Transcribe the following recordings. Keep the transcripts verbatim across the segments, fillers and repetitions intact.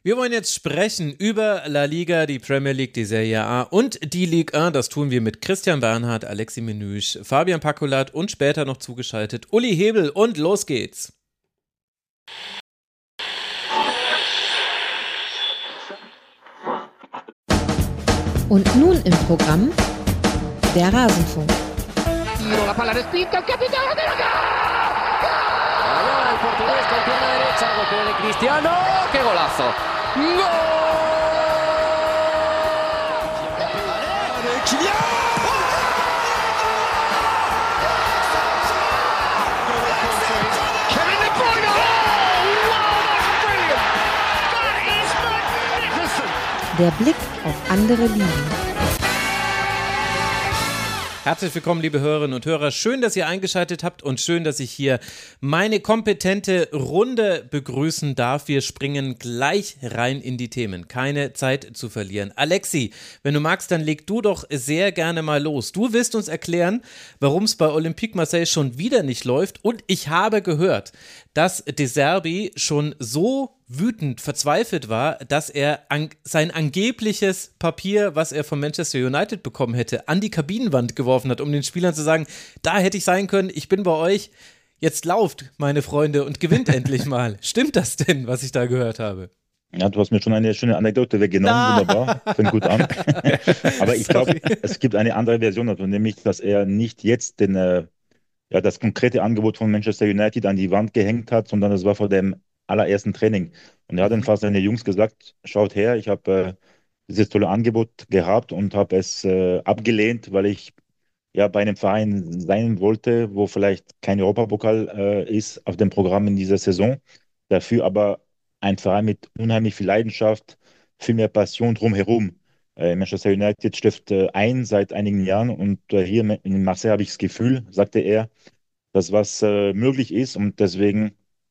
Wir wollen jetzt sprechen über La Liga, die Premier League, die Serie A und die Ligue eins. Das tun wir mit Christian Bernhard, Alexi Menüsch, Fabian Pacolat und später noch zugeschaltet Uli Hebel. Und los geht's. Und nun im Programm der Rasenfunk. La palla respinta, il capitano della Allora il portoghese con pierna derecha, golpe de Cristiano, che golazo! Gol! Kylian! Kevin De Bruyne! Oh, wow, that's brilliant! That is magnificent! Der Blick auf andere Ligen. Herzlich willkommen, liebe Hörerinnen und Hörer. Schön, dass ihr eingeschaltet habt und schön, dass ich hier meine kompetente Runde begrüßen darf. Wir springen gleich rein in die Themen. Keine Zeit zu verlieren. Alexi, wenn du magst, dann leg du doch sehr gerne mal los. Du wirst uns erklären, warum es bei Olympique Marseille schon wieder nicht läuft. Und ich habe gehört, dass De Zerbi schon so wütend, verzweifelt war, dass er an, sein angebliches Papier, was er von Manchester United bekommen hätte, an die Kabinenwand geworfen hat, um den Spielern zu sagen, da hätte ich sein können, ich bin bei euch, jetzt lauft, meine Freunde, und gewinnt endlich mal. Stimmt das denn, was ich da gehört habe? Ja, du hast mir schon eine schöne Anekdote weggenommen, ah. Wunderbar, fängt gut an. Aber ich glaube, es gibt eine andere Version davon, nämlich, dass er nicht jetzt den, äh, ja, das konkrete Angebot von Manchester United an die Wand gehängt hat, sondern es war vor dem allerersten Training. Und er hat dann fast seine Jungs gesagt, schaut her, ich habe äh, dieses tolle Angebot gehabt und habe es äh, abgelehnt, weil ich ja bei einem Verein sein wollte, wo vielleicht kein Europapokal äh, ist auf dem Programm in dieser Saison. Dafür aber ein Verein mit unheimlich viel Leidenschaft, viel mehr Passion drumherum. Äh, Manchester United schläft äh, ein seit einigen Jahren und äh, hier in Marseille habe ich das Gefühl, sagte er, dass was äh, möglich ist und deswegen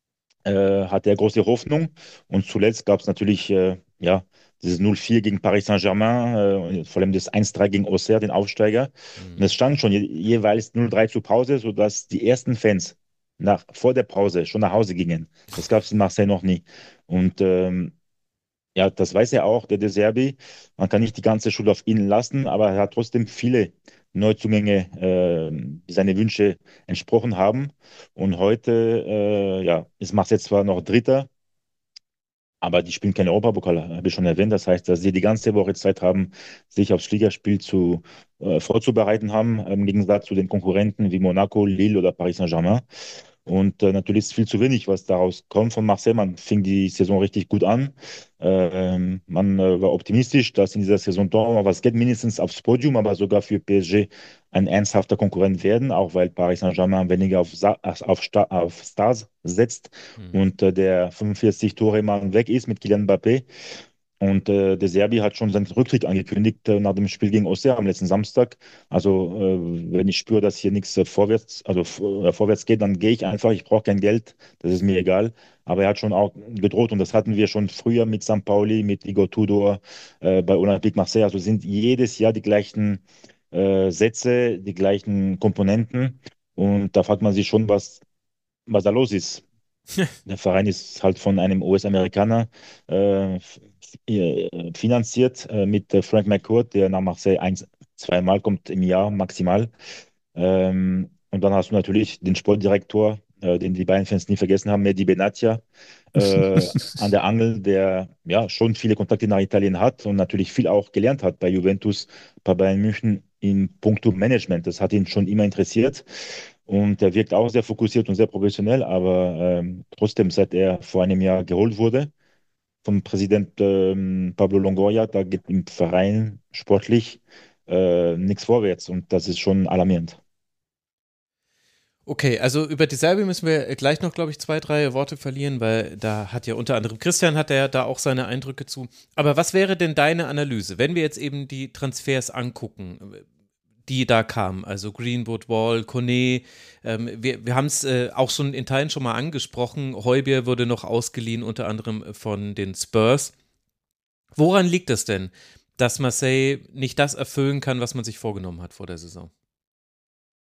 äh, hat er große Hoffnung. Und zuletzt gab es natürlich äh, ja, dieses null vier gegen Paris Saint-Germain, äh, vor allem das eins drei gegen Auxerre, den Aufsteiger. Mhm. Und es stand schon je, jeweils null drei zur Pause, sodass die ersten Fans nach, vor der Pause schon nach Hause gingen. Das gab es in Marseille noch nie. Und ähm, ja, das weiß er auch, der De Zerbi. Man kann nicht die ganze Schuld auf ihn lassen, aber er hat trotzdem viele Neuzugänge, äh, die seine Wünsche entsprochen haben. Und heute, äh, ja, ist Marseille zwar noch Dritter, aber die spielen keinen Europapokal, habe ich schon erwähnt. Das heißt, dass sie die ganze Woche Zeit haben, sich aufs Ligaspiel zu, äh, vorzubereiten haben, im Gegensatz zu den Konkurrenten wie Monaco, Lille oder Paris Saint-Germain. Und äh, natürlich ist viel zu wenig, was daraus kommt von Marseille. Man fing die Saison richtig gut an. Ähm, man äh, war optimistisch, dass in dieser Saison doch noch was geht, mindestens aufs Podium, aber sogar für P S G ein ernsthafter Konkurrent werden, auch weil Paris Saint-Germain weniger auf, Sa auf, Sta auf Stars setzt mhm. und äh, der fünfundvierzig Tore Mann weg ist mit Kylian Mbappé. Und äh, De Zerbi hat schon seinen Rücktritt angekündigt äh, nach dem Spiel gegen Auxerre am letzten Samstag. Also äh, wenn ich spüre, dass hier nichts äh, vorwärts, also äh, vorwärts geht, dann gehe ich einfach. Ich brauche kein Geld, das ist mir egal. Aber er hat schon auch gedroht und das hatten wir schon früher mit Sankt Pauli, mit Igor Tudor äh, bei Olympique Marseille. Also sind jedes Jahr die gleichen äh, Sätze, die gleichen Komponenten. Und da fragt man sich schon, was, was da los ist. Der Verein ist halt von einem U S-Amerikaner äh, finanziert äh, mit äh, Frank McCourt, der nach Marseille ein, zweimal kommt im Jahr maximal. Ähm, und dann hast du natürlich den Sportdirektor, äh, den die Bayern-Fans nie vergessen haben, Mehdi Benatia, äh, an der Angel, der ja schon viele Kontakte nach Italien hat und natürlich viel auch gelernt hat bei Juventus, bei Bayern München in puncto Management. Das hat ihn schon immer interessiert. Und er wirkt auch sehr fokussiert und sehr professionell, aber ähm, trotzdem, seit er vor einem Jahr geholt wurde vom Präsident ähm, Pablo Longoria, da geht im Verein sportlich äh, nichts vorwärts und das ist schon alarmierend. Okay, also über De Zerbi müssen wir gleich noch, glaube ich, zwei, drei Worte verlieren, weil da hat ja unter anderem Christian hat ja da auch seine Eindrücke zu. Aber was wäre denn deine Analyse, wenn wir jetzt eben die Transfers angucken, die da kamen, also Greenwood, Wall, Kone, ähm, wir, wir haben es äh, auch schon in Teilen schon mal angesprochen, Højbjerg wurde noch ausgeliehen, unter anderem von den Spurs. Woran liegt es denn, dass Marseille nicht das erfüllen kann, was man sich vorgenommen hat vor der Saison?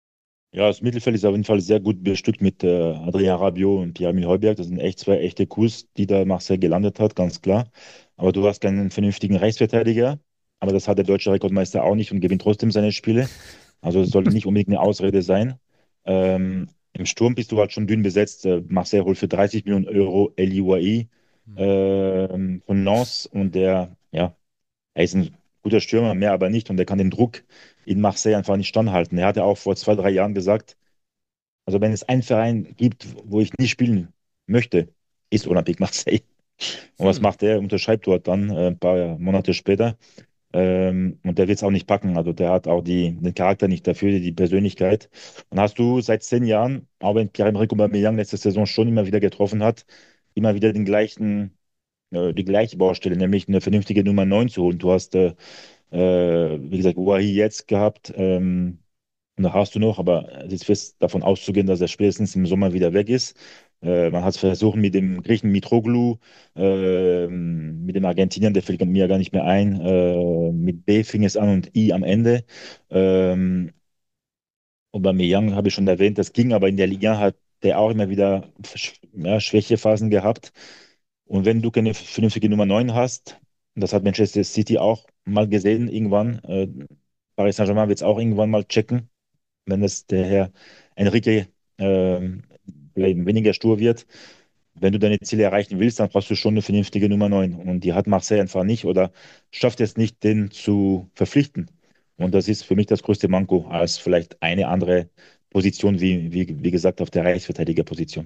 Ja, das Mittelfeld ist auf jeden Fall sehr gut bestückt mit äh, Adrien Rabiot und Pierre-Emile Højbjerg. Das sind echt zwei echte Coups, die da Marseille gelandet hat, ganz klar. Aber du hast keinen vernünftigen Rechtsverteidiger. Aber das hat der deutsche Rekordmeister auch nicht und gewinnt trotzdem seine Spiele. Also es sollte nicht unbedingt eine Ausrede sein. Ähm, Im Sturm bist du halt schon dünn besetzt. Äh, Marseille holt für dreißig Millionen Euro Eli Wahi ähm, von Lens und der, ja, er ist ein guter Stürmer, mehr aber nicht und er kann den Druck in Marseille einfach nicht standhalten. Er hatte auch vor zwei, drei Jahren gesagt, also wenn es einen Verein gibt, wo ich nicht spielen möchte, ist Olympique Marseille. Und was Hm. macht er? Unterschreibt dort dann äh, ein paar Monate später. Ähm, und der wird es auch nicht packen. Also der hat auch die, den Charakter nicht dafür, die Persönlichkeit. Und hast du seit zehn Jahren, auch wenn Pierre-Emerick Aubameyang letzte Saison schon immer wieder getroffen hat, immer wieder den gleichen, äh, die gleiche Baustelle, nämlich eine vernünftige Nummer neun zu holen. Du hast, äh, äh, wie gesagt, Wahi jetzt gehabt. Ähm, und da hast du noch, aber es ist fest davon auszugehen, dass er spätestens im Sommer wieder weg ist. Äh, man hat es versucht mit dem Griechen Mitroglou, äh, mit dem Argentinier, der fällt mir gar nicht mehr ein. Äh, mit B fing es an und I am Ende. Ähm, Aubameyang habe ich schon erwähnt, das ging, aber in der Liga hat der auch immer wieder Sch- ja, Schwächephasen gehabt. Und wenn du keine vernünftige Nummer neun hast, das hat Manchester City auch mal gesehen irgendwann, äh, Paris Saint-Germain wird es auch irgendwann mal checken, wenn es der Herr Enrique ähm, vielleicht weniger stur wird. Wenn du deine Ziele erreichen willst, dann brauchst du schon eine vernünftige Nummer neun. Und die hat Marseille einfach nicht oder schafft es nicht, den zu verpflichten. Und das ist für mich das größte Manko als vielleicht eine andere Position, wie, wie, wie gesagt, auf der Rechtsverteidigerposition.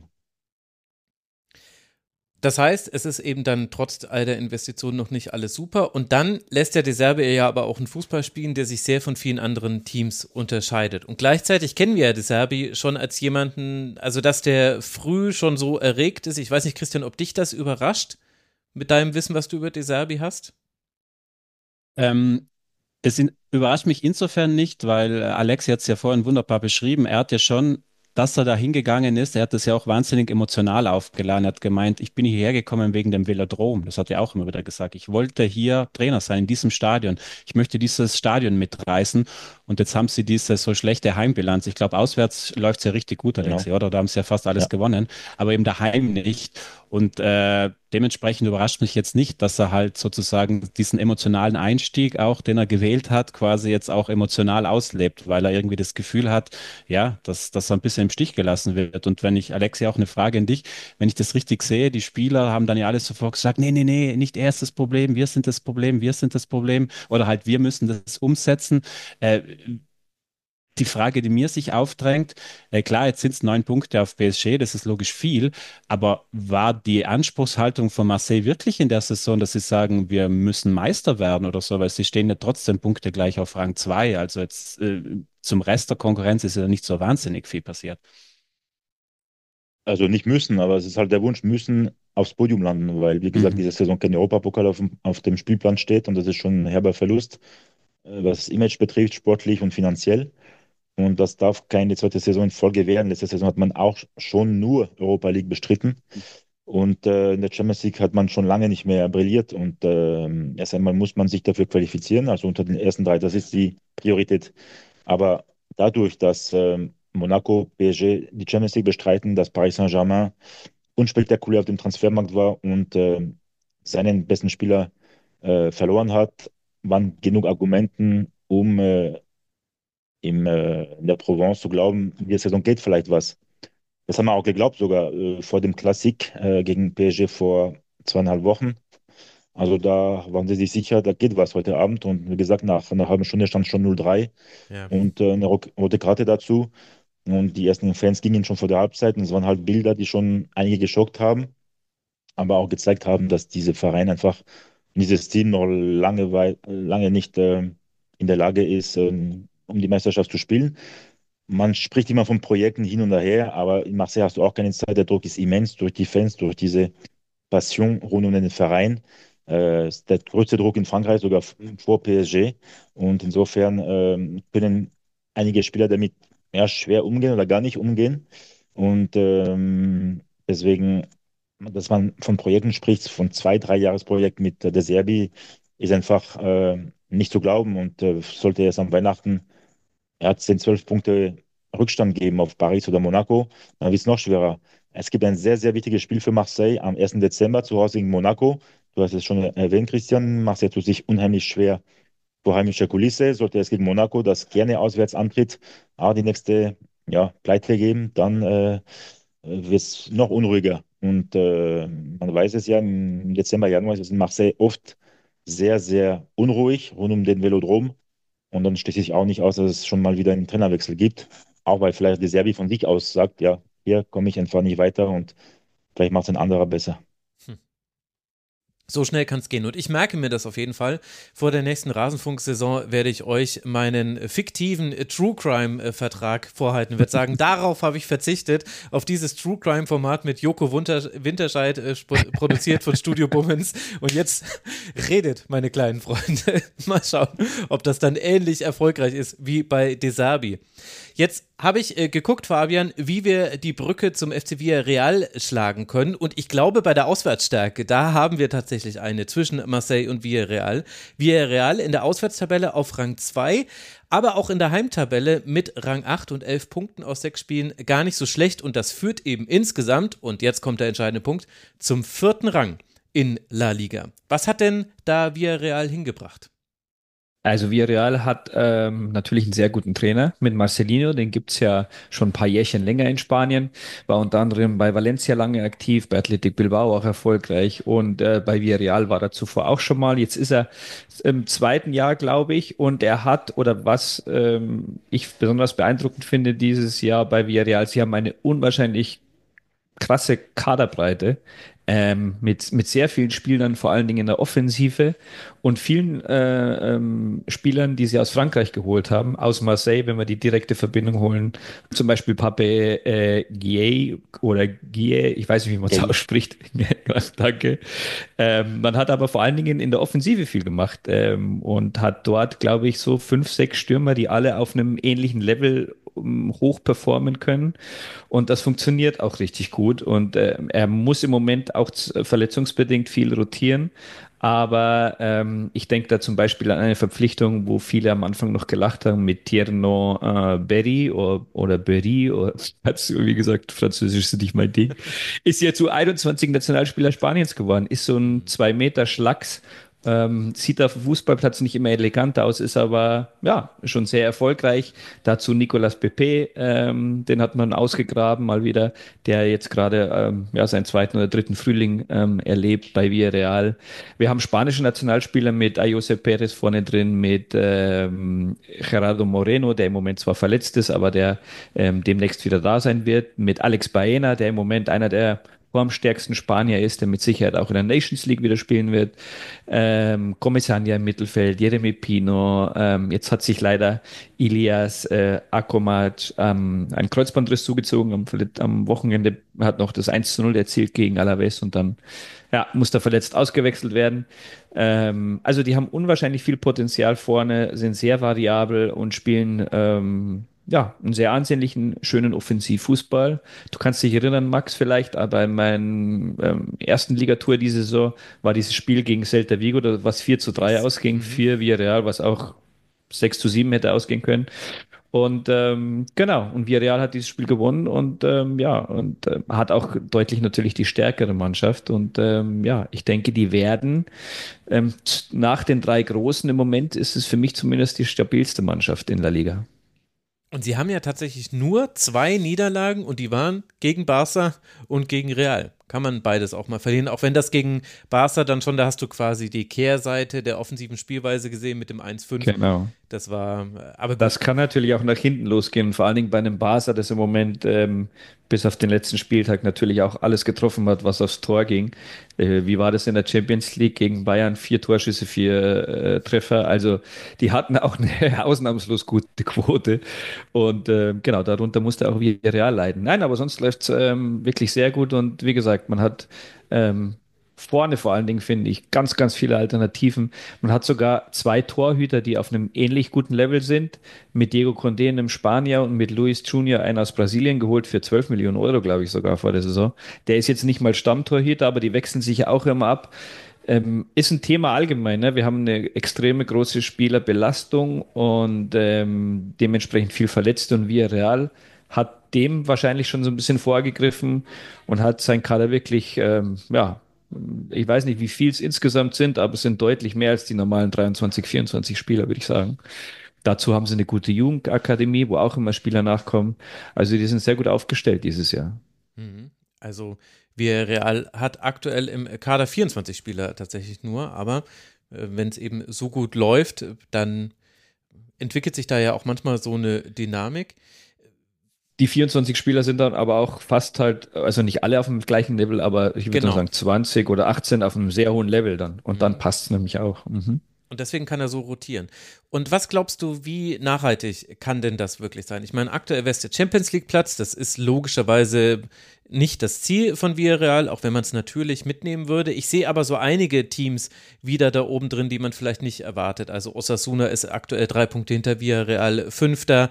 Das heißt, es ist eben dann trotz all der Investitionen noch nicht alles super. Und dann lässt der De Zerbi ja aber auch einen Fußball spielen, der sich sehr von vielen anderen Teams unterscheidet. Und gleichzeitig kennen wir ja De Zerbi schon als jemanden, also dass der früh schon so erregt ist. Ich weiß nicht, Christian, ob dich das überrascht mit deinem Wissen, was du über De Zerbi hast? Ähm, Es in, überrascht mich insofern nicht, weil äh, Alex hat es ja vorhin wunderbar beschrieben. Er hat ja schon, dass er da hingegangen ist, er hat das ja auch wahnsinnig emotional aufgeladen. Er hat gemeint, ich bin hierher gekommen wegen dem Velodrom. Das hat er auch immer wieder gesagt. Ich wollte hier Trainer sein, in diesem Stadion. Ich möchte dieses Stadion mitreißen. Und jetzt haben sie diese so schlechte Heimbilanz. Ich glaube, auswärts läuft es ja richtig gut, Genau. Alexi, oder? Da haben sie ja fast alles Ja. gewonnen, aber eben daheim nicht. Und äh, dementsprechend überrascht mich jetzt nicht, dass er halt sozusagen diesen emotionalen Einstieg auch, den er gewählt hat, quasi jetzt auch emotional auslebt, weil er irgendwie das Gefühl hat, ja, dass, dass er ein bisschen im Stich gelassen wird. Und wenn ich, Alexia, auch eine Frage an dich, wenn ich das richtig sehe, die Spieler haben dann ja alles sofort gesagt, nee, nee, nee, nicht er ist das Problem, wir sind das Problem, wir sind das Problem oder halt wir müssen das umsetzen. Äh, Die Frage, die mir sich aufdrängt, äh, klar, jetzt sind es neun Punkte auf P S G, das ist logisch viel, aber war die Anspruchshaltung von Marseille wirklich in der Saison, dass sie sagen, wir müssen Meister werden oder so, weil sie stehen ja trotzdem Punkte gleich auf Rang zwei, also jetzt äh, zum Rest der Konkurrenz ist ja nicht so wahnsinnig viel passiert. Also nicht müssen, aber es ist halt der Wunsch, müssen aufs Podium landen, weil, wie gesagt, Mhm. diese Saison kein Europapokal auf, dem- auf dem Spielplan steht und das ist schon ein herber Verlust, äh, was das Image betrifft, sportlich und finanziell. Und das darf keine zweite Saison in Folge werden. Letzte Saison hat man auch schon nur Europa League bestritten. Und äh, in der Champions League hat man schon lange nicht mehr brilliert. Und ähm, erst einmal muss man sich dafür qualifizieren, also unter den ersten drei. Das ist die Priorität. Aber dadurch, dass ähm, Monaco, P S G die Champions League bestreiten, dass Paris Saint-Germain unspektakulär auf dem Transfermarkt war und äh, seinen besten Spieler äh, verloren hat, waren genug Argumenten, um äh, im, äh, in der Provence zu glauben, in der Saison geht vielleicht was. Das haben wir auch geglaubt, sogar äh, vor dem Klassik äh, gegen P S G vor zweieinhalb Wochen. Also da waren sie sich sicher, da geht was heute Abend. Und wie gesagt, nach einer halben Stunde stand schon null drei Ja. und äh, eine ro- rote Karte dazu. Und die ersten Fans gingen schon vor der Halbzeit. Und es waren halt Bilder, die schon einige geschockt haben, aber auch gezeigt haben, dass diese Verein einfach, dieses Team noch lange, wei- lange nicht äh, in der Lage ist, ähm, um die Meisterschaft zu spielen. Man spricht immer von Projekten hin und her, aber in Marseille hast du auch keine Zeit. Der Druck ist immens durch die Fans, durch diese Passion rund um den Verein. Äh, ist der größte Druck in Frankreich, sogar f- vor P S G. Und insofern ähm, können einige Spieler damit ja, schwer umgehen oder gar nicht umgehen. Und ähm, deswegen, dass man von Projekten spricht, von zwei, drei Jahresprojekten mit äh, der Serbi, ist einfach äh, nicht zu glauben und äh, sollte erst am Weihnachten, er hat zehn, zwölf Punkte Rückstand geben auf Paris oder Monaco, dann wird es noch schwerer. Es gibt ein sehr, sehr wichtiges Spiel für Marseille am ersten Dezember zu Hause gegen Monaco. Du hast es schon erwähnt, Christian. Marseille tut sich unheimlich schwer vor heimischer Kulisse. Sollte es gegen Monaco, das gerne auswärts antritt, aber die nächste ja, Pleite geben, dann äh, wird es noch unruhiger. Und äh, man weiß es ja, im Dezember, Januar ist es in Marseille oft sehr, sehr unruhig rund um den Velodrom. Und dann schließe ich auch nicht aus, dass es schon mal wieder einen Trainerwechsel gibt. Auch weil vielleicht De Zerbi von sich aus sagt, ja, hier komme ich einfach nicht weiter und vielleicht macht es ein anderer besser. So schnell kann es gehen. Und ich merke mir das auf jeden Fall. Vor der nächsten Rasenfunk-Saison werde ich euch meinen fiktiven True Crime-Vertrag vorhalten. Ich werde sagen, darauf habe ich verzichtet, auf dieses True Crime-Format mit Joko Winter Winterscheid, äh, produziert von Studio Bummens. Und jetzt redet, meine kleinen Freunde. Mal schauen, ob das dann ähnlich erfolgreich ist wie bei De Zerbi. Jetzt habe ich äh, geguckt, Fabian, wie wir die Brücke zum F C Villarreal schlagen können. Und ich glaube, bei der Auswärtsstärke, da haben wir tatsächlich eine zwischen Marseille und Villarreal. Villarreal in der Auswärtstabelle auf Rang zwei, aber auch in der Heimtabelle mit Rang acht und elf Punkten aus sechs Spielen gar nicht so schlecht. Und das führt eben insgesamt, und jetzt kommt der entscheidende Punkt, zum vierten Rang in La Liga. Was hat denn da Villarreal hingebracht? Also Villarreal hat ähm, natürlich einen sehr guten Trainer mit Marcelino, den gibt's ja schon ein paar Jährchen länger in Spanien, war unter anderem bei Valencia lange aktiv, bei Athletic Bilbao auch erfolgreich und äh, bei Villarreal war er zuvor auch schon mal. Jetzt ist er im zweiten Jahr, glaube ich, und er hat, oder was ähm, ich besonders beeindruckend finde dieses Jahr bei Villarreal, sie haben eine unwahrscheinlich krasse Kaderbreite ähm, mit, mit sehr vielen Spielern, vor allen Dingen in der Offensive und vielen äh, ähm, Spielern, die sie aus Frankreich geholt haben, aus Marseille, wenn wir die direkte Verbindung holen, zum Beispiel Pape äh, Gueye oder Gueye, ich weiß nicht, wie man es ausspricht. Danke. Ähm, man hat aber vor allen Dingen in der Offensive viel gemacht ähm, und hat dort, glaube ich, so fünf, sechs Stürmer, die alle auf einem ähnlichen Level um, hoch performen können. Und das funktioniert auch richtig gut. Und äh, er muss im Moment auch verletzungsbedingt viel rotieren. Aber ähm, ich denke da zum Beispiel an eine Verpflichtung, wo viele am Anfang noch gelacht haben mit Tierno äh, Berry oder, oder Berry, oder, wie gesagt, Französisch ist nicht mein Ding, ist jetzt U einundzwanzig Nationalspieler Spaniens geworden, ist so ein zwei Meter Schlacks. Ähm, sieht auf dem Fußballplatz nicht immer elegant aus, ist aber ja schon sehr erfolgreich. Dazu Nicolas Pepe, ähm, den hat man ausgegraben mal wieder, der jetzt gerade ähm, ja seinen zweiten oder dritten Frühling ähm, erlebt bei Villarreal. Wir haben spanische Nationalspieler mit Ayoze Perez vorne drin, mit ähm, Gerardo Moreno, der im Moment zwar verletzt ist, aber der ähm, demnächst wieder da sein wird, mit Alex Baena, der im Moment einer der formstärksten Spanier ist, der mit Sicherheit auch in der Nations League wieder spielen wird. Ähm, Comesaña im Mittelfeld, Jeremy Pino. Ähm, jetzt hat sich leider Ilias äh, Akomac ähm, einen Kreuzbandriss zugezogen. Am, am Wochenende hat noch das eins zu null erzielt gegen Alaves und dann ja, muss da verletzt ausgewechselt werden. Ähm, also die haben unwahrscheinlich viel Potenzial vorne, sind sehr variabel und spielen ähm, ja, einen sehr ansehnlichen, schönen Offensivfußball. Du kannst dich erinnern, Max, vielleicht, aber in meinem ähm, ersten Ligatour diese Saison war dieses Spiel gegen Celta Vigo, was vier zu drei ausging, für Villarreal, was auch sechs zu sieben hätte ausgehen können. Und ähm, genau, und Villarreal hat dieses Spiel gewonnen und ähm, ja, und äh, hat auch deutlich natürlich die stärkere Mannschaft. Und ähm, ja, ich denke, die werden ähm, nach den drei Großen im Moment ist es für mich zumindest die stabilste Mannschaft in La Liga. Und sie haben ja tatsächlich nur zwei Niederlagen und die waren gegen Barca und gegen Real. Kann man beides auch mal verlieren, auch wenn das gegen Barca dann schon, da hast du quasi die Kehrseite der offensiven Spielweise gesehen mit dem eins fünf. Genau. Das war, aber das kann natürlich auch nach hinten losgehen, vor allen Dingen bei einem Barca, das im Moment ähm, bis auf den letzten Spieltag natürlich auch alles getroffen hat, was aufs Tor ging. Äh, wie war das in der Champions League gegen Bayern? Vier Torschüsse, vier äh, Treffer. Also die hatten auch eine ausnahmslos gute Quote und äh, genau, darunter musste auch Villarreal leiden. Nein, aber sonst läuft es ähm, wirklich sehr gut und wie gesagt, man hat ähm, vorne vor allen Dingen, finde ich, ganz, ganz viele Alternativen. Man hat sogar zwei Torhüter, die auf einem ähnlich guten Level sind, mit Diego Condé, einem Spanier, und mit Luis Junior, einen aus Brasilien, geholt für zwölf Millionen Euro, glaube ich, sogar vor der Saison. Der ist jetzt nicht mal Stammtorhüter, aber die wechseln sich ja auch immer ab. Ähm, ist ein Thema allgemein. Ne? Wir haben eine extreme große Spielerbelastung und ähm, dementsprechend viel Verletzte und Villarreal hat dem wahrscheinlich schon so ein bisschen vorgegriffen und hat sein Kader wirklich, ähm, ja, ich weiß nicht, wie viel es insgesamt sind, aber es sind deutlich mehr als die normalen dreiundzwanzig, vierundzwanzig Spieler, würde ich sagen. Dazu haben sie eine gute Jugendakademie, wo auch immer Spieler nachkommen. Also die sind sehr gut aufgestellt dieses Jahr. Mhm. Also Villarreal hat aktuell im Kader vierundzwanzig Spieler tatsächlich nur, aber äh, wenn es eben so gut läuft, dann entwickelt sich da ja auch manchmal so eine Dynamik. Die vierundzwanzig Spieler sind dann aber auch fast halt, also nicht alle auf dem gleichen Level, aber ich würde Genau. mal sagen zwanzig oder achtzehn auf einem sehr hohen Level dann. Und Mhm. dann passt es nämlich auch. Mhm. Und deswegen kann er so rotieren. Und was glaubst du, wie nachhaltig kann denn das wirklich sein? Ich meine, aktuell wäre es der Champions League Platz, das ist logischerweise nicht das Ziel von Villarreal, auch wenn man es natürlich mitnehmen würde. Ich sehe aber so einige Teams wieder da oben drin, die man vielleicht nicht erwartet. Also Osasuna ist aktuell drei Punkte hinter Villarreal, Fünfter.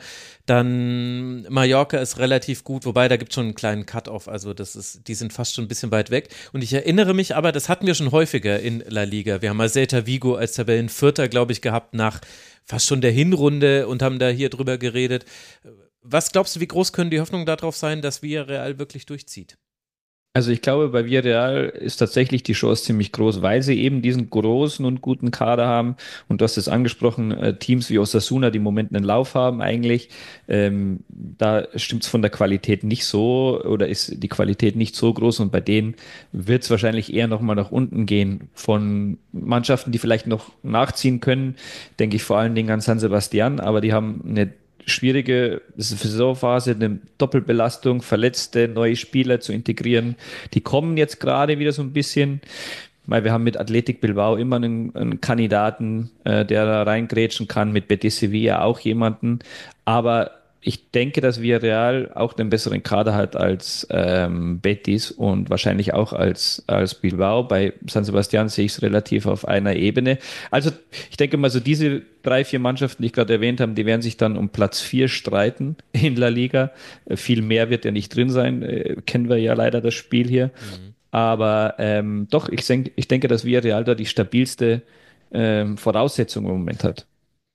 Dann Mallorca ist relativ gut, wobei da gibt es schon einen kleinen Cut-Off. Also das ist, die sind fast schon ein bisschen weit weg. Und ich erinnere mich aber, das hatten wir schon häufiger in La Liga. Wir haben mal Celta Vigo als Tabellenvierter, glaube ich, gehabt nach fast schon der Hinrunde und haben da hier drüber geredet. Was glaubst du, wie groß können die Hoffnungen darauf sein, dass Villarreal wirklich durchzieht? Also ich glaube, bei Villarreal ist tatsächlich die Chance ziemlich groß, weil sie eben diesen großen und guten Kader haben. Und du hast es angesprochen, äh, Teams wie Osasuna, die im Moment einen Lauf haben eigentlich, ähm, da stimmt es von der Qualität nicht so oder ist die Qualität nicht so groß. Und bei denen wird es wahrscheinlich eher nochmal nach unten gehen. Von Mannschaften, die vielleicht noch nachziehen können, denke ich vor allen Dingen an San Sebastian, aber die haben eine schwierige Saisonphase, eine Doppelbelastung, Verletzte, neue Spieler zu integrieren. Die kommen jetzt gerade wieder so ein bisschen, weil wir haben mit Athletic Bilbao immer einen, einen Kandidaten, äh, der da reingrätschen kann, mit Betis Sevilla auch jemanden. Aber ich denke, dass Villarreal auch den besseren Kader hat als ähm, Betis und wahrscheinlich auch als, als Bilbao. Bei San Sebastian sehe ich es relativ auf einer Ebene. Also ich denke mal, so diese drei, vier Mannschaften, die ich gerade erwähnt habe, die werden sich dann um Platz vier streiten in La Liga. Äh, viel mehr wird ja nicht drin sein. Äh, kennen wir ja leider das Spiel hier. Mhm. Aber ähm, doch, ich, denk, ich denke, dass Villarreal da die stabilste ähm, Voraussetzung im Moment hat.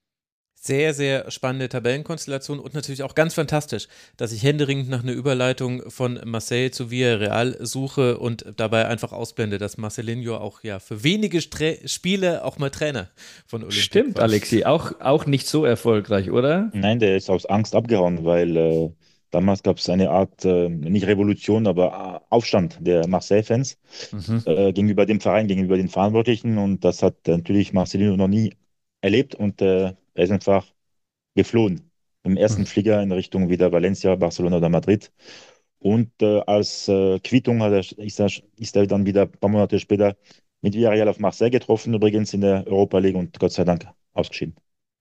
Sehr, sehr spannende Tabellenkonstellation und natürlich auch ganz fantastisch, dass ich händeringend nach einer Überleitung von Marseille zu Villarreal suche und dabei einfach ausblende, dass Marcelinho auch ja für wenige Stre- Spiele auch mal Trainer von Olympique Stimmt, war. Alexi, auch, auch nicht so erfolgreich, oder? Nein, der ist aus Angst abgehauen, weil äh, damals gab es eine Art, äh, nicht Revolution, aber äh, Aufstand der Marseille-Fans Mhm. äh, gegenüber dem Verein, gegenüber den Verantwortlichen. Und das hat natürlich Marcelino noch nie erlebt. Und äh, er ist einfach geflohen. Im ersten Mhm. Flieger in Richtung wieder Valencia, Barcelona oder Madrid. Und äh, als äh, Quittung hat er, ist, er, ist er dann wieder ein paar Monate später mit Villarreal auf Marseille getroffen, übrigens in der Europa League und Gott sei Dank ausgeschieden.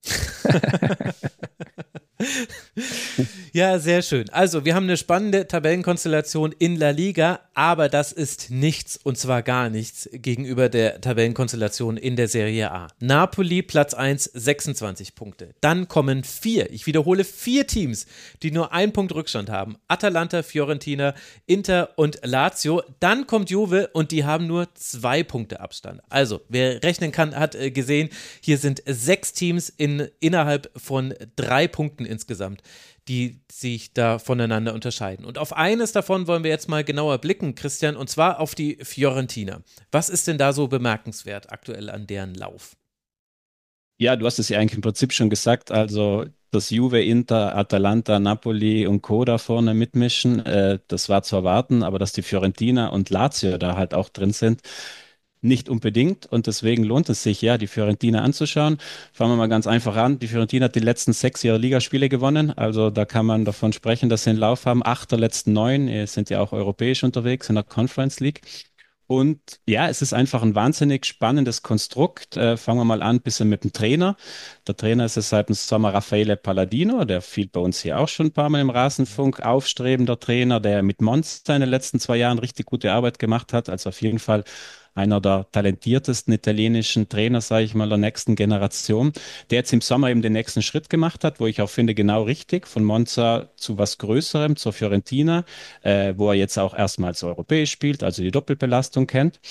Ja, sehr schön. Also, wir haben eine spannende Tabellenkonstellation in La Liga, aber das ist nichts und zwar gar nichts gegenüber der Tabellenkonstellation in der Serie A. Napoli, Platz eins, sechsundzwanzig Punkte. Dann kommen vier, ich wiederhole, vier Teams, die nur einen Punkt Rückstand haben. Atalanta, Fiorentina, Inter und Lazio. Dann kommt Juve und die haben nur zwei Punkte Abstand. Also, wer rechnen kann, hat äh, gesehen, hier sind sechs Teams in, innerhalb von drei Punkten insgesamt, die sich da voneinander unterscheiden. Und auf eines davon wollen wir jetzt mal genauer blicken, Christian, und zwar auf die Fiorentina. Was ist denn da so bemerkenswert aktuell an deren Lauf? Ja, du hast es ja eigentlich im Prinzip schon gesagt, also dass Juve, Inter, Atalanta, Napoli und Co. da vorne mitmischen, äh, das war zu erwarten, aber dass die Fiorentina und Lazio da halt auch drin sind, nicht unbedingt, und deswegen lohnt es sich ja, die Fiorentina anzuschauen. Fangen wir mal ganz einfach an. Die Fiorentina hat die letzten sechs ihrer Ligaspiele gewonnen, also da kann man davon sprechen, dass sie einen Lauf haben. Acht der letzten neun, äh, sind ja auch europäisch unterwegs in der Conference League. Und ja, es ist einfach ein wahnsinnig spannendes Konstrukt. Äh, fangen wir mal an, ein bisschen mit dem Trainer. Der Trainer ist es seit dem Sommer Raffaele Palladino, der fiel bei uns hier auch schon ein paar Mal im Rasenfunk. Aufstrebender Trainer, der mit Monza in den letzten zwei Jahren richtig gute Arbeit gemacht hat. Also auf jeden Fall einer der talentiertesten italienischen Trainer, sage ich mal, der nächsten Generation, der jetzt im Sommer eben den nächsten Schritt gemacht hat, wo ich auch finde, genau richtig, von Monza zu was Größerem, zur Fiorentina, äh, wo er jetzt auch erstmals europäisch spielt, also die Doppelbelastung kennt.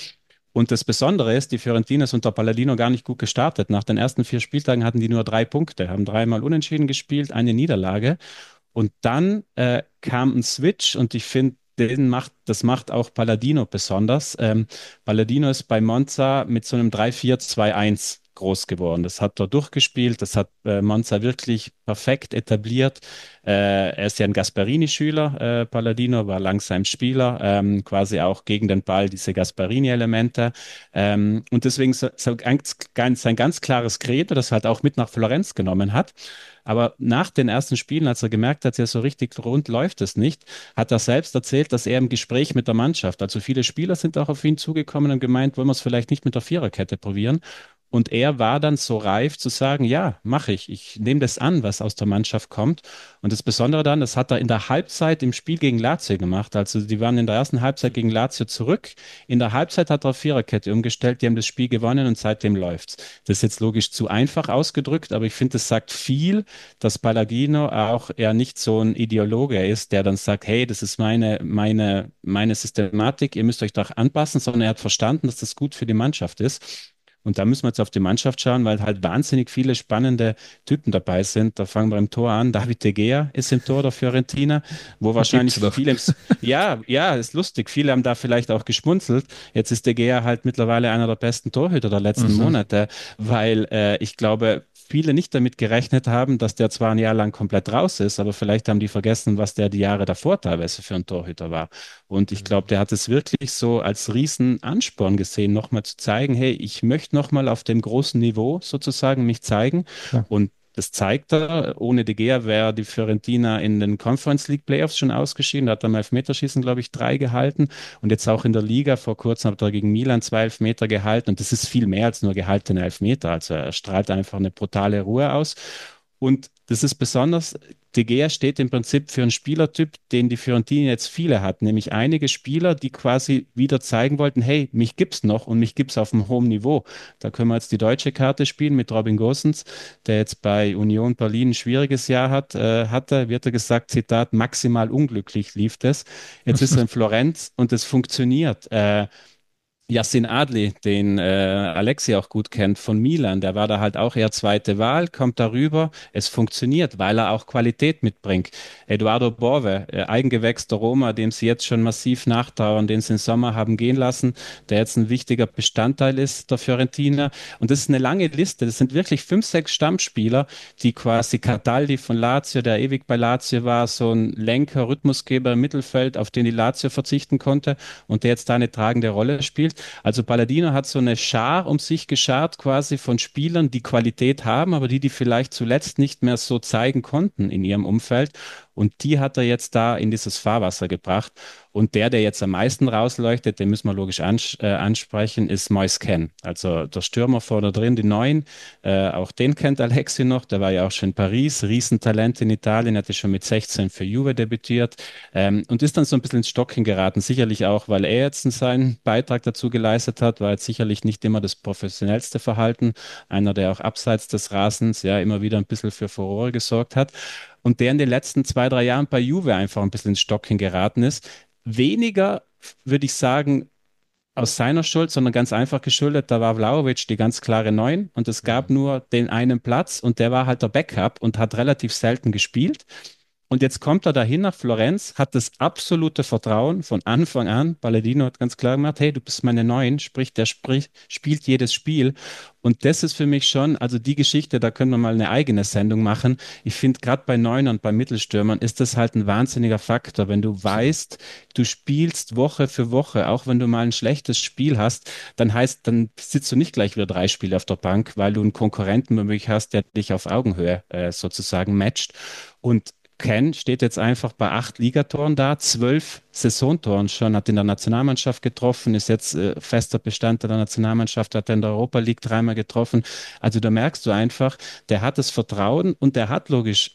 Und das Besondere ist, die Fiorentina ist unter Palladino gar nicht gut gestartet. Nach den ersten vier Spieltagen hatten die nur drei Punkte, haben dreimal unentschieden gespielt, eine Niederlage. Und dann äh, kam ein Switch und ich finde, den macht, das macht auch Palladino besonders. Ähm, Palladino ist bei Monza mit so einem drei vier zwei eins groß geworden. Das hat er durchgespielt, das hat äh, Monza wirklich perfekt etabliert. Äh, er ist ja ein Gasparini-Schüler, äh, Palladino, war langsam Spieler, ähm, quasi auch gegen den Ball diese Gasparini-Elemente. Ähm, und deswegen so, so ganz, ganz, sein ganz klares Credo, das er halt auch mit nach Florenz genommen hat. Aber nach den ersten Spielen, als er gemerkt hat, ja, so richtig rund läuft es nicht, hat er selbst erzählt, dass er im Gespräch mit der Mannschaft, also viele Spieler sind auch auf ihn zugekommen und gemeint, wollen wir es vielleicht nicht mit der Viererkette probieren. Und er war dann so reif zu sagen, ja, mache ich. Ich nehme das an, was aus der Mannschaft kommt. Und das Besondere dann, das hat er in der Halbzeit im Spiel gegen Lazio gemacht. Also die waren in der ersten Halbzeit gegen Lazio zurück. In der Halbzeit hat er auf Viererkette umgestellt. Die haben das Spiel gewonnen und seitdem läuft's. Das ist jetzt logisch zu einfach ausgedrückt, aber ich finde, das sagt viel, dass Palladino auch eher nicht so ein Ideologe ist, der dann sagt, hey, das ist meine, meine, meine Systematik, ihr müsst euch doch anpassen, sondern er hat verstanden, dass das gut für die Mannschaft ist. Und da müssen wir jetzt auf die Mannschaft schauen, weil halt wahnsinnig viele spannende Typen dabei sind. Da fangen wir im Tor an. David De Gea ist im Tor der Fiorentina, wo wahrscheinlich viele, im, ja, ja, ist lustig. Viele haben da vielleicht auch geschmunzelt. Jetzt ist De Gea halt mittlerweile einer der besten Torhüter der letzten mhm. Monate, weil äh, ich glaube, viele nicht damit gerechnet haben, dass der zwar ein Jahr lang komplett raus ist, aber vielleicht haben die vergessen, was der die Jahre davor teilweise für ein Torhüter war. Und ich glaube, der hat es wirklich so als riesen Ansporn gesehen, nochmal zu zeigen, hey, ich möchte nochmal auf dem großen Niveau sozusagen mich zeigen. Ja. Und das zeigt er. Ohne De Gea wäre die Fiorentina in den Conference League Playoffs schon ausgeschieden. Da hat er am Elfmeterschießen, glaube ich, drei gehalten. Und jetzt auch in der Liga. Vor kurzem hat er gegen Milan zwei Elfmeter gehalten. Und das ist viel mehr als nur gehaltene Elfmeter. Also er strahlt einfach eine brutale Ruhe aus. Und das ist besonders, De Gea steht im Prinzip für einen Spielertyp, den die Fiorentina jetzt viele hat, nämlich einige Spieler, die quasi wieder zeigen wollten, hey, mich gibt's noch und mich gibt's auf einem hohen Niveau. Da können wir jetzt die deutsche Karte spielen mit Robin Gosens, der jetzt bei Union Berlin ein schwieriges Jahr hat, äh, hatte, wird er gesagt, Zitat, maximal unglücklich lief das. Jetzt ist er in Florenz und es funktioniert. Äh, Yassin Adli, den äh, Alexi auch gut kennt von Milan, der war da halt auch eher zweite Wahl, kommt darüber, es funktioniert, weil er auch Qualität mitbringt. Eduardo Bove, äh, Eigengewächs der Roma, dem sie jetzt schon massiv nachtrauern, den sie im Sommer haben gehen lassen, der jetzt ein wichtiger Bestandteil ist der Fiorentina. Und das ist eine lange Liste, das sind wirklich fünf, sechs Stammspieler, die quasi Cataldi von Lazio, der ewig bei Lazio war, so ein Lenker, Rhythmusgeber im Mittelfeld, auf den die Lazio verzichten konnte und der jetzt da eine tragende Rolle spielt. Also Palladino hat so eine Schar um sich geschart quasi von Spielern, die Qualität haben, aber die, die vielleicht zuletzt nicht mehr so zeigen konnten in ihrem Umfeld. Und die hat er jetzt da in dieses Fahrwasser gebracht. Und der, der jetzt am meisten rausleuchtet, den müssen wir logisch ans äh, ansprechen, ist Moise Kean. Also der Stürmer vorne drin, die Neuen. Äh, auch den kennt Alexi noch. Der war ja auch schon in Paris. Riesentalent in Italien, hatte schon mit sechzehn für Juve debütiert. Ähm, und ist dann so ein bisschen ins Stocken geraten. Sicherlich auch, weil er jetzt seinen Beitrag dazu geleistet hat. War jetzt sicherlich nicht immer das professionellste Verhalten. Einer, der auch abseits des Rasens ja immer wieder ein bisschen für Furore gesorgt hat. Und der in den letzten zwei, drei Jahren bei Juve einfach ein bisschen ins Stocken geraten ist. Weniger, würde ich sagen, aus seiner Schuld, sondern ganz einfach geschuldet, da war Vlahovic die ganz klare Neun und es gab nur den einen Platz und der war halt der Backup und hat relativ selten gespielt. Und jetzt kommt er dahin nach Florenz, hat das absolute Vertrauen von Anfang an. Palladino hat ganz klar gemacht, hey, du bist meine Neun, sprich, der sprich, spielt jedes Spiel. Und das ist für mich schon, also die Geschichte, da können wir mal eine eigene Sendung machen. Ich finde, gerade bei Neunern und bei Mittelstürmern ist das halt ein wahnsinniger Faktor. Wenn du weißt, du spielst Woche für Woche, auch wenn du mal ein schlechtes Spiel hast, dann heißt, dann sitzt du nicht gleich wieder drei Spiele auf der Bank, weil du einen Konkurrenten möglich hast, der dich auf Augenhöhe äh, sozusagen matcht. Und Kean steht jetzt einfach bei acht Ligatoren da, zwölf Saisontoren schon, hat in der Nationalmannschaft getroffen, ist jetzt äh, fester Bestandteil der Nationalmannschaft, hat in der Europa League dreimal getroffen. Also da merkst du einfach, der hat das Vertrauen und der hat logisch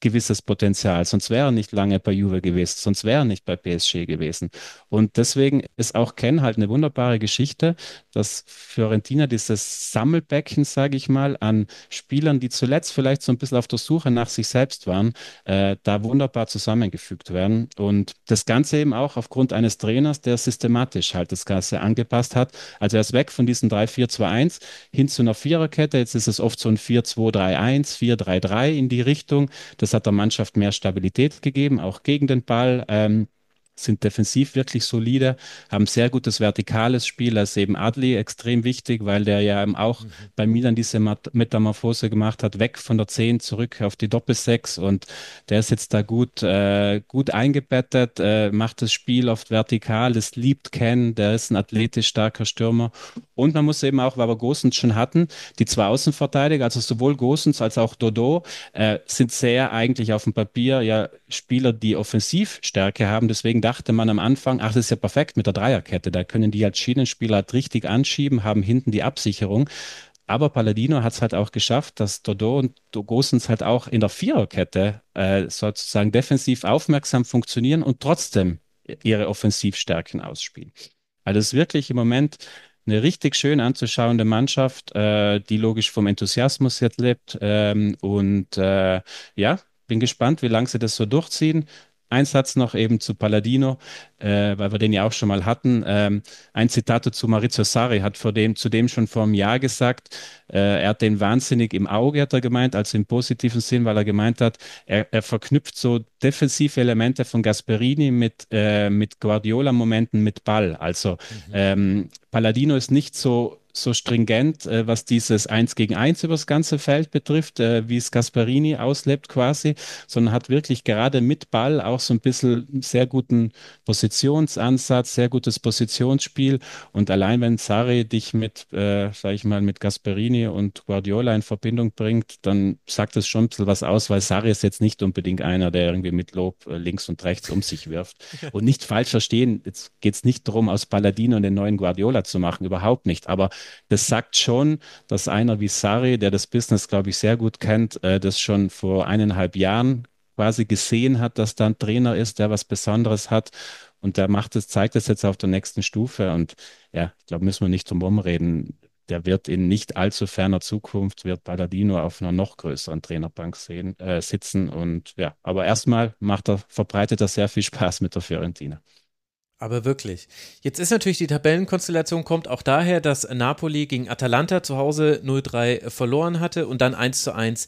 gewisses Potenzial, sonst wäre er nicht lange bei Juve gewesen, sonst wäre er nicht bei P S G gewesen. Und deswegen ist auch Ken halt eine wunderbare Geschichte, dass Fiorentina dieses Sammelbecken, sage ich mal, an Spielern, die zuletzt vielleicht so ein bisschen auf der Suche nach sich selbst waren, äh, da wunderbar zusammengefügt werden. Und das Ganze eben auch aufgrund eines Trainers, der systematisch halt das Ganze angepasst hat. Also er ist weg von diesem drei vier zwei eins hin zu einer Viererkette. Jetzt ist es oft so ein vier zwei drei eins, vier drei drei in die Richtung. Das hat der Mannschaft mehr Stabilität gegeben, auch gegen den Ball. Ähm, sind defensiv wirklich solide, haben sehr gutes vertikales Spiel. Da ist eben Adli extrem wichtig, weil der ja eben auch mhm. bei Milan diese Metamorphose gemacht hat, weg von der zehn zurück auf die Doppelsechs, und der ist jetzt da gut, äh, gut eingebettet, äh, macht das Spiel oft vertikal, das liebt Ken, der ist ein athletisch starker Stürmer. Und man muss eben auch, weil wir Gosens schon hatten, die zwei Außenverteidiger, also sowohl Gosens als auch Dodo, äh, sind sehr eigentlich auf dem Papier ja Spieler, die Offensivstärke haben. Deswegen dachte man am Anfang, ach, das ist ja perfekt mit der Dreierkette. Da können die als Schienenspieler halt richtig anschieben, haben hinten die Absicherung. Aber Palladino hat es halt auch geschafft, dass Dodo und Gosens halt auch in der Viererkette äh, sozusagen defensiv aufmerksam funktionieren und trotzdem ihre Offensivstärken ausspielen. Also es ist wirklich im Moment eine richtig schön anzuschauende Mannschaft, äh, die logisch vom Enthusiasmus jetzt lebt. Ähm, und äh, ja, bin gespannt, wie lange sie das so durchziehen. Ein Satz noch eben zu Palladino, äh, weil wir den ja auch schon mal hatten. Ähm, ein Zitat zu Maurizio Sarri hat vor dem, zudem schon vor einem Jahr gesagt, äh, er hat den wahnsinnig im Auge, hat er gemeint, also im positiven Sinn, weil er gemeint hat, er, er verknüpft so defensive Elemente von Gasperini mit, äh, mit Guardiola-Momenten mit Ball. Also mhm. ähm, Palladino ist nicht so so stringent, äh, was dieses Eins gegen Eins über das ganze Feld betrifft, äh, wie es Gasperini auslebt quasi, sondern hat wirklich gerade mit Ball auch so ein bisschen sehr guten Positionsansatz, sehr gutes Positionsspiel, und allein wenn Sarri dich mit, äh, sag ich mal, mit Gasperini und Guardiola in Verbindung bringt, dann sagt es schon ein bisschen was aus, weil Sarri ist jetzt nicht unbedingt einer, der irgendwie mit Lob äh, links und rechts um sich wirft. Und nicht falsch verstehen, jetzt geht es nicht darum, aus Palladino den neuen Guardiola zu machen, überhaupt nicht, aber das sagt schon, dass einer wie Sarri, der das Business, glaube ich, sehr gut kennt, äh, das schon vor eineinhalb Jahren quasi gesehen hat, dass da ein Trainer ist, der was Besonderes hat, und der macht es, zeigt es jetzt auf der nächsten Stufe, und ja, ich glaube, müssen wir nicht drum rumreden. Der wird in nicht allzu ferner Zukunft, wird Palladino auf einer noch größeren Trainerbank sehen, äh, sitzen, und ja, aber erstmal macht er, verbreitet er sehr viel Spaß mit der Fiorentina. Aber wirklich. Jetzt ist natürlich die Tabellenkonstellation, kommt auch daher, dass Napoli gegen Atalanta zu Hause null drei verloren hatte und dann eins zu eins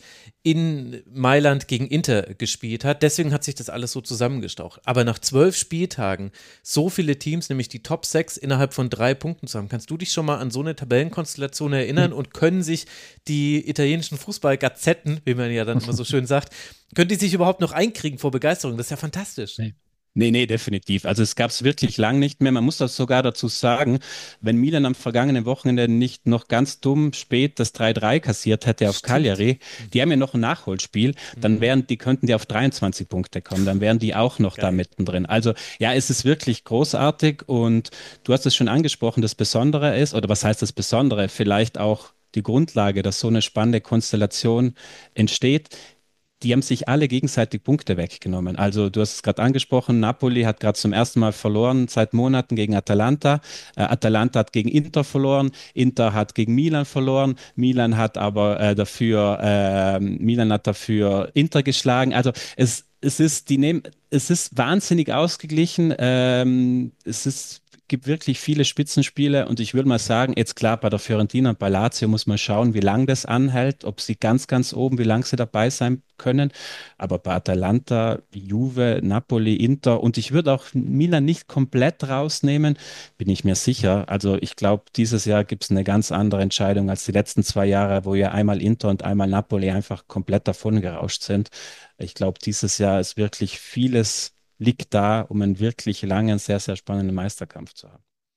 in Mailand gegen Inter gespielt hat. Deswegen hat sich das alles so zusammengestaucht. Aber nach zwölf Spieltagen so viele Teams, nämlich die Top sechs, innerhalb von drei Punkten zu haben, kannst du dich schon mal an so eine Tabellenkonstellation erinnern? Mhm. Und können sich die italienischen Fußballgazetten, wie man ja dann immer so schön sagt, können die sich überhaupt noch einkriegen vor Begeisterung? Das ist ja fantastisch. Nee. Nee, nee, definitiv. Also es gab es wirklich lang nicht mehr. Man muss das sogar dazu sagen, wenn Milan am vergangenen Wochenende nicht noch ganz dumm spät das drei drei kassiert hätte auf Cagliari, die haben ja noch ein Nachholspiel, dann wären die, könnten die auf dreiundzwanzig Punkte kommen, dann wären die auch noch Geil. Da mittendrin. Also ja, es ist wirklich großartig, und du hast es schon angesprochen, das Besondere ist, oder was heißt das Besondere? Vielleicht auch die Grundlage, dass so eine spannende Konstellation entsteht. Die haben sich alle gegenseitig Punkte weggenommen. Also du hast es gerade angesprochen, Napoli hat gerade zum ersten Mal verloren seit Monaten gegen Atalanta. Äh, Atalanta hat gegen Inter verloren, Inter hat gegen Milan verloren, Milan hat aber äh, dafür äh, Milan hat dafür Inter geschlagen. Also es, es ist die nehmen, es ist wahnsinnig ausgeglichen. Ähm, es ist gibt wirklich viele Spitzenspiele, und ich würde mal sagen, jetzt klar, bei der Fiorentina und bei Lazio muss man schauen, wie lange das anhält, ob sie ganz, ganz oben, wie lange sie dabei sein können, aber bei Atalanta, Juve, Napoli, Inter, und ich würde auch Milan nicht komplett rausnehmen, bin ich mir sicher. Also ich glaube, dieses Jahr gibt es eine ganz andere Entscheidung als die letzten zwei Jahre, wo ja einmal Inter und einmal Napoli einfach komplett davon gerauscht sind. Ich glaube, dieses Jahr ist wirklich vieles liegt da, um einen wirklich langen, sehr, sehr spannenden Meisterkampf zu haben.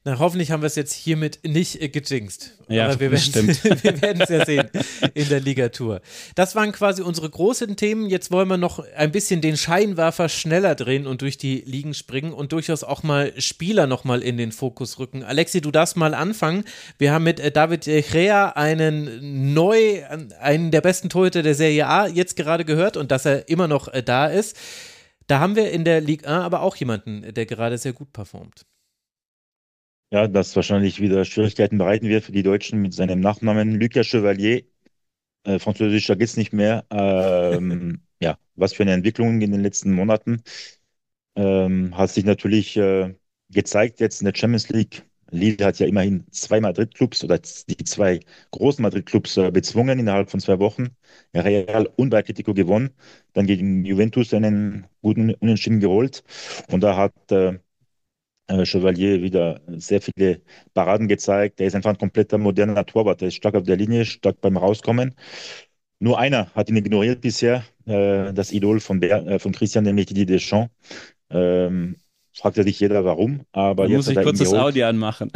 Na, hoffentlich haben wir es jetzt hiermit nicht äh, gejinxt. Ja, Aber wir das werden stimmt. wir werden es ja sehen in der Ligatur. Das waren quasi unsere großen Themen. Jetzt wollen wir noch ein bisschen den Scheinwerfer schneller drehen und durch die Ligen springen und durchaus auch mal Spieler noch mal in den Fokus rücken. Alexi, du darfst mal anfangen. Wir haben mit äh, David De Gea einen neu, einen der besten Torhüter der Serie A jetzt gerade gehört und dass er immer noch äh, da ist. Da haben wir in der Ligue eins aber auch jemanden, der gerade sehr gut performt. Ja, das wahrscheinlich wieder Schwierigkeiten bereiten wird für die Deutschen mit seinem Nachnamen. Lucas Chevalier, äh, französischer geht's nicht mehr. Ähm, ja, was für eine Entwicklung in den letzten Monaten. Ähm, hat sich natürlich äh, gezeigt jetzt in der Champions League. Lille hat ja immerhin zwei Madrid-Clubs oder die zwei großen Madrid-Clubs äh, bezwungen innerhalb von zwei Wochen. Real und bei Atletico gewonnen, dann gegen Juventus einen guten Unentschieden geholt. Und da hat äh, äh, Chevalier wieder sehr viele Paraden gezeigt. Der ist einfach ein kompletter moderner Torwart. Der ist stark auf der Linie, stark beim Rauskommen. Nur einer hat ihn ignoriert bisher, äh, das Idol von, Ber äh, von Christian, nämlich Didier Deschamps. Ähm, fragte sich jeder, warum, aber Da jetzt muss hat ich er ihn kurz das geholt. Audio anmachen.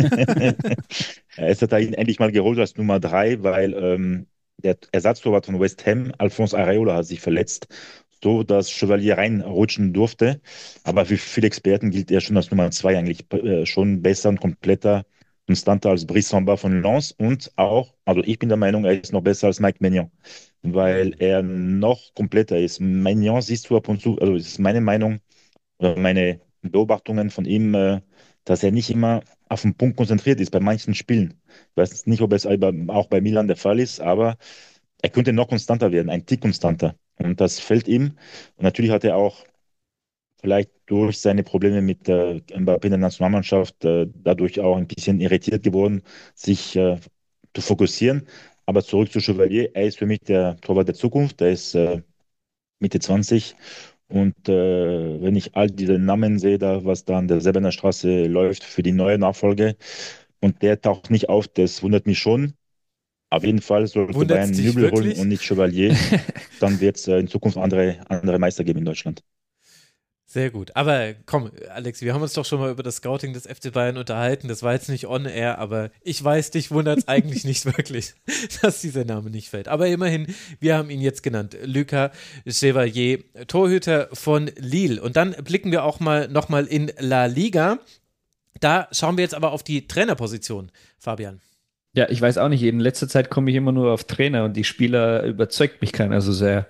Jetzt hat er ihn endlich mal geholt als Nummer drei, weil ähm, der Ersatztorwart von West Ham, Alphonse Areola, hat sich verletzt, so dass Chevalier reinrutschen durfte. Aber für viele Experten gilt er schon als Nummer zwei eigentlich äh, schon besser und kompletter, konstanter als Brice Samba von Lens und auch, also ich bin der Meinung, er ist noch besser als Mike Maignan, weil er noch kompletter ist. Maignan siehst du ab und zu, also das ist meine Meinung, oder meine Beobachtungen von ihm, äh, dass er nicht immer auf den Punkt konzentriert ist bei manchen Spielen. Ich weiß nicht, ob es auch bei Milan der Fall ist, aber er könnte noch konstanter werden, ein Tick konstanter. Und das fällt ihm. Und natürlich hat er auch vielleicht durch seine Probleme mit der Mbappé in der Nationalmannschaft äh, dadurch auch ein bisschen irritiert geworden, sich äh, zu fokussieren. Aber zurück zu Chevalier, er ist für mich der Torwart der Zukunft. Er ist äh, Mitte zwanzig. Und äh, wenn ich all diese Namen sehe, da was da an der Sebener Straße läuft für die neue Nachfolge und der taucht nicht auf, das wundert mich schon. Auf jeden Fall sollte Wundert's Bayern dich Nübel holen wirklich? und nicht Chevalier. Dann wird es äh, in Zukunft andere, andere Meister geben in Deutschland. Sehr gut. Aber komm, Alex, wir haben uns doch schon mal über das Scouting des F C Bayern unterhalten. Das war jetzt nicht on air, aber ich weiß, dich wundert es eigentlich nicht wirklich, dass dieser Name nicht fällt. Aber immerhin, wir haben ihn jetzt genannt. Lucas Chevalier, Torhüter von Lille. Und dann blicken wir auch mal nochmal in La Liga. Da schauen wir jetzt aber auf die Trainerposition, Fabian. Ja, ich weiß auch nicht, in letzter Zeit komme ich immer nur auf Trainer und die Spieler überzeugt mich keiner so sehr.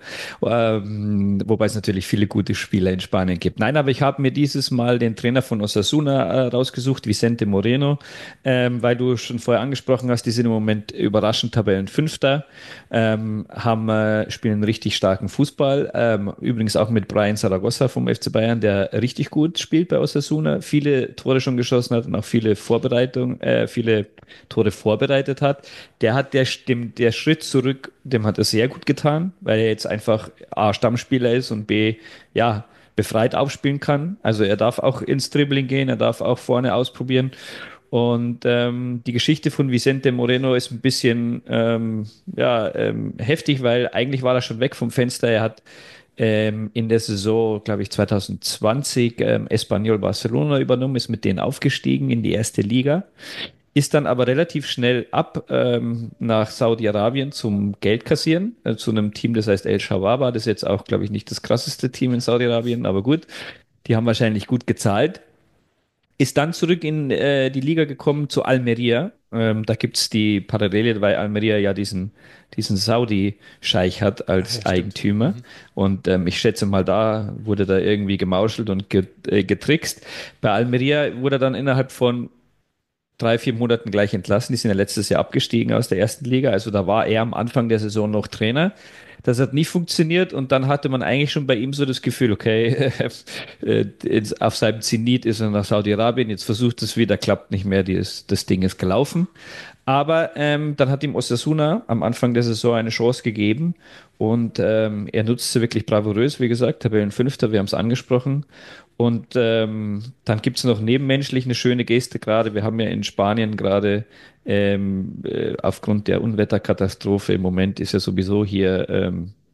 Ähm, wobei es natürlich viele gute Spieler in Spanien gibt. Nein, aber ich habe mir dieses Mal den Trainer von Osasuna äh, rausgesucht, Vicente Moreno, ähm, weil du schon vorher angesprochen hast, die sind im Moment überraschend Tabellenfünfter, ähm, haben, äh, spielen einen richtig starken Fußball. Ähm, übrigens auch mit Brian Zaragoza vom F C Bayern, der richtig gut spielt bei Osasuna, viele Tore schon geschossen hat und auch viele Vorbereitungen, äh, viele Tore vorbereitet hat, der hat der, dem, der Schritt zurück, dem hat er sehr gut getan, weil er jetzt einfach A, Stammspieler ist und B, ja, befreit aufspielen kann. Also er darf auch ins Dribbling gehen, er darf auch vorne ausprobieren. Und ähm, die Geschichte von Vicente Moreno ist ein bisschen ähm, ja, ähm, heftig, weil eigentlich war er schon weg vom Fenster. Er hat ähm, in der Saison, glaube ich, zwanzig zwanzig ähm, Espanyol Barcelona übernommen, ist mit denen aufgestiegen in die erste Liga. Ist dann aber relativ schnell ab ähm, nach Saudi-Arabien zum Geld kassieren, äh, zu einem Team, das heißt El Shawaba. Das ist jetzt auch, glaube ich, nicht das krasseste Team in Saudi-Arabien, aber gut. Die haben wahrscheinlich gut gezahlt. Ist dann zurück in äh, die Liga gekommen zu Almeria. Ähm, da gibt's die Parallele, weil Almeria ja diesen, diesen Saudi-Scheich hat Ach ja, als stimmt. Eigentümer. Mhm. Und ähm, ich schätze mal, da wurde da irgendwie gemauschelt und get, äh, getrickst. Bei Almeria wurde er dann innerhalb von drei, vier Monaten gleich entlassen. Die sind ja letztes Jahr abgestiegen aus der ersten Liga. Also da war er am Anfang der Saison noch Trainer. Das hat nicht funktioniert und dann hatte man eigentlich schon bei ihm so das Gefühl, okay, äh, jetzt auf seinem Zenit ist er nach Saudi-Arabien, jetzt versucht es wieder, klappt nicht mehr, das, das Ding ist gelaufen. Aber ähm, dann hat ihm Osasuna am Anfang der Saison eine Chance gegeben und ähm, er nutzt sie wirklich bravourös, wie gesagt, Tabellenfünfter, wir haben es angesprochen. Und ähm, dann gibt es noch nebenmenschlich eine schöne Geste gerade. Wir haben ja in Spanien gerade ähm, äh, aufgrund der Unwetterkatastrophe im Moment ist ja sowieso hier ähm,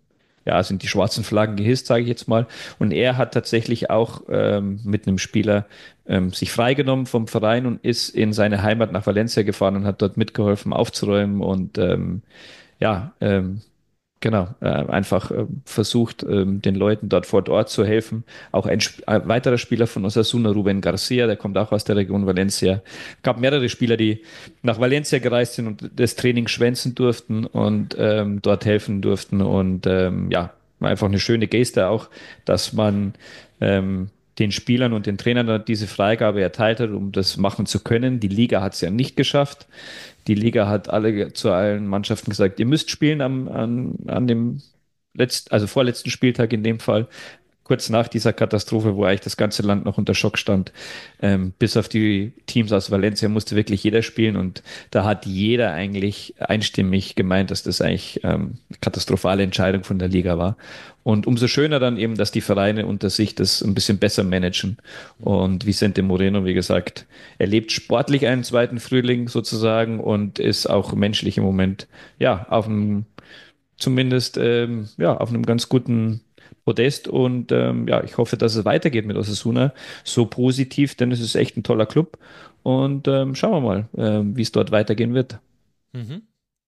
ja, sind die schwarzen Flaggen gehisst, sage ich jetzt mal. Und er hat tatsächlich auch ähm, mit einem Spieler ähm, sich freigenommen vom Verein und ist in seine Heimat nach Valencia gefahren und hat dort mitgeholfen aufzuräumen und ähm, ja, ähm, genau, äh, einfach äh, versucht, ähm, den Leuten dort vor Ort zu helfen. Auch ein, Sp- ein weiterer Spieler von Osasuna, Ruben Garcia, der kommt auch aus der Region Valencia. Gab mehrere Spieler, die nach Valencia gereist sind und das Training schwänzen durften und ähm, dort helfen durften. Und ähm, ja, war einfach eine schöne Geste auch, dass man ähm, den Spielern und den Trainern dort diese Freigabe erteilt hat, um das machen zu können. Die Liga hat es ja nicht geschafft. Die Liga hat alle zu allen Mannschaften gesagt, ihr müsst spielen am, an, an dem letzt, also vorletzten Spieltag in dem Fall, kurz nach dieser Katastrophe, wo eigentlich das ganze Land noch unter Schock stand. Ähm, bis auf die Teams aus Valencia musste wirklich jeder spielen und da hat jeder eigentlich einstimmig gemeint, dass das eigentlich ähm, eine katastrophale Entscheidung von der Liga war. Und umso schöner dann eben, dass die Vereine unter sich das ein bisschen besser managen. Und Vicente Moreno, wie gesagt, erlebt sportlich einen zweiten Frühling sozusagen und ist auch menschlich im Moment, ja, auf einem, zumindest, ähm, ja, auf einem ganz guten Podest. Und ähm, ja, ich hoffe, dass es weitergeht mit Osasuna. So positiv, denn es ist echt ein toller Club. Und ähm, schauen wir mal, ähm, wie es dort weitergehen wird. Mhm.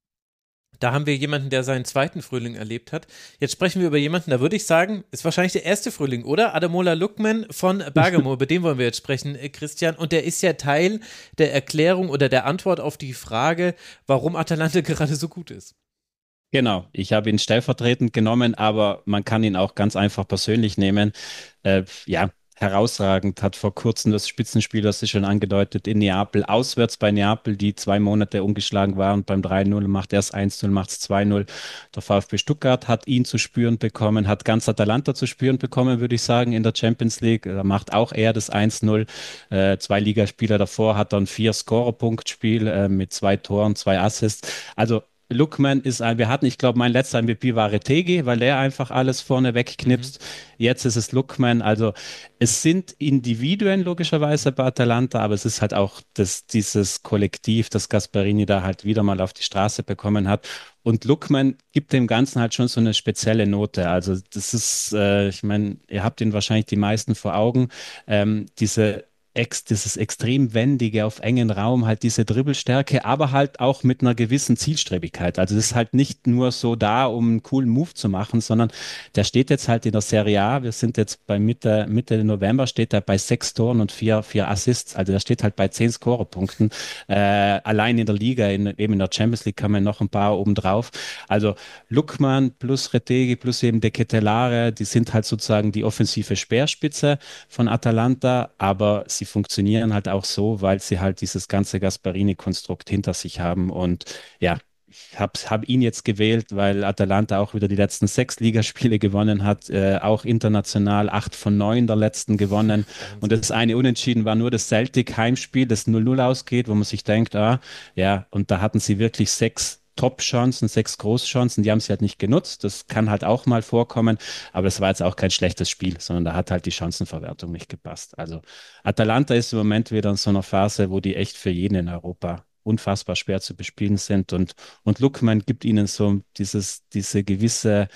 Da haben wir jemanden, der seinen zweiten Frühling erlebt hat. Jetzt sprechen wir über jemanden, da würde ich sagen, ist wahrscheinlich der erste Frühling, oder? Ademola Lookman von Bergamo, über den wollen wir jetzt sprechen, äh, Christian. Und der ist ja Teil der Erklärung oder der Antwort auf die Frage, warum Atalanta gerade so gut ist. Genau, ich habe ihn stellvertretend genommen, aber man kann ihn auch ganz einfach persönlich nehmen. Äh, ja, herausragend, hat vor kurzem das Spitzenspiel, das ist schon angedeutet, in Neapel, auswärts bei Neapel, die zwei Monate ungeschlagen waren. Beim drei null macht er es eins null, macht es zwei null. Der VfB Stuttgart hat ihn zu spüren bekommen, hat ganz Atalanta zu spüren bekommen, würde ich sagen, in der Champions League. Da macht auch er das eins null. Äh, zwei Ligaspieler davor hat dann vier Scorer-Punktspiel äh, mit zwei Toren, zwei Assists. Also Lookman ist ein, wir hatten, ich glaube, mein letzter M V P war Retegi, weil der einfach alles vorne wegknipst. Mhm. Jetzt ist es Lookman. Also es sind Individuen logischerweise bei Atalanta, aber es ist halt auch das, dieses Kollektiv, das Gasperini da halt wieder mal auf die Straße bekommen hat. Und Lookman gibt dem Ganzen halt schon so eine spezielle Note. Also das ist, äh, ich meine, ihr habt ihn wahrscheinlich die meisten vor Augen, ähm, diese Ex, dieses extrem wendige auf engen Raum, halt diese Dribbelstärke, aber halt auch mit einer gewissen Zielstrebigkeit. Also das ist halt nicht nur so da, um einen coolen Move zu machen, sondern der steht jetzt halt in der Serie A. Wir sind jetzt bei Mitte, Mitte November, steht er bei sechs Toren und vier, vier Assists. Also der steht halt bei zehn Scorerpunkten. Äh, allein in der Liga, in, eben in der Champions League kann man noch ein paar oben drauf. Also Lookman plus Retegi plus eben De Ketelaere, die sind halt sozusagen die offensive Speerspitze von Atalanta, aber sie funktionieren halt auch so, weil sie halt dieses ganze Gasparini-Konstrukt hinter sich haben. Und ja, ich habe hab ihn jetzt gewählt, weil Atalanta auch wieder die letzten sechs Ligaspiele gewonnen hat, äh, auch international acht von neun der letzten gewonnen. Und das eine Unentschieden war nur das Celtic-Heimspiel, das null null ausgeht, wo man sich denkt, ah, ja, und da hatten sie wirklich sechs Top-Chancen, sechs Großchancen, die haben sie halt nicht genutzt. Das kann halt auch mal vorkommen, aber das war jetzt auch kein schlechtes Spiel, sondern da hat halt die Chancenverwertung nicht gepasst. Also Atalanta ist im Moment wieder in so einer Phase, wo die echt für jeden in Europa unfassbar schwer zu bespielen sind und, und Lookman gibt ihnen so dieses, diese gewisse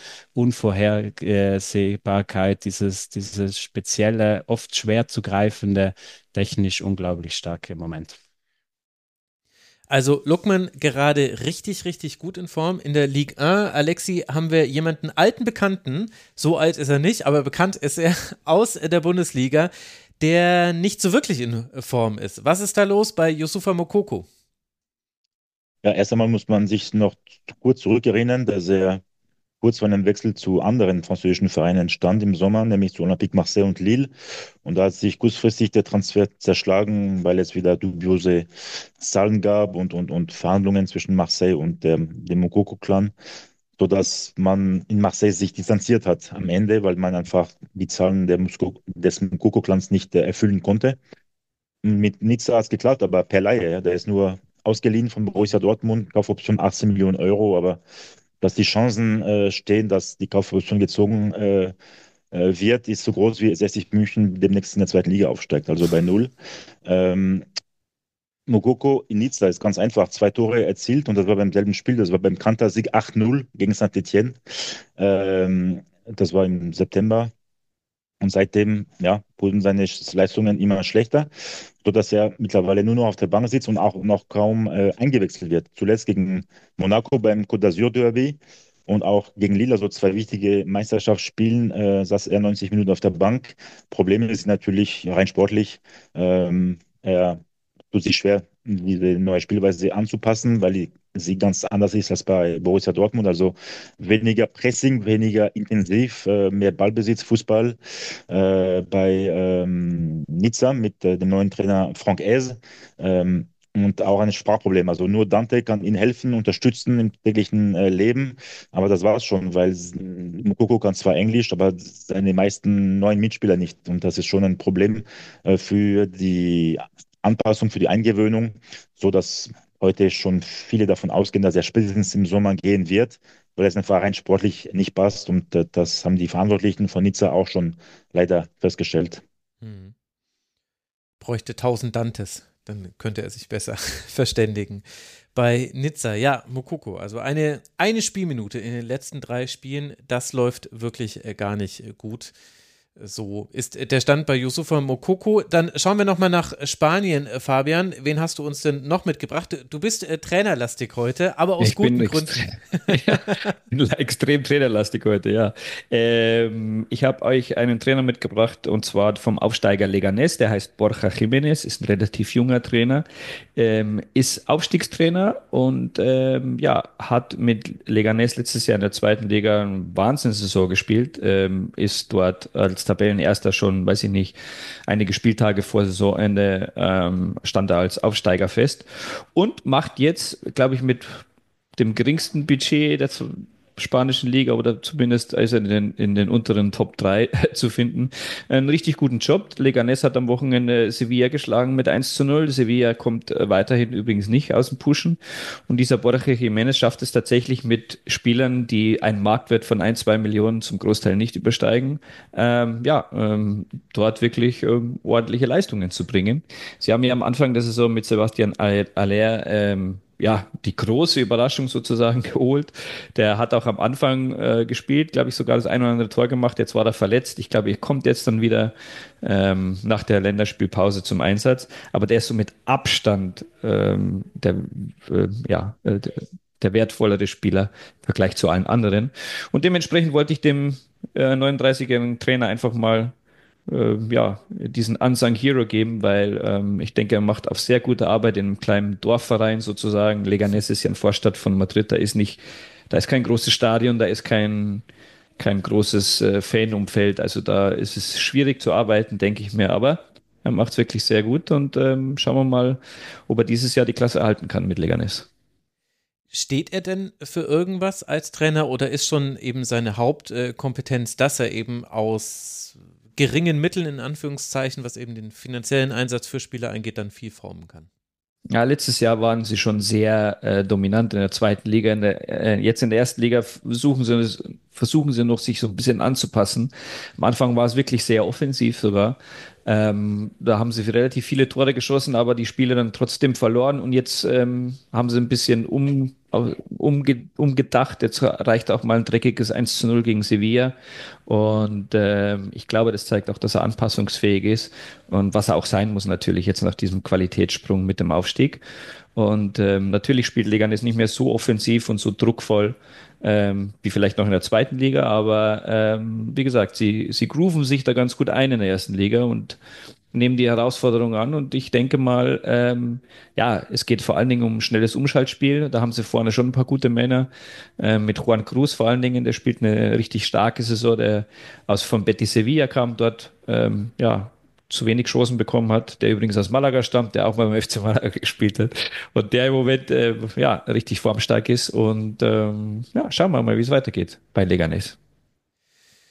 Unvorhersehbarkeit, dieses, dieses spezielle, oft schwer zu greifende, technisch unglaublich starke Moment. Also Lookman gerade richtig, richtig gut in Form. In der Ligue eins, Alexi, haben wir jemanden alten Bekannten, so alt ist er nicht, aber bekannt ist er aus der Bundesliga, der nicht so wirklich in Form ist. Was ist da los bei Youssoufa Moukoko? Ja, erst einmal muss man sich noch kurz zurückerinnern, dass er kurz vor einem Wechsel zu anderen französischen Vereinen stand im Sommer, nämlich zu Olympique Marseille und Lille. Und da hat sich kurzfristig der Transfer zerschlagen, weil es wieder dubiose Zahlen gab und, und, und Verhandlungen zwischen Marseille und ähm, dem Moukoko-Clan, sodass man in Marseille sich distanziert hat am Ende, weil man einfach die Zahlen der Musko des Moukoko-Clans nicht äh, erfüllen konnte. Mit Nizza hat es geklappt, aber per Leihe, ja, der ist nur ausgeliehen von Borussia Dortmund, Kaufoption achtzehn Millionen Euro, aber dass die Chancen äh, stehen, dass die Kaufoption gezogen äh, äh, wird, ist so groß, wie sechzig München demnächst in der zweiten Liga aufsteigt, also bei null. Ähm, Moukoko in Nizza ist ganz einfach. Zwei Tore erzielt und das war beim selben Spiel. Das war beim Kantersieg acht null gegen Saint-Étienne. Ähm, das war im September. Und seitdem, ja, wurden seine Leistungen immer schlechter, sodass er mittlerweile nur noch auf der Bank sitzt und auch noch kaum äh, eingewechselt wird. Zuletzt gegen Monaco beim Côte d'Azur Derby und auch gegen Lille, also zwei wichtige Meisterschaftsspielen, äh, saß er neunzig Minuten auf der Bank. Probleme sind natürlich rein sportlich. Ähm, er tut sich schwer, diese neue Spielweise anzupassen, weil die, sie ganz anders ist als bei Borussia Dortmund. Also weniger Pressing, weniger intensiv, äh, mehr Ballbesitz, Fußball. Äh, bei ähm, Nizza mit äh, dem neuen Trainer Franck Hez. Ähm, und auch ein Sprachproblem. Also nur Dante kann ihnen helfen, unterstützen im täglichen äh, Leben. Aber das war es schon, weil s- Mukoko kann zwar Englisch, aber seine meisten neuen Mitspieler nicht. Und das ist schon ein Problem äh, für die Anpassung, für die Eingewöhnung, so dass heute schon viele davon ausgehen, dass er spätestens im Sommer gehen wird, weil es einfach rein sportlich nicht passt. Und äh, das haben die Verantwortlichen von Nizza auch schon leider festgestellt. Hm. Bräuchte tausend Dantes, dann könnte er sich besser verständigen. Bei Nizza, ja, Moukoko, also eine, eine Spielminute in den letzten drei Spielen, das läuft wirklich äh, gar nicht äh, gut. So ist der Stand bei Youssoufa Moukoko. Dann schauen wir nochmal nach Spanien, äh, Fabian. Wen hast du uns denn noch mitgebracht? Du bist äh, trainerlastig heute, aber aus Ich guten bin Gründen. extrem, ja, bin extrem trainerlastig heute, ja. Ähm, ich habe euch einen Trainer mitgebracht und zwar vom Aufsteiger Leganés, der heißt Borja Jiménez, ist ein relativ junger Trainer, ähm, ist Aufstiegstrainer und ähm, ja, hat mit Leganés letztes Jahr in der zweiten Liga eine Wahnsinnssaison gespielt, ähm, ist dort als Tabellenerster schon, weiß ich nicht, einige Spieltage vor Saisonende ähm, stand er als Aufsteiger fest und macht jetzt, glaube ich, mit dem geringsten Budget der zu- spanischen Liga oder zumindest also in den, in den unteren Top drei zu finden. Einen richtig guten Job. Leganés hat am Wochenende Sevilla geschlagen mit eins zu null. Sevilla kommt äh, weiterhin übrigens nicht aus dem Pushen. Und dieser Borja Jiménez schafft es tatsächlich mit Spielern, die einen Marktwert von ein, zwei Millionen zum Großteil nicht übersteigen, ähm, ja, ähm, dort wirklich ähm, ordentliche Leistungen zu bringen. Sie haben ja am Anfang der Saison mit Sebastian Aller ähm, ja, die große Überraschung sozusagen geholt. Der hat auch am Anfang äh, gespielt, glaube ich, sogar das ein oder andere Tor gemacht. Jetzt war er verletzt. Ich glaube, er kommt jetzt dann wieder ähm, nach der Länderspielpause zum Einsatz. Aber der ist so mit Abstand ähm, der, äh, ja, äh, der, der wertvollere Spieler im Vergleich zu allen anderen. Und dementsprechend wollte ich dem äh, neununddreißigjährigen Trainer einfach mal äh, ja, diesen Unsung Hero geben, weil ähm, ich denke, er macht auf sehr gute Arbeit in einem kleinen Dorfverein sozusagen. Leganés ist ja eine Vorstadt von Madrid, da ist nicht, da ist kein großes Stadion, da ist kein, kein großes äh, Fanumfeld, also da ist es schwierig zu arbeiten, denke ich mir, aber er macht es wirklich sehr gut und ähm, schauen wir mal, ob er dieses Jahr die Klasse erhalten kann mit Leganés. Steht er denn für irgendwas als Trainer oder ist schon eben seine Hauptkompetenz, dass er eben aus geringen Mitteln in Anführungszeichen, was eben den finanziellen Einsatz für Spieler angeht, dann viel formen kann? Ja, letztes Jahr waren sie schon sehr äh, dominant in der zweiten Liga. In der, äh, jetzt in der ersten Liga versuchen sie, es- versuchen sie noch, sich so ein bisschen anzupassen. Am Anfang war es wirklich sehr offensiv sogar. Ähm, da haben sie relativ viele Tore geschossen, aber die Spiele dann trotzdem verloren. Und jetzt ähm, haben sie ein bisschen um, umge, umgedacht. Jetzt reicht auch mal ein dreckiges eins zu null gegen Sevilla. Und ähm, ich glaube, das zeigt auch, dass er anpassungsfähig ist. Und was er auch sein muss natürlich jetzt nach diesem Qualitätssprung mit dem Aufstieg. Und ähm, natürlich spielt Leganes nicht mehr so offensiv und so druckvoll ähm, wie vielleicht noch in der zweiten Liga, aber ähm, wie gesagt, sie, sie grooven sich da ganz gut ein in der ersten Liga und nehmen die Herausforderung an. Und ich denke mal, ähm, ja, es geht vor allen Dingen um schnelles Umschaltspiel. Da haben sie vorne schon ein paar gute Männer. Äh, mit Juan Cruz vor allen Dingen, der spielt eine richtig starke Saison, der aus von Betis Sevilla kam, dort ähm, ja zu wenig Chancen bekommen hat, der übrigens aus Malaga stammt, der auch mal beim F C Malaga gespielt hat und der im Moment äh, ja richtig formstark ist und ähm, ja, schauen wir mal, wie es weitergeht bei Leganés.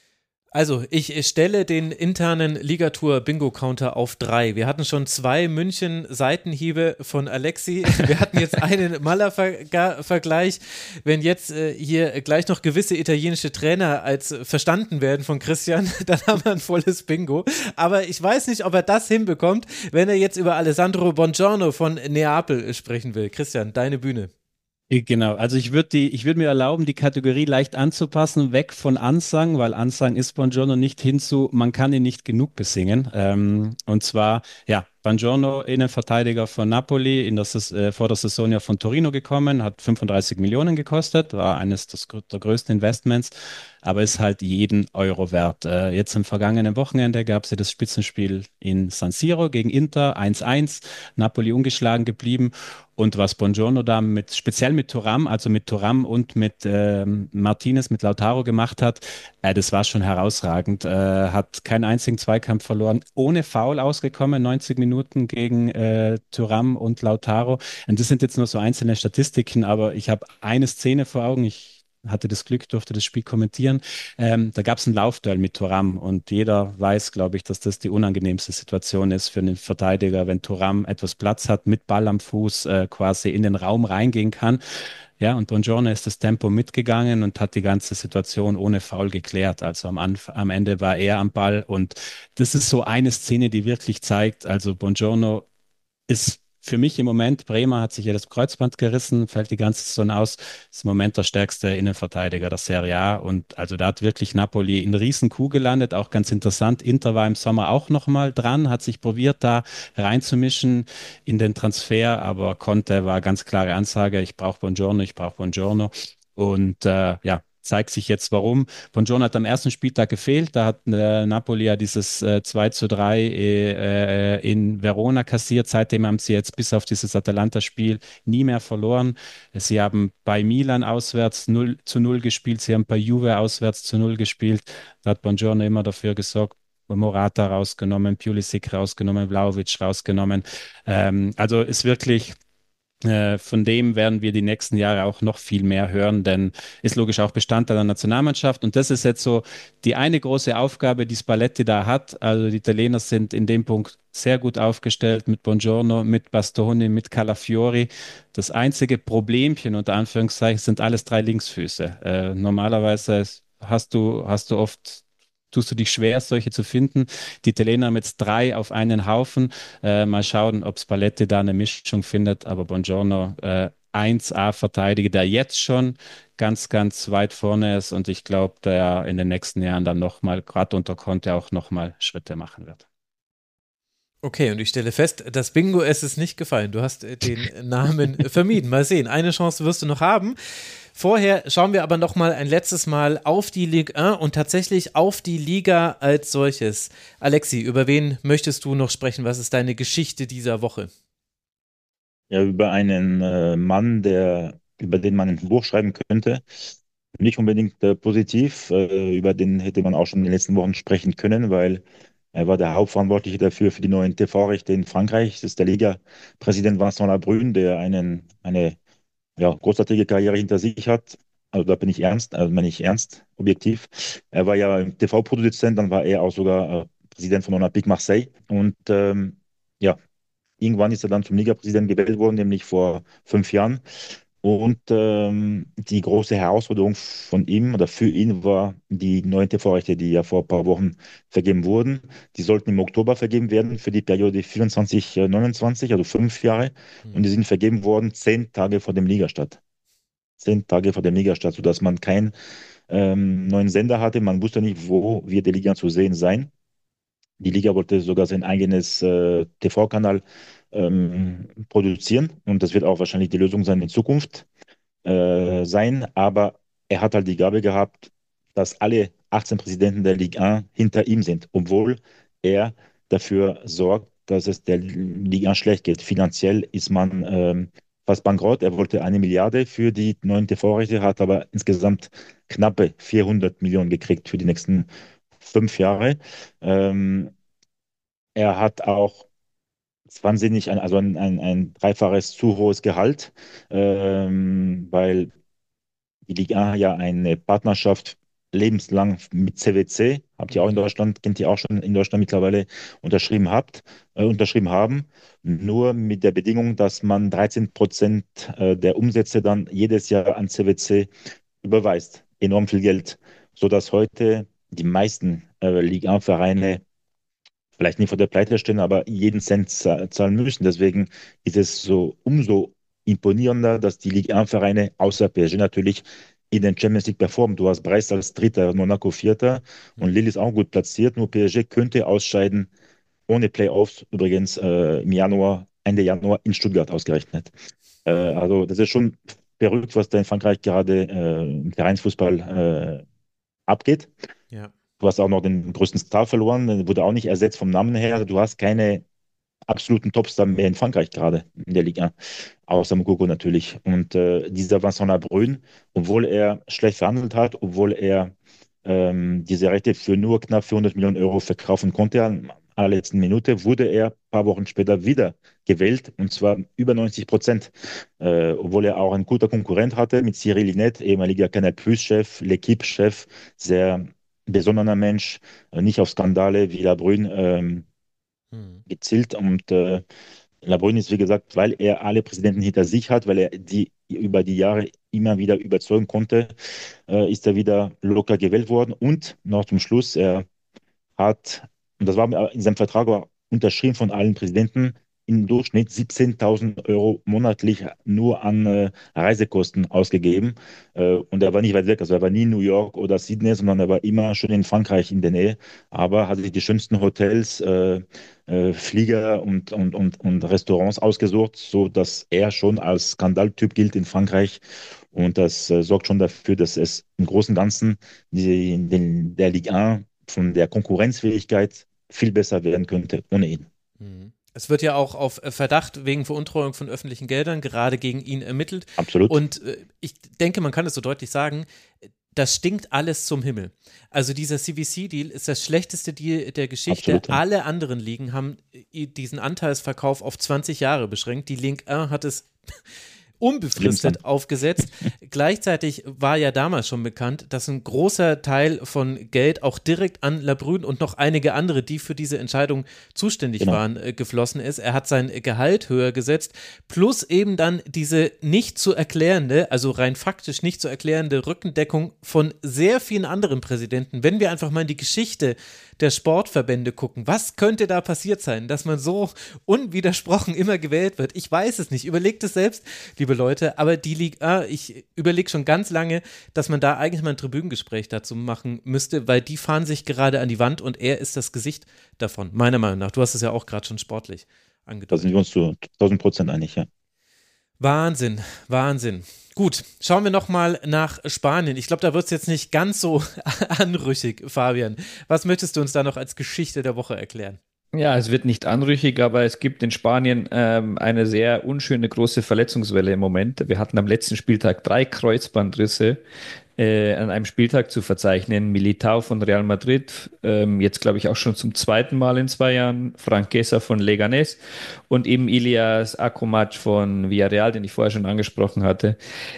Also, ich stelle den internen Ligatur-Bingo-Counter auf drei. Wir hatten schon zwei München-Seitenhiebe von Alexi. Wir hatten jetzt einen Maller-Vergleich. Wenn jetzt äh, hier gleich noch gewisse italienische Trainer als verstanden werden von Christian, dann haben wir ein volles Bingo. Aber ich weiß nicht, ob er das hinbekommt, wenn er jetzt über Alessandro Bongiorno von Neapel sprechen will. Christian, deine Bühne. Genau, also ich würde die, ich würde mir erlauben, die Kategorie leicht anzupassen, weg von Ansang, weil Ansang ist Buongiorno nicht hinzu, man kann ihn nicht genug besingen. Ähm, und zwar, ja, Buongiorno, Innenverteidiger von Napoli, in das ist, äh, vor der Saison ja von Torino gekommen, hat fünfunddreißig Millionen gekostet, war eines des, der größten Investments, aber ist halt jeden Euro wert. Äh, jetzt am vergangenen Wochenende gab es ja das Spitzenspiel in San Siro gegen Inter, eins eins, Napoli ungeschlagen geblieben. Und was Buongiorno da mit, speziell mit Thuram, also mit Thuram und mit ähm, Martinez, mit Lautaro gemacht hat, äh, das war schon herausragend. Äh, hat keinen einzigen Zweikampf verloren, ohne Foul ausgekommen, neunzig Minuten gegen äh, Thuram und Lautaro. Und das sind jetzt nur so einzelne Statistiken, aber ich habe eine Szene vor Augen. Ich hatte das Glück, durfte das Spiel kommentieren. Ähm, da gab es ein Laufduell mit Thuram und jeder weiß, glaube ich, dass das die unangenehmste Situation ist für einen Verteidiger, wenn Thuram etwas Platz hat, mit Ball am Fuß äh, quasi in den Raum reingehen kann. Ja, und Buongiorno ist das Tempo mitgegangen und hat die ganze Situation ohne Foul geklärt. Also am, Anf am Ende war er am Ball und das ist so eine Szene, die wirklich zeigt, also Buongiorno ist für mich im Moment, Bremer hat sich ja das Kreuzband gerissen, fällt die ganze Saison aus, ist im Moment der stärkste Innenverteidiger der Serie A und also da hat wirklich Napoli in Riesenkuh gelandet, auch ganz interessant. Inter war im Sommer auch nochmal dran, hat sich probiert, da reinzumischen in den Transfer, aber Conte war ganz klare Ansage, ich brauche Buongiorno, ich brauche Buongiorno und äh, ja, zeigt sich jetzt warum. Buongiorno hat am ersten Spieltag gefehlt. Da hat äh, Napoli ja dieses äh, zwei zu drei äh, in Verona kassiert. Seitdem haben sie jetzt bis auf dieses Atalanta-Spiel nie mehr verloren. Sie haben bei Milan auswärts null zu null gespielt. Sie haben bei Juve auswärts zu null gespielt. Da hat Buongiorno immer dafür gesorgt. Morata rausgenommen, Pulisic rausgenommen, Vlahovic rausgenommen. Ähm, also ist wirklich äh, von dem werden wir die nächsten Jahre auch noch viel mehr hören, denn ist logisch auch Bestandteil der Nationalmannschaft. Und das ist jetzt so die eine große Aufgabe, die Spalletti da hat. Also die Italiener sind in dem Punkt sehr gut aufgestellt mit Buongiorno, mit Bastoni, mit Calafiori. Das einzige Problemchen unter Anführungszeichen sind alles drei Linksfüße. Äh, normalerweise hast du, hast du oft tust du dich schwer, solche zu finden. Die Italiener haben jetzt drei auf einen Haufen. Äh, mal schauen, ob Spalletti da eine Mischung findet. Aber Buongiorno, äh, eins A-Verteidiger, der jetzt schon ganz, ganz weit vorne ist. Und ich glaube, der in den nächsten Jahren dann nochmal, gerade unter Conte, auch nochmal Schritte machen wird. Okay, und ich stelle fest, das Bingo es ist nicht gefallen. Du hast den Namen vermieden. Mal sehen, eine Chance wirst du noch haben. Vorher schauen wir aber noch mal ein letztes Mal auf die Ligue eins und tatsächlich auf die Liga als solches. Alexi, über wen möchtest du noch sprechen? Was ist deine Geschichte dieser Woche? Ja, über einen äh, Mann, der, über den man ein Buch schreiben könnte. Nicht unbedingt äh, positiv, äh, über den hätte man auch schon in den letzten Wochen sprechen können, weil er war der Hauptverantwortliche dafür für die neuen T V-Rechte in Frankreich. Das ist der Liga-Präsident Vincent Labrune, der einen, eine ja, großartige Karriere hinter sich hat. Also da bin ich ernst, also meine ich ernst, objektiv. Er war ja T V-Produzent, dann war er auch sogar äh, Präsident von Olympique Marseille. Und ähm, ja, irgendwann ist er dann zum Liga-Präsident gewählt worden, nämlich vor fünf Jahren. Und ähm, die große Herausforderung von ihm oder für ihn war die neuen T V-Rechte, die ja vor ein paar Wochen vergeben wurden. Die sollten im Oktober vergeben werden für die Periode vierundzwanzig neunundzwanzig, also fünf Jahre. Mhm. Und die sind vergeben worden zehn Tage vor dem Ligastart. Zehn Tage vor dem Ligastart, sodass man keinen ähm, neuen Sender hatte. Man wusste nicht, wo wird die Liga zu sehen sein. Die Liga wollte sogar sein eigenes äh, T V-Kanal ähm, produzieren und das wird auch wahrscheinlich die Lösung sein in Zukunft äh, sein. Aber er hat halt die Gabe gehabt, dass alle achtzehn Präsidenten der Ligue eins hinter ihm sind, obwohl er dafür sorgt, dass es der Ligue eins schlecht geht. Finanziell ist man ähm, fast bankrott. Er wollte eine Milliarde für die neuen T V-Rechte, hat aber insgesamt knappe vierhundert Millionen gekriegt für die nächsten fünf Jahre. Ähm, er hat auch wahnsinnig, ein, also ein, ein, ein dreifaches zu hohes Gehalt, ähm, weil die Liga ja eine Partnerschaft lebenslang mit C W C, habt ihr auch in Deutschland, kennt ihr auch schon in Deutschland mittlerweile unterschrieben habt, äh, unterschrieben haben, nur mit der Bedingung, dass man dreizehn Prozent äh, der Umsätze dann jedes Jahr an C W C überweist. Enorm viel Geld, sodass heute die meisten äh, Liga eins-Vereine vielleicht nicht vor der Pleite stehen, aber jeden Cent zahlen müssen. Deswegen ist es so umso imponierender, dass die Ligue eins-Vereine außer P S G natürlich in den Champions League performen. Du hast Brest als Dritter, Monaco Vierter und Lille ist auch gut platziert. Nur P S G könnte ausscheiden ohne Playoffs, übrigens äh, im Januar, Ende Januar in Stuttgart ausgerechnet. Äh, also das ist schon verrückt, was da in Frankreich gerade äh, im Vereinsfußball äh, abgeht. Ja. Du hast auch noch den größten Star verloren, der wurde auch nicht ersetzt vom Namen her. Du hast keine absoluten Topstar mehr in Frankreich gerade in der Liga, außer Mukoko natürlich. Und äh, dieser Vincent Labrune, obwohl er schlecht verhandelt hat, obwohl er ähm, diese Rechte für nur knapp vierhundert Millionen Euro verkaufen konnte, an allerletzten Minute, wurde er ein paar Wochen später wieder gewählt, und zwar über neunzig Prozent, äh, obwohl er auch einen guten Konkurrent hatte mit Cyril Linette, ehemaliger Canal Plus-Chef, L'Equipe-Chef, sehr besonderer Mensch, äh, nicht auf Skandale wie Labrune ähm, Hm. gezielt. Und äh, Labrune ist, wie gesagt, weil er alle Präsidenten hinter sich hat, weil er die über die Jahre immer wieder überzeugen konnte, äh, ist er wieder locker gewählt worden. Und noch zum Schluss, er hat, und das war in seinem Vertrag auch unterschrieben von allen Präsidenten, im Durchschnitt siebzehntausend Euro monatlich nur an äh, Reisekosten ausgegeben. Äh, und er war nicht weit weg, also er war nie in New York oder Sydney, sondern er war immer schon in Frankreich in der Nähe, aber hat sich die schönsten Hotels, äh, äh, Flieger und, und, und, und Restaurants ausgesucht, so dass er schon als Skandaltyp gilt in Frankreich. Und das äh, sorgt schon dafür, dass es im Großen und Ganzen die, den, der Ligue eins von der Konkurrenzfähigkeit viel besser werden könnte ohne ihn. Hm. Es wird ja auch auf Verdacht wegen Veruntreuung von öffentlichen Geldern gerade gegen ihn ermittelt. Absolut. Und äh, ich denke, man kann es so deutlich sagen, das stinkt alles zum Himmel. Also dieser C V C-Deal ist das schlechteste Deal der Geschichte. Absolut, ja. Alle anderen Ligen haben diesen Anteilsverkauf auf zwanzig Jahre beschränkt. Die Ligue eins hat es unbefristet Lebenslang. aufgesetzt. Gleichzeitig war ja damals schon bekannt, dass ein großer Teil von Geld auch direkt an Labrune und noch einige andere, die für diese Entscheidung zuständig Genau. waren, äh, geflossen ist. Er hat sein Gehalt höher gesetzt, plus eben dann diese nicht zu erklärende, also rein faktisch nicht zu erklärende Rückendeckung von sehr vielen anderen Präsidenten. Wenn wir einfach mal in die Geschichte der Sportverbände gucken, was könnte da passiert sein, dass man so unwidersprochen immer gewählt wird? Ich weiß es nicht. Überlegt es selbst, liebe Leute, aber die Ligue eins, ich überlege schon ganz lange, dass man da eigentlich mal ein Tribünengespräch dazu machen müsste, weil die fahren sich gerade an die Wand und er ist das Gesicht davon, meiner Meinung nach. Du hast es ja auch gerade schon sportlich Da angedeutet. sind wir uns zu tausend Prozent einig, ja. Wahnsinn, Wahnsinn. Gut, schauen wir nochmal nach Spanien. Ich glaube, da wird es jetzt nicht ganz so anrüchig, Fabian. Was möchtest du uns da noch als Geschichte der Woche erklären? Ja, es wird nicht anrüchig, aber es gibt in Spanien ähm, eine sehr unschöne große Verletzungswelle im Moment. Wir hatten am letzten Spieltag drei Kreuzbandrisse äh, an einem Spieltag zu verzeichnen. Militao von Real Madrid, ähm, jetzt glaube ich auch schon zum zweiten Mal in zwei Jahren, Franquesa von Leganés und eben Ilias Akomac von Villarreal, den ich vorher schon angesprochen hatte.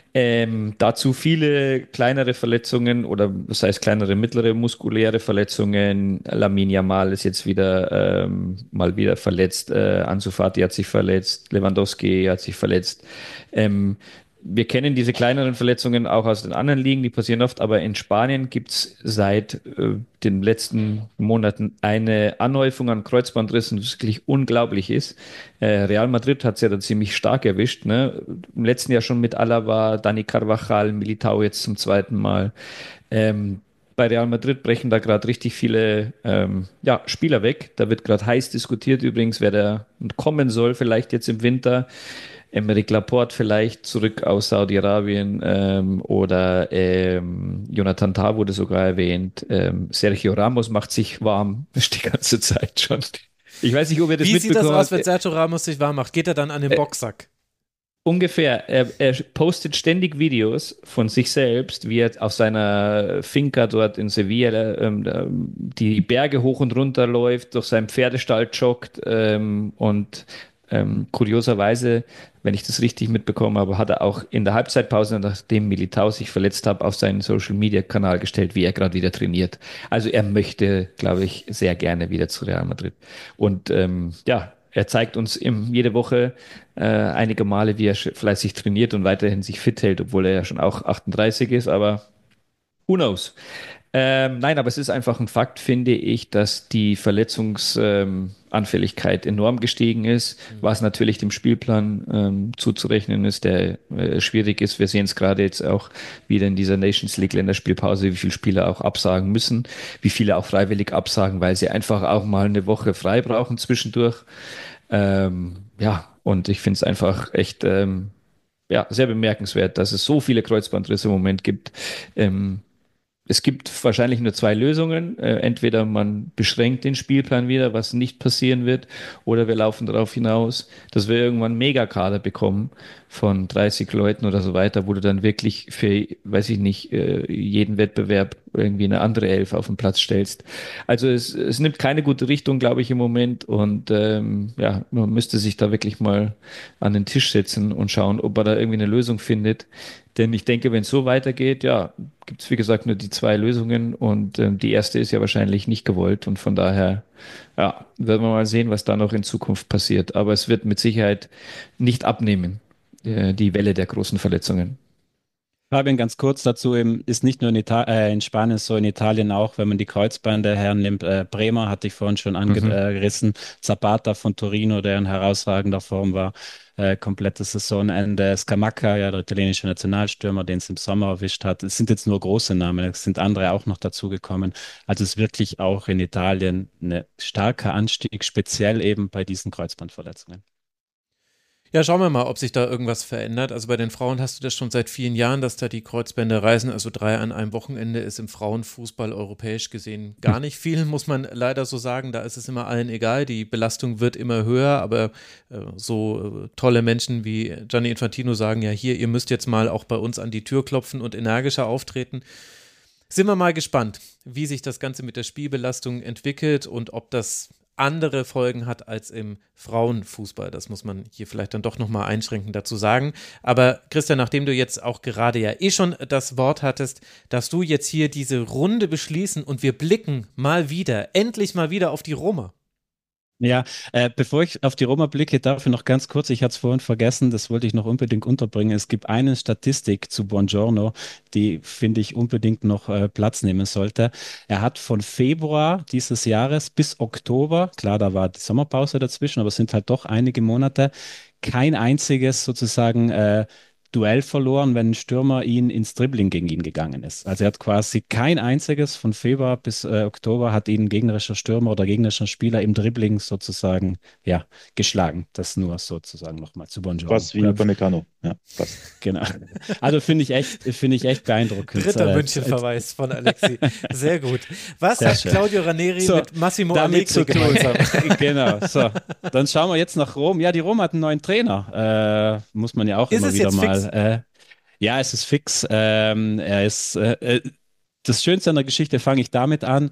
Ähm, dazu viele kleinere Verletzungen oder das heißt kleinere, mittlere muskuläre Verletzungen. Lamine Yamal ist jetzt wieder ähm, mal wieder verletzt. Äh, Ansu Fati hat sich verletzt. Lewandowski hat sich verletzt. Ähm, wir kennen diese kleineren Verletzungen auch aus den anderen Ligen, die passieren oft, aber in Spanien gibt es seit äh, den letzten Monaten eine Anhäufung an Kreuzbandrissen, das wirklich unglaublich ist. Äh, Real Madrid hat es ja da ziemlich stark erwischt, ne? Im letzten Jahr schon mit Alaba, Dani Carvajal, Militao jetzt zum zweiten Mal. Ähm, bei Real Madrid brechen da gerade richtig viele ähm, ja, Spieler weg. Da wird gerade heiß diskutiert übrigens, wer da kommen soll, vielleicht jetzt im Winter. Emeric Laporte vielleicht zurück aus Saudi-Arabien ähm, oder ähm, Jonathan Tah wurde sogar erwähnt. Ähm, Sergio Ramos macht sich warm die ganze Zeit schon. Ich weiß nicht, ob ihr das Wie sieht das mitbekommen aus, habt. wenn Sergio Ramos sich warm macht? Geht er dann an den Äh, Boxsack? Ungefähr. Er, er postet ständig Videos von sich selbst, wie er auf seiner Finca dort in Sevilla ähm, die Berge hoch und runter läuft, durch seinen Pferdestall joggt ähm, und Ähm, kurioserweise, wenn ich das richtig mitbekommen habe, hat er auch in der Halbzeitpause, nachdem Militao sich verletzt hat, auf seinen Social-Media-Kanal gestellt, wie er gerade wieder trainiert. Also er möchte, glaube ich, sehr gerne wieder zu Real Madrid. Und ähm, ja, er zeigt uns im, jede Woche äh, einige Male, wie er sch- fleißig trainiert und weiterhin sich fit hält, obwohl er ja schon auch achtunddreißig ist, aber who knows? Ähm, nein, aber es ist einfach ein Fakt, finde ich, dass die Verletzungsanfälligkeit enorm gestiegen ist, was natürlich dem Spielplan ähm, zuzurechnen ist, der äh, schwierig ist. Wir sehen es gerade jetzt auch wieder in dieser Nations League Länderspielpause, wie viele Spieler auch absagen müssen, wie viele auch freiwillig absagen, weil sie einfach auch mal eine Woche frei brauchen zwischendurch. Ähm, ja, und ich finde es einfach echt ähm, ja, sehr bemerkenswert, dass es so viele Kreuzbandrisse im Moment gibt. Ähm, Es gibt wahrscheinlich nur zwei Lösungen. Äh, entweder man beschränkt den Spielplan wieder, was nicht passieren wird, oder wir laufen darauf hinaus, dass wir irgendwann einen Megakader bekommen von dreißig Leuten oder so weiter, wo du dann wirklich für, weiß ich nicht, äh, jeden Wettbewerb irgendwie eine andere Elf auf den Platz stellst. Also es, es nimmt keine gute Richtung, glaube ich, im Moment. Und ähm, ja, man müsste sich da wirklich mal an den Tisch setzen und schauen, ob man da irgendwie eine Lösung findet. Denn ich denke, wenn es so weitergeht, ja, gibt es wie gesagt nur die zwei Lösungen und ähm, die erste ist ja wahrscheinlich nicht gewollt und von daher, ja, werden wir mal sehen, was da noch in Zukunft passiert. Aber es wird mit Sicherheit nicht abnehmen, äh, die Welle der großen Verletzungen. Fabian, ganz kurz dazu, eben, ist nicht nur in, Ita äh, in Spanien so, in Italien auch, wenn man die Kreuzbande hernimmt. Äh, Bremer hatte ich vorhin schon Mhm. angerissen, Zapata von Torino, der in herausragender Form war, äh, komplettes Saisonende, Scamacca, ja, der italienische Nationalstürmer, den es im Sommer erwischt hat. Es sind jetzt nur große Namen, es sind andere auch noch dazugekommen. Also es ist wirklich auch in Italien ein starker Anstieg, speziell eben bei diesen Kreuzbandverletzungen. Ja, schauen wir mal, ob sich da irgendwas verändert. Also bei den Frauen hast du das schon seit vielen Jahren, dass da die Kreuzbänder reißen. Also drei an einem Wochenende ist im Frauenfußball europäisch gesehen gar nicht viel, muss man leider so sagen. Da ist es immer allen egal. Die Belastung wird immer höher, aber äh, so äh, tolle Menschen wie Gianni Infantino sagen ja hier, ihr müsst jetzt mal auch bei uns an die Tür klopfen und energischer auftreten. Sind wir mal gespannt, wie sich das Ganze mit der Spielbelastung entwickelt und ob das andere Folgen hat als im Frauenfußball. Das muss man hier vielleicht dann doch nochmal einschränkend dazu sagen. Aber Christian, nachdem du jetzt auch gerade ja eh schon das Wort hattest, darfst du jetzt hier diese Runde beschließen und wir blicken mal wieder, endlich mal wieder auf die Roma. Ja, äh, bevor ich auf die Roma blicke, darf ich noch ganz kurz, ich hatte es vorhin vergessen, das wollte ich noch unbedingt unterbringen. Es gibt eine Statistik zu Buongiorno, die, finde ich, unbedingt noch äh, Platz nehmen sollte. Er hat von Februar dieses Jahres bis Oktober, klar, da war die Sommerpause dazwischen, aber es sind halt doch einige Monate, kein einziges sozusagen äh, Duell verloren, wenn ein Stürmer ihn ins Dribbling gegen ihn gegangen ist. Also er hat quasi kein einziges von Februar bis äh, Oktober hat ihn ein gegnerischer Stürmer oder gegnerischer Spieler im Dribbling sozusagen ja, geschlagen. Das nur sozusagen nochmal zu Buongiorno. Was wie Upamecano. Ja, passt. Genau. Also finde ich echt, finde ich echt beeindruckend. Dritter Äh, Münchenverweis von Alexi. Sehr gut. Was Sehr hat schön. Claudio Ranieri So, mit Massimo damit Allegri zu tun. gemeinsam? Genau, so. Dann schauen wir jetzt nach Rom. Ja, die Roma hat einen neuen Trainer. Äh, muss man ja auch Ist immer es wieder jetzt mal. fix? Äh, ja, es ist fix. Ähm, er ist äh, äh, das Schönste an der Geschichte fange ich damit an.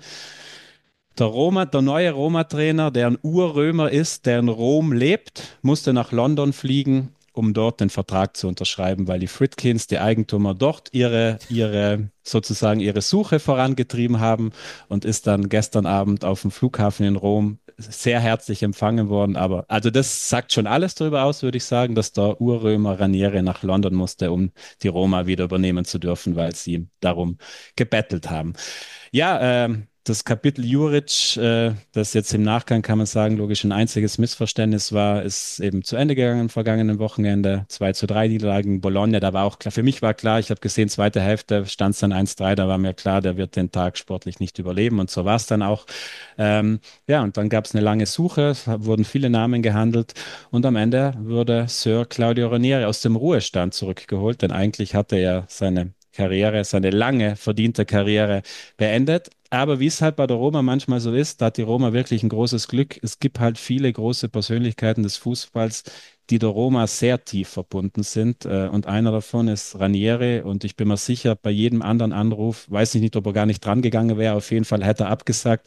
Der Roma, der neue Roma-Trainer, der ein Urrömer ist, der in Rom lebt, musste nach London fliegen, um dort den Vertrag zu unterschreiben, weil die Friedkins, die Eigentümer, dort ihre, ihre sozusagen ihre Suche vorangetrieben haben und ist dann gestern Abend auf dem Flughafen in Rom sehr herzlich empfangen worden. Aber also das sagt schon alles darüber aus, würde ich sagen, dass der Urrömer Ranieri nach London musste, um die Roma wieder übernehmen zu dürfen, weil sie ihm darum gebettelt haben. Ja, ähm, das Kapitel Juric, äh, das jetzt im Nachgang, kann man sagen, logisch ein einziges Missverständnis war, ist eben zu Ende gegangen am vergangenen Wochenende. zwei zu drei Niederlagen Bologna, da war auch klar, für mich war klar, ich habe gesehen, zweite Hälfte stand es dann eins drei, da war mir klar, der wird den Tag sportlich nicht überleben und so war es dann auch. Ähm, ja, und dann gab es eine lange Suche, es wurden viele Namen gehandelt und am Ende wurde Sir Claudio Ranieri aus dem Ruhestand zurückgeholt, denn eigentlich hatte er seine Karriere, seine lange verdiente Karriere beendet. Aber wie es halt bei der Roma manchmal so ist, da hat die Roma wirklich ein großes Glück. Es gibt halt viele große Persönlichkeiten des Fußballs, die der Roma sehr tief verbunden sind. Äh, Und einer davon ist Ranieri. Und ich bin mir sicher, bei jedem anderen Anruf, weiß ich nicht, ob er gar nicht dran gegangen wäre, auf jeden Fall hätte er abgesagt.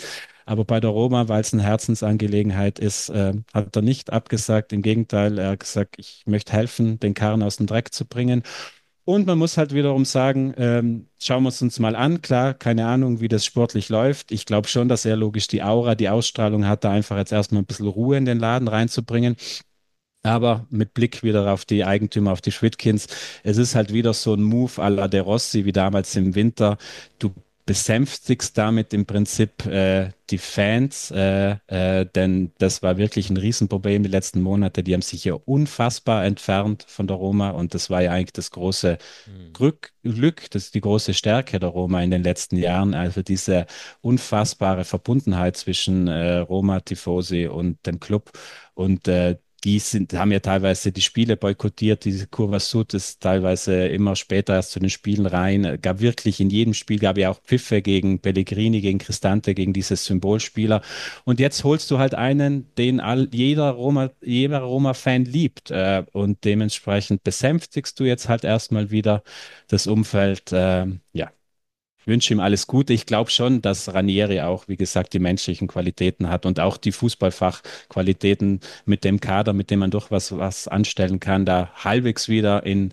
Aber bei der Roma, weil es eine Herzensangelegenheit ist, äh, hat er nicht abgesagt. Im Gegenteil, er hat gesagt, ich möchte helfen, den Karren aus dem Dreck zu bringen. Und man muss halt wiederum sagen, ähm, schauen wir es uns mal an. Klar, keine Ahnung, wie das sportlich läuft. Ich glaube schon, dass er logisch die Aura, die Ausstrahlung hat, da einfach jetzt erstmal ein bisschen Ruhe in den Laden reinzubringen. Aber mit Blick wieder auf die Eigentümer, auf die Schwidkins, es ist halt wieder so ein Move à la De Rossi wie damals im Winter. Du besänftigst damit im Prinzip äh, die Fans, äh, äh, denn das war wirklich ein Riesenproblem die letzten Monate. Die haben sich ja unfassbar entfernt von der Roma und das war ja eigentlich das große Glück, Glück, das ist die große Stärke der Roma in den letzten Jahren. Also diese unfassbare Verbundenheit zwischen äh, Roma-Tifosi und dem Club und äh, die sind, haben ja teilweise die Spiele boykottiert. Diese Curva Sud ist teilweise immer später erst zu den Spielen rein. Gab wirklich in jedem Spiel, gab ja auch Pfiffe gegen Pellegrini, gegen Cristante, gegen diese Symbolspieler. Und jetzt holst du halt einen, den all, jeder Roma, jeder Roma-Fan liebt. Äh, und dementsprechend besänftigst du jetzt halt erstmal wieder das Umfeld. Äh, ja. Ich wünsche ihm alles Gute. Ich glaube schon, dass Ranieri auch, wie gesagt, die menschlichen Qualitäten hat und auch die Fußballfachqualitäten mit dem Kader, mit dem man doch was, was anstellen kann, da halbwegs wieder in,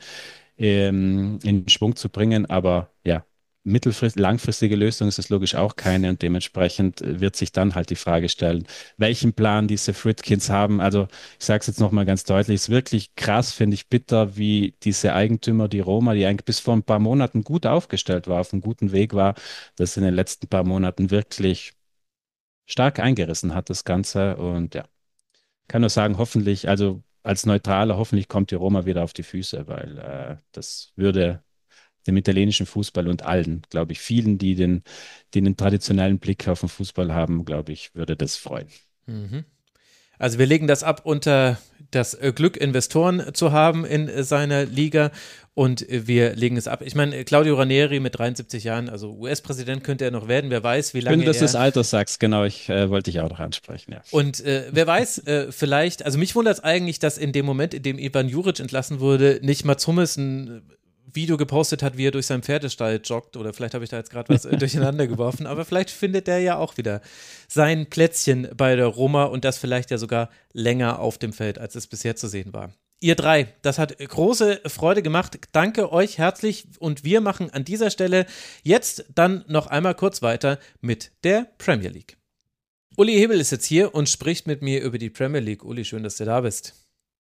ähm, in Schwung zu bringen. Aber ja, mittelfristig, langfristige Lösung ist es logisch auch keine und dementsprechend wird sich dann halt die Frage stellen, welchen Plan diese Friedkins haben. Also ich sage es jetzt nochmal ganz deutlich, es ist wirklich krass, finde ich bitter, wie diese Eigentümer, die Roma, die eigentlich bis vor ein paar Monaten gut aufgestellt war, auf einem guten Weg war, das in den letzten paar Monaten wirklich stark eingerissen hat, das Ganze. Und ja, kann nur sagen, hoffentlich, also als Neutraler, hoffentlich kommt die Roma wieder auf die Füße, weil äh, das würde dem italienischen Fußball und allen, glaube ich, vielen, die den, die den traditionellen Blick auf den Fußball haben, glaube ich, würde das freuen. Mhm. Also wir legen das ab unter das Glück, Investoren zu haben in seiner Liga und wir legen es ab. Ich meine, Claudio Ranieri mit dreiundsiebzig Jahren, also U S-Präsident könnte er noch werden, wer weiß, wie lange Schön, dass er... du das Alter sagst, genau, ich äh, wollte dich auch noch ansprechen, ja. Und äh, wer weiß, äh, vielleicht, also mich wundert es eigentlich, dass in dem Moment, in dem Ivan Juric entlassen wurde, nicht Mats Hummels ein Video gepostet hat, wie er durch seinen Pferdestall joggt, oder vielleicht habe ich da jetzt gerade was äh, durcheinander geworfen, aber vielleicht findet der ja auch wieder sein Plätzchen bei der Roma und das vielleicht ja sogar länger auf dem Feld, als es bisher zu sehen war. Ihr drei, das hat große Freude gemacht. Danke euch herzlich und wir machen an dieser Stelle jetzt dann noch einmal kurz weiter mit der Premier League. Uli Hebel ist jetzt hier und spricht mit mir über die Premier League. Uli, schön, dass du da bist.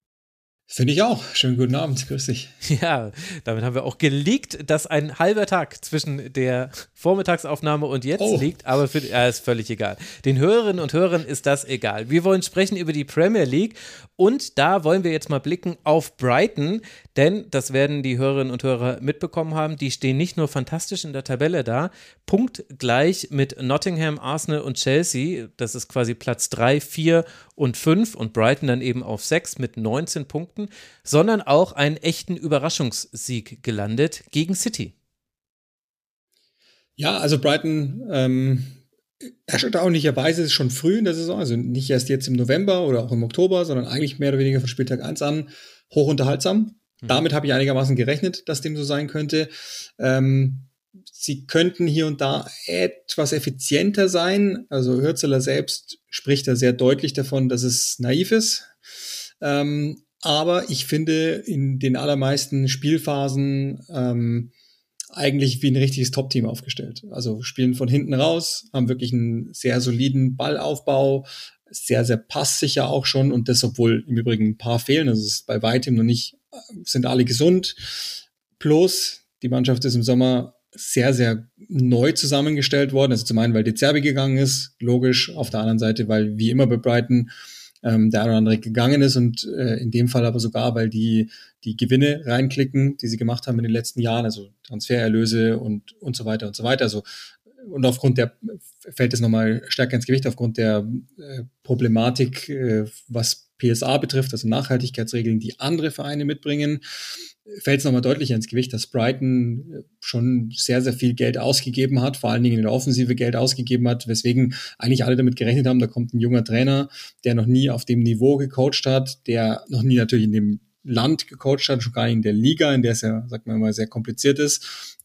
Finde ich auch. Schönen guten Abend. Grüß dich. Ja, damit haben wir auch geleakt, dass ein halber Tag zwischen der Vormittagsaufnahme und jetzt oh. liegt, aber für, ja, ist völlig egal. Den Hörerinnen und Hörern ist das egal. Wir wollen sprechen über die Premier League und da wollen wir jetzt mal blicken auf Brighton, denn das werden die Hörerinnen und Hörer mitbekommen haben, die stehen nicht nur fantastisch in der Tabelle da, punktgleich mit Nottingham, Arsenal und Chelsea, das ist quasi Platz drei, vier und fünf und Brighton dann eben auf sechs mit neunzehn Punkten, sondern auch einen echten Überraschungssieg gelandet gegen City. Ja, also Brighton ähm, erstaunlicherweise ist es schon früh in der Saison, also nicht erst jetzt im November oder auch im Oktober, sondern eigentlich mehr oder weniger von Spieltag eins an hochunterhaltsam. Mhm. Damit habe ich einigermaßen gerechnet, dass dem so sein könnte. Ähm, sie könnten hier und da etwas effizienter sein. Also Hürzeler selbst spricht da sehr deutlich davon, dass es naiv ist. Ähm, aber ich finde in den allermeisten Spielphasen ähm, eigentlich wie ein richtiges Top-Team aufgestellt. Also spielen von hinten raus, haben wirklich einen sehr soliden Ballaufbau, sehr, sehr passsicher auch schon und das, obwohl im Übrigen ein paar fehlen, also es ist bei weitem noch nicht, sind alle gesund. Plus, die Mannschaft ist im Sommer sehr, sehr neu zusammengestellt worden. Also zum einen, weil De Zerbi gegangen ist, logisch. Auf der anderen Seite, weil wie immer bei Brighton ähm, der eine oder andere gegangen ist und äh, in dem Fall aber sogar, weil die die Gewinne reinklicken, die sie gemacht haben in den letzten Jahren, also Transfererlöse und und so weiter und so weiter. Also und aufgrund der, fällt es nochmal stärker ins Gewicht, aufgrund der äh, Problematik, äh, was P S A betrifft, also Nachhaltigkeitsregeln, die andere Vereine mitbringen, fällt es nochmal deutlicher ins Gewicht, dass Brighton schon sehr, sehr viel Geld ausgegeben hat, vor allen Dingen in der Offensive Geld ausgegeben hat, weswegen eigentlich alle damit gerechnet haben, da kommt ein junger Trainer, der noch nie auf dem Niveau gecoacht hat, der noch nie natürlich in dem Land gecoacht hat, schon gar nicht in der Liga, in der es ja, sagt man mal, sehr kompliziert ist.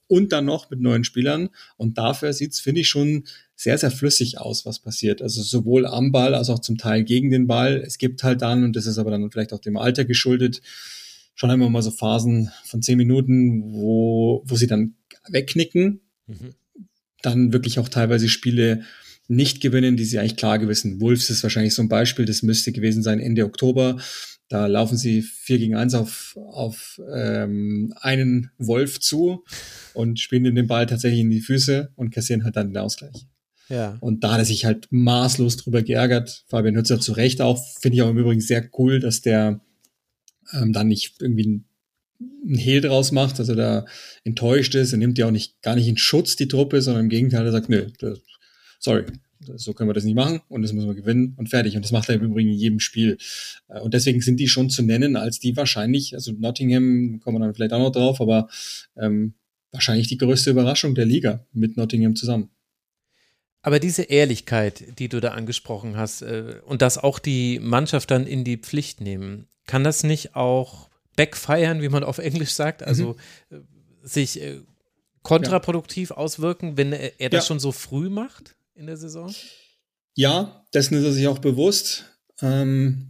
und dann noch mit neuen Spielern. Und dafür sieht's, finde ich, schon sehr, sehr flüssig aus, was passiert. Also sowohl am Ball als auch zum Teil gegen den Ball. Es gibt halt dann, und das ist aber dann vielleicht auch dem Alter geschuldet, schon einmal mal so Phasen von zehn Minuten, wo, wo sie dann wegknicken, mhm. dann wirklich auch teilweise Spiele nicht gewinnen, die sie eigentlich klar gewissen. Wolves ist wahrscheinlich so ein Beispiel, das müsste gewesen sein Ende Oktober. Da laufen sie vier gegen eins auf, auf ähm, einen Wolf zu und spielen den Ball tatsächlich in die Füße und kassieren halt dann den Ausgleich. Ja. Und da hat er sich halt maßlos drüber geärgert. Fabian Hützer zu Recht auch. Finde ich auch im Übrigen sehr cool, dass der ähm, dann nicht irgendwie ein Hehl draus macht, dass er da enttäuscht ist. Er nimmt ja auch nicht gar nicht in Schutz die Truppe, sondern im Gegenteil, er sagt, nö, das, sorry, so können wir das nicht machen und das müssen wir gewinnen und fertig. Und das macht er im Übrigen in jedem Spiel. Und deswegen sind die schon zu nennen als die wahrscheinlich, also Nottingham, kommen wir dann vielleicht auch noch drauf, aber ähm, wahrscheinlich die größte Überraschung der Liga mit Nottingham zusammen. Aber diese Ehrlichkeit, die du da angesprochen hast, äh, und das auch die Mannschaft dann in die Pflicht nehmen, kann das nicht auch backfiren, wie man auf Englisch sagt, also mhm. äh, sich äh, kontraproduktiv ja. auswirken, wenn er, er das ja. schon so früh macht in der Saison? Ja, dessen ist er sich auch bewusst. Ähm,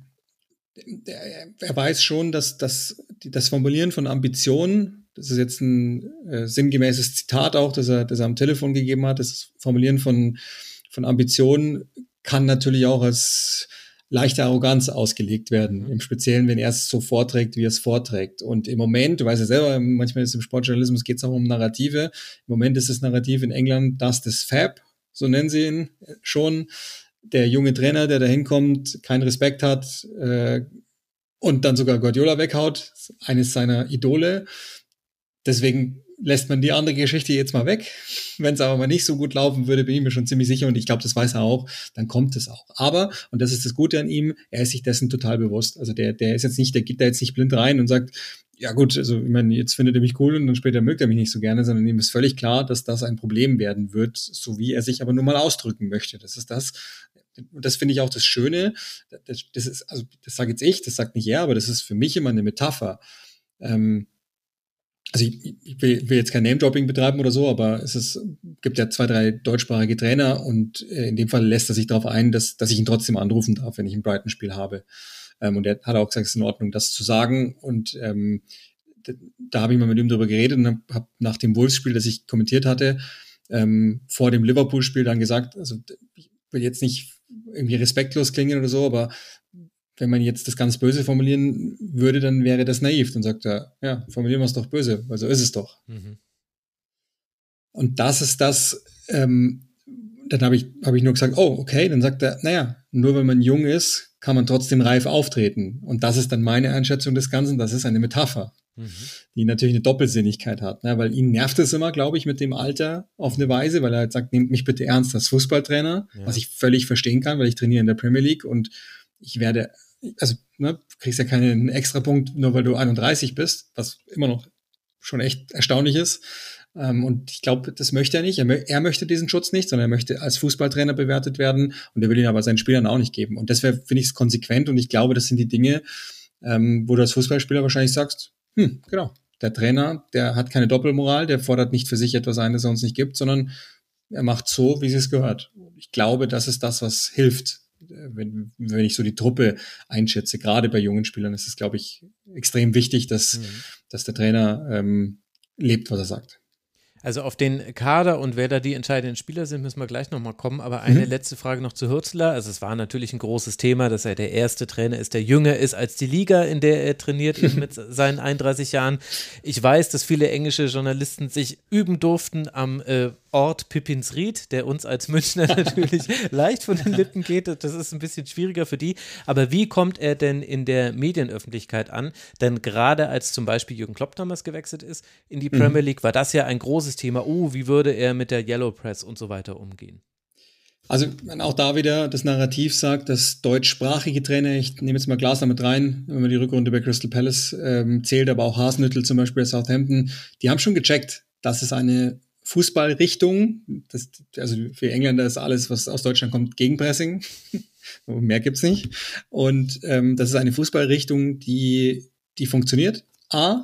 er, er weiß schon, dass, dass die, das Formulieren von Ambitionen, das ist jetzt ein äh, sinngemäßes Zitat auch, das er, das er am Telefon gegeben hat, das Formulieren von, von Ambitionen kann natürlich auch als leichte Arroganz ausgelegt werden, im Speziellen, wenn er es so vorträgt, wie er es vorträgt. Und im Moment, du weißt ja selber, manchmal ist im Sportjournalismus geht es auch um Narrative. Im Moment ist das Narrativ in England das des Fab, so nennen sie ihn schon. Der junge Trainer, der da hinkommt, keinen Respekt hat äh, und dann sogar Guardiola weghaut, eines seiner Idole. Deswegen lässt man die andere Geschichte jetzt mal weg. Wenn es aber mal nicht so gut laufen würde, bin ich mir schon ziemlich sicher, und ich glaube, das weiß er auch, dann kommt es auch. Aber, und das ist das Gute an ihm, er ist sich dessen total bewusst. Also der, der ist jetzt nicht, der geht da jetzt nicht blind rein und sagt, ja gut, also ich meine, jetzt findet er mich cool und dann später mögt er mich nicht so gerne, sondern ihm ist völlig klar, dass das ein Problem werden wird, so wie er sich aber nur mal ausdrücken möchte. Das ist das, und das finde ich auch das Schöne, das, das ist, also das sage jetzt ich, das sagt nicht er, aber das ist für mich immer eine Metapher. Ähm, Also ich, ich will, will jetzt kein Name-Dropping betreiben oder so, aber es ist, gibt ja zwei, drei deutschsprachige Trainer und in dem Fall lässt er sich darauf ein, dass, dass ich ihn trotzdem anrufen darf, wenn ich ein Brighton-Spiel habe. Ähm, und er hat auch gesagt, es ist in Ordnung, das zu sagen. Und ähm, da, da habe ich mal mit ihm drüber geredet und habe nach dem Wolves-Spiel, das ich kommentiert hatte, ähm, vor dem Liverpool-Spiel dann gesagt, also ich will jetzt nicht irgendwie respektlos klingen oder so, aber wenn man jetzt das ganz böse formulieren würde, dann wäre das naiv. Dann sagt er, ja, formulieren wir es doch böse, weil so ist es doch. Mhm. Und das ist das, ähm, dann habe ich, hab ich nur gesagt, oh, okay, dann sagt er, naja, nur wenn man jung ist, kann man trotzdem reif auftreten. Und das ist dann meine Einschätzung des Ganzen, das ist eine Metapher, mhm. die natürlich eine Doppelsinnigkeit hat, ne? Weil ihn nervt es immer, glaube ich, mit dem Alter auf eine Weise, weil er halt sagt, nehmt mich bitte ernst als Fußballtrainer, ja. was ich völlig verstehen kann, weil ich trainiere in der Premier League und ich werde also ne, du kriegst ja keinen Extrapunkt, nur weil du einunddreißig bist, was immer noch schon echt erstaunlich ist. Ähm, und ich glaube, das möchte er nicht. Er, mö- er möchte diesen Schutz nicht, sondern er möchte als Fußballtrainer bewertet werden und er will ihn aber seinen Spielern auch nicht geben. Und deshalb finde ich es konsequent und ich glaube, das sind die Dinge, ähm, wo du als Fußballspieler wahrscheinlich sagst, hm, genau, der Trainer, der hat keine Doppelmoral, der fordert nicht für sich etwas ein, das er uns nicht gibt, sondern er macht so, wie es gehört. Ich glaube, das ist das, was hilft. Wenn, wenn ich so die Truppe einschätze, gerade bei jungen Spielern, ist es, glaube ich, extrem wichtig, dass, mhm. dass der Trainer ähm, lebt, was er sagt. Also auf den Kader und wer da die entscheidenden Spieler sind, müssen wir gleich nochmal kommen. Aber eine mhm. letzte Frage noch zu Hürzeler. Also es war natürlich ein großes Thema, dass er der erste Trainer ist, der jünger ist als die Liga, in der er trainiert, eben mit seinen einunddreißig Jahren. Ich weiß, dass viele englische Journalisten sich üben durften am äh, Ort Pippinsried, der uns als Münchner natürlich leicht von den Lippen geht. Das ist ein bisschen schwieriger für die. Aber wie kommt er denn in der Medienöffentlichkeit an? Denn gerade als zum Beispiel Jürgen Klopp damals gewechselt ist in die Premier League, war das ja ein großes Thema. Oh, wie würde er mit der Yellow Press und so weiter umgehen? Also auch da wieder das Narrativ sagt, dass deutschsprachige Trainer, ich nehme jetzt mal Glasner mit rein, wenn man die Rückrunde bei Crystal Palace ähm, zählt, aber auch Hasenhüttl zum Beispiel bei Southampton, die haben schon gecheckt, dass es eine Fußballrichtung, das, also für Engländer ist alles, was aus Deutschland kommt, Gegenpressing. Mehr gibt's nicht. Und ähm, das ist eine Fußballrichtung, die, die funktioniert. A,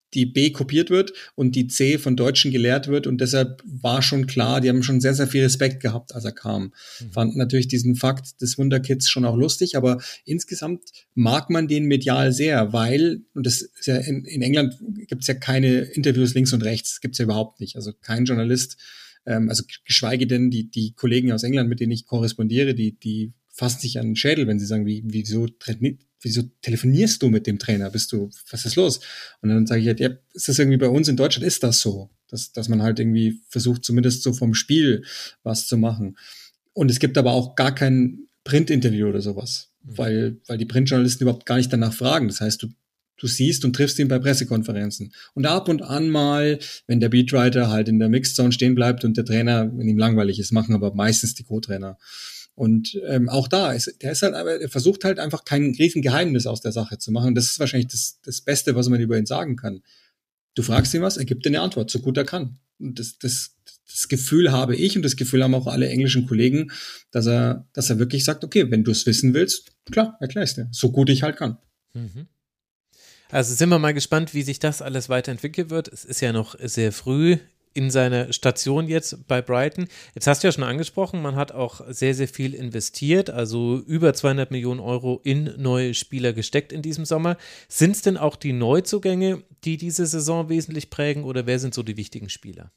die B kopiert wird und die C von Deutschen gelehrt wird. Und deshalb war schon klar, die haben schon sehr, sehr viel Respekt gehabt, als er kam. Mhm. Fanden natürlich diesen Fakt des Wunderkids schon auch lustig, aber insgesamt mag man den medial sehr, weil, und das ist ja in, in England gibt es ja keine Interviews links und rechts, gibt es ja überhaupt nicht. Also kein Journalist, ähm, also geschweige denn die, die Kollegen aus England, mit denen ich korrespondiere, die, die fassen sich an den Schädel, wenn sie sagen, wie, wieso trainiert Wieso telefonierst du mit dem Trainer? Bist du, was ist los? Und dann sage ich halt, ja, ist das irgendwie bei uns in Deutschland, ist das so? Dass, dass man halt irgendwie versucht, zumindest so vom Spiel was zu machen. Und es gibt aber auch gar kein Print-Interview oder sowas, mhm. weil, weil die Printjournalisten überhaupt gar nicht danach fragen. Das heißt, du, du siehst und triffst ihn bei Pressekonferenzen. Und ab und an mal, wenn der Beatwriter halt in der Mixed-Zone stehen bleibt und der Trainer, wenn ihm langweilig ist, machen aber meistens die Co-Trainer. Und ähm, auch da ist, der ist halt, aber er versucht halt einfach kein Riesengeheimnis aus der Sache zu machen. Und das ist wahrscheinlich das, das Beste, was man über ihn sagen kann. Du fragst ihn was, er gibt dir eine Antwort, so gut er kann. Und das, das, das Gefühl habe ich und das Gefühl haben auch alle englischen Kollegen, dass er, dass er wirklich sagt, okay, wenn du es wissen willst, klar, erklär ich dir, so gut ich halt kann. Mhm. Also sind wir mal gespannt, wie sich das alles weiterentwickeln wird. Es ist ja noch sehr früh in seiner Station jetzt bei Brighton. Jetzt hast du ja schon angesprochen, man hat auch sehr, sehr viel investiert, also über zweihundert Millionen Euro in neue Spieler gesteckt in diesem Sommer. Sind es denn auch die Neuzugänge, die diese Saison wesentlich prägen, oder wer sind so die wichtigen Spieler?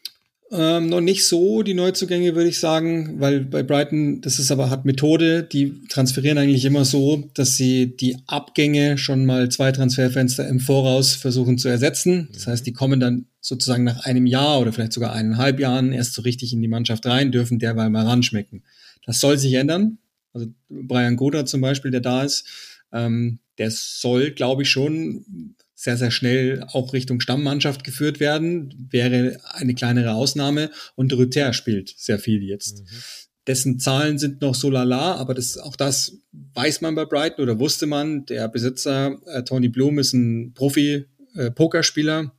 Ähm, noch nicht so die Neuzugänge, würde ich sagen, weil bei Brighton, das ist aber, hat Methode, die transferieren eigentlich immer so, dass sie die Abgänge schon mal zwei Transferfenster im Voraus versuchen zu ersetzen. Das heißt, die kommen dann sozusagen nach einem Jahr oder vielleicht sogar eineinhalb Jahren erst so richtig in die Mannschaft rein, dürfen derweil mal ranschmecken. Das soll sich ändern. Also Brian Goda zum Beispiel, der da ist, ähm, der soll, glaube ich, schon sehr, sehr schnell auch Richtung Stammmannschaft geführt werden, wäre eine kleinere Ausnahme. Und Rüther spielt sehr viel jetzt. Mhm. Dessen Zahlen sind noch so lala, aber das, auch das weiß man bei Brighton oder wusste man. Der Besitzer, äh, Tony Bloom, ist ein Profi-Pokerspieler. Äh,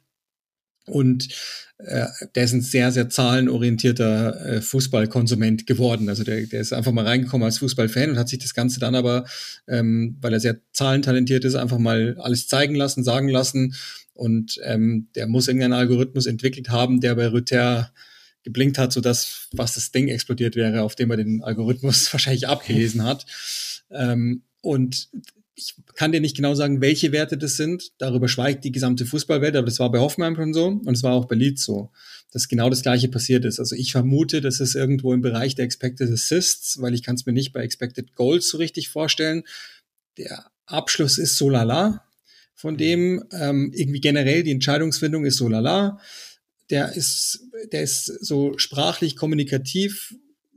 Und äh, der ist ein sehr, sehr zahlenorientierter äh, Fußballkonsument geworden. Also der, der ist einfach mal reingekommen als Fußballfan und hat sich das Ganze dann aber, ähm, weil er sehr zahlentalentiert ist, einfach mal alles zeigen lassen, sagen lassen. Und ähm, der muss irgendeinen Algorithmus entwickelt haben, der bei Rüther geblinkt hat, sodass was das Ding explodiert wäre, auf dem er den Algorithmus wahrscheinlich abgelesen hat. Ähm, und ich kann dir nicht genau sagen, welche Werte das sind. Darüber schweigt die gesamte Fußballwelt, aber das war bei Hoffenheim schon so und es war auch bei Leeds so, dass genau das Gleiche passiert ist. Also ich vermute, das ist irgendwo im Bereich der Expected Assists, weil ich kann es mir nicht bei Expected Goals so richtig vorstellen. Der Abschluss ist so lala von dem, ähm, irgendwie generell die Entscheidungsfindung ist so lala. Der ist, der ist so sprachlich kommunikativ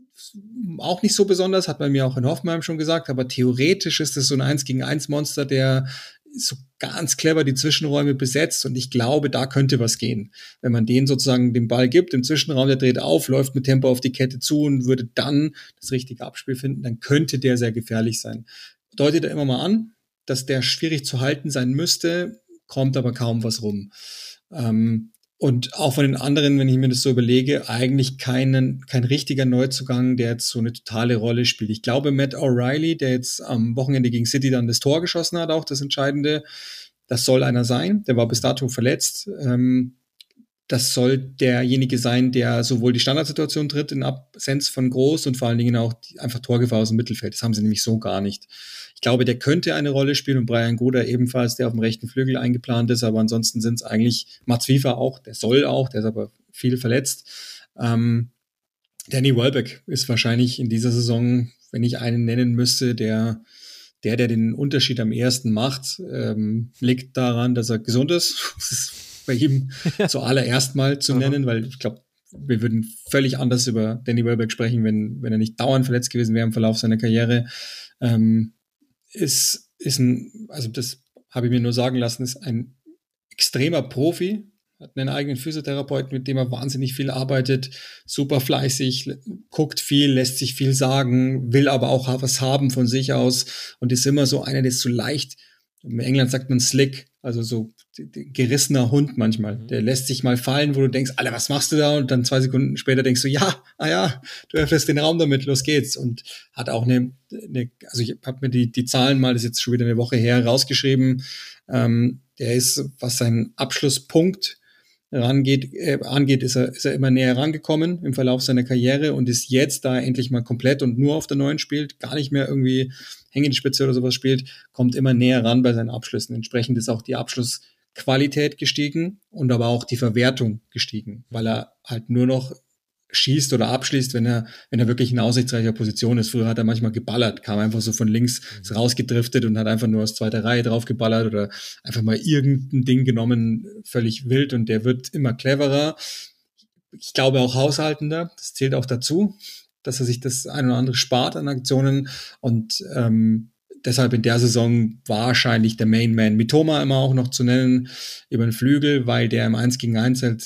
auch nicht so besonders, hat man mir auch in Hoffenheim schon gesagt, aber theoretisch ist es so ein eins gegen eins Monster, der so ganz clever die Zwischenräume besetzt und ich glaube, da könnte was gehen. Wenn man den sozusagen den Ball gibt im Zwischenraum, der dreht auf, läuft mit Tempo auf die Kette zu und würde dann das richtige Abspiel finden, dann könnte der sehr gefährlich sein. Deutet er immer mal an, dass der schwierig zu halten sein müsste, kommt aber kaum was rum. Ähm, Und auch von den anderen, wenn ich mir das so überlege, eigentlich keinen, kein richtiger Neuzugang, der jetzt so eine totale Rolle spielt. Ich glaube, Matt O'Reilly, der jetzt am Wochenende gegen City dann das Tor geschossen hat, auch das Entscheidende, das soll einer sein. Der war bis dato verletzt. Ähm, das soll derjenige sein, der sowohl die Standardsituation tritt in Absenz von Groß und vor allen Dingen auch die, einfach Torgefahr aus dem Mittelfeld. Das haben sie nämlich so gar nicht. Ich glaube, der könnte eine Rolle spielen und Brian Goda ebenfalls, der auf dem rechten Flügel eingeplant ist, aber ansonsten sind es eigentlich Mats Wiever auch, der soll auch, der ist aber viel verletzt. Ähm, Danny Welbeck ist wahrscheinlich in dieser Saison, wenn ich einen nennen müsste, der, der, der den Unterschied am ehesten macht, ähm, liegt daran, dass er gesund ist. Das ist bei ihm zuallererst mal zu nennen, weil ich glaube, wir würden völlig anders über Danny Welbeck sprechen, wenn, wenn er nicht dauernd verletzt gewesen wäre im Verlauf seiner Karriere. Ähm, ist, ist ein, also das habe ich mir nur sagen lassen, ist ein extremer Profi, hat einen eigenen Physiotherapeuten, mit dem er wahnsinnig viel arbeitet, super fleißig, guckt viel, lässt sich viel sagen, will aber auch was haben von sich aus und ist immer so einer, der ist so leicht, in England sagt man slick, also so gerissener Hund manchmal. Mhm. Der lässt sich mal fallen, wo du denkst, Alter, was machst du da? Und dann zwei Sekunden später denkst du, ja, ah ja, du öffnest den Raum damit, los geht's. Und hat auch eine, eine also ich habe mir die, die Zahlen mal, das ist jetzt schon wieder eine Woche her, rausgeschrieben. Ähm, der ist, was seinen Abschlusspunkt rangeht, äh, angeht, ist er, ist er immer näher rangekommen im Verlauf seiner Karriere und ist jetzt, da er endlich mal komplett und nur auf der Neuen spielt, gar nicht mehr irgendwie hängende Spitze oder sowas spielt, kommt immer näher ran bei seinen Abschlüssen. Entsprechend ist auch die Abschlussqualität gestiegen und aber auch die Verwertung gestiegen, weil er halt nur noch schießt oder abschließt, wenn er, wenn er wirklich in aussichtsreicher Position ist. Früher hat er manchmal geballert, kam einfach so von links ist rausgedriftet und hat einfach nur aus zweiter Reihe drauf geballert oder einfach mal irgendein Ding genommen, völlig wild, und der wird immer cleverer. Ich glaube auch haushaltender, das zählt auch dazu, dass er sich das ein oder andere spart an Aktionen, und ähm, deshalb in der Saison wahrscheinlich der Mainman. Mitoma immer auch noch zu nennen über den Flügel, weil der im eins gegen eins halt,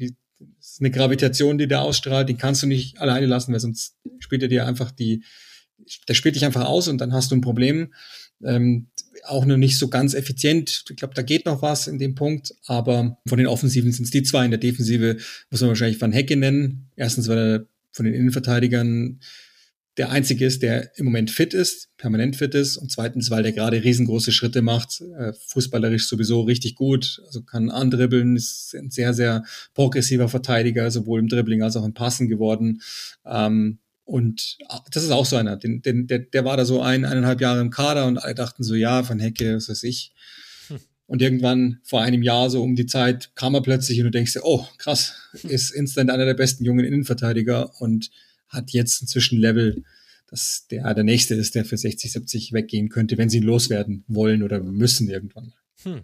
das ist eine Gravitation, die der ausstrahlt, die kannst du nicht alleine lassen, weil sonst spielt er dir einfach die, der spielt dich einfach aus und dann hast du ein Problem. Ähm, auch noch nicht so ganz effizient. Ich glaube, da geht noch was in dem Punkt, aber von den Offensiven sind es die zwei. In der Defensive muss man wahrscheinlich Van Hecke nennen. Erstens, weil er von den Innenverteidigern der einzige ist, der im Moment fit ist, permanent fit ist, und zweitens, weil der gerade riesengroße Schritte macht, äh, fußballerisch sowieso richtig gut, also kann andribbeln, ist ein sehr, sehr progressiver Verteidiger, sowohl im Dribbling als auch im Passen geworden, ähm, und das ist auch so einer, den, den, der, der war da so ein, eineinhalb Jahre im Kader und alle dachten so, ja, Van Hecke, was weiß ich. Hm. Und irgendwann vor einem Jahr, so um die Zeit, kam er plötzlich und du denkst dir, oh, krass, ist instant einer der besten jungen Innenverteidiger und hat jetzt inzwischen Level, dass der der Nächste ist, der für sechzig, siebzig weggehen könnte, wenn sie ihn loswerden wollen oder müssen irgendwann. Hm.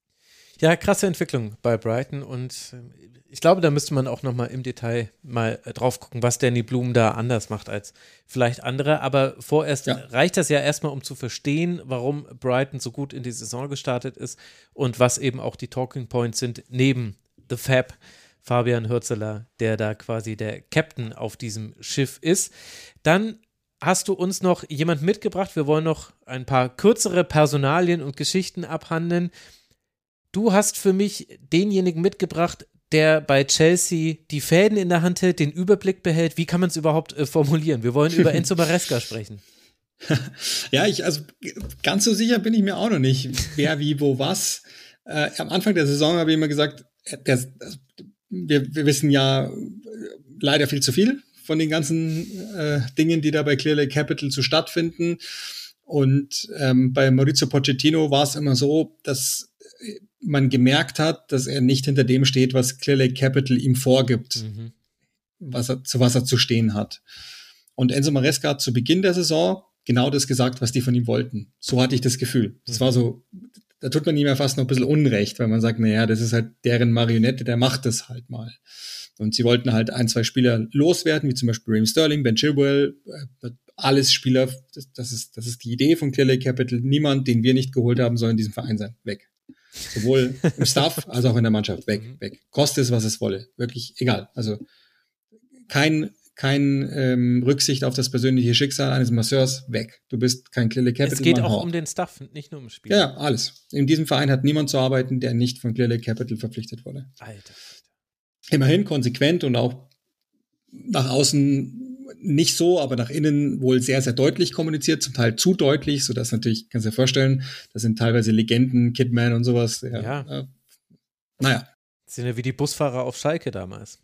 Ja, krasse Entwicklung bei Brighton, und ich glaube, da müsste man auch nochmal im Detail mal drauf gucken, was Danny Blum da anders macht als vielleicht andere, aber vorerst ja. reicht das ja erstmal, um zu verstehen, warum Brighton so gut in die Saison gestartet ist und was eben auch die Talking Points sind, neben The Fab, Fabian Hürzeler, der da quasi der Captain auf diesem Schiff ist. Dann hast du uns noch jemand mitgebracht. Wir wollen noch ein paar kürzere Personalien und Geschichten abhandeln. Du hast für mich denjenigen mitgebracht, der bei Chelsea die Fäden in der Hand hält, den Überblick behält. Wie kann man es überhaupt äh, formulieren? Wir wollen über Enzo Maresca sprechen. Ja, ich, also ganz so sicher bin ich mir auch noch nicht, wer, wie, wo, was. Äh, am Anfang der Saison habe ich immer gesagt, der, wir, wir wissen ja leider viel zu viel von den ganzen äh, Dingen, die da bei Clear Lake Capital zu stattfinden. Und ähm, bei Maurizio Pochettino war es immer so, dass man gemerkt hat, dass er nicht hinter dem steht, was Clear Lake Capital ihm vorgibt, mhm. was er, zu was er zu stehen hat. Und Enzo Maresca hat zu Beginn der Saison genau das gesagt, was die von ihm wollten. So hatte ich das Gefühl. Das mhm. war so, da tut man ihm ja fast noch ein bisschen Unrecht, weil man sagt, naja, das ist halt deren Marionette, der macht das halt mal. Und sie wollten halt ein, zwei Spieler loswerden, wie zum Beispiel Raheem Sterling, Ben Chilwell, alles Spieler, das, das, ist, das ist die Idee von Clear Lake Capital. Niemand, den wir nicht geholt haben, soll in diesem Verein sein. Weg. Sowohl im Staff als auch in der Mannschaft. Weg, weg. Koste es, was es wolle. Wirklich egal. Also kein, kein ähm, Rücksicht auf das persönliche Schicksal eines Masseurs. Weg. Du bist kein Clear Lake Capital. Es geht auch um den Staff, nicht nur um Spiel. Ja, ja, alles. In diesem Verein hat niemand zu arbeiten, der nicht von Clear Lake Capital verpflichtet wurde. Alter. Immerhin konsequent und auch nach außen nicht so, aber nach innen wohl sehr, sehr deutlich kommuniziert, zum Teil zu deutlich, sodass natürlich, kannst du dir vorstellen, das sind teilweise Legenden, Kidman und sowas. Ja. ja. Äh, naja. Das sind ja wie die Busfahrer auf Schalke damals.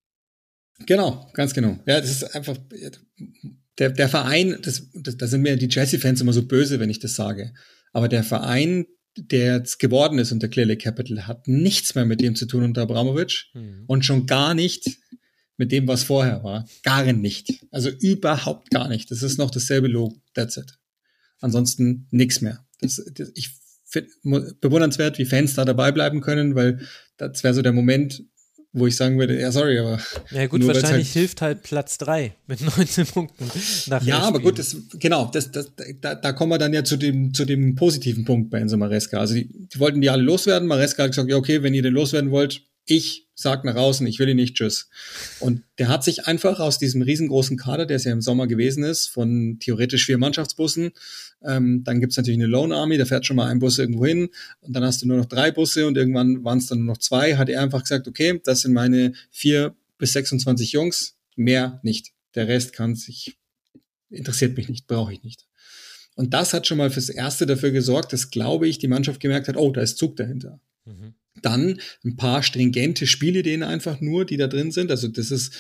Genau, ganz genau. Ja, das ist einfach, der, der Verein, das, das, da sind mir die Chelsea-Fans immer so böse, wenn ich das sage, aber der Verein, der jetzt geworden ist unter Clear Lake Capital, hat nichts mehr mit dem zu tun unter Abramovich hm. und schon gar nicht mit dem, was vorher war. Gar nicht. Also überhaupt gar nicht. Das ist noch dasselbe Logo. That's it. Ansonsten nichts mehr. Das, das, ich finde bewundernswert, wie Fans da dabei bleiben können, weil das wäre so der Moment, wo ich sagen würde, ja, sorry, aber... Ja gut, wahrscheinlich halt hilft halt Platz drei mit neunzehn Punkten. Nach ja, aber gut, das, genau, das, das, da, da kommen wir dann ja zu dem, zu dem positiven Punkt bei Enzo Maresca. Also die, die wollten die alle loswerden. Maresca hat gesagt, ja okay, wenn ihr den loswerden wollt, ich sag nach außen, ich will ihn nicht, tschüss. Und der hat sich einfach aus diesem riesengroßen Kader, der es ja im Sommer gewesen ist, von theoretisch vier Mannschaftsbussen, ähm, dann gibt's natürlich eine Lone Army, da fährt schon mal ein Bus irgendwo hin und dann hast du nur noch drei Busse und irgendwann waren es dann nur noch zwei, hat er einfach gesagt, okay, das sind meine vier bis sechsundzwanzig Jungs, mehr nicht. Der Rest kann sich, interessiert mich nicht, brauche ich nicht. Und das hat schon mal fürs Erste dafür gesorgt, dass, glaube ich, die Mannschaft gemerkt hat, oh, da ist Zug dahinter. Mhm. Dann ein paar stringente Spielideen einfach nur, die da drin sind. Also das ist,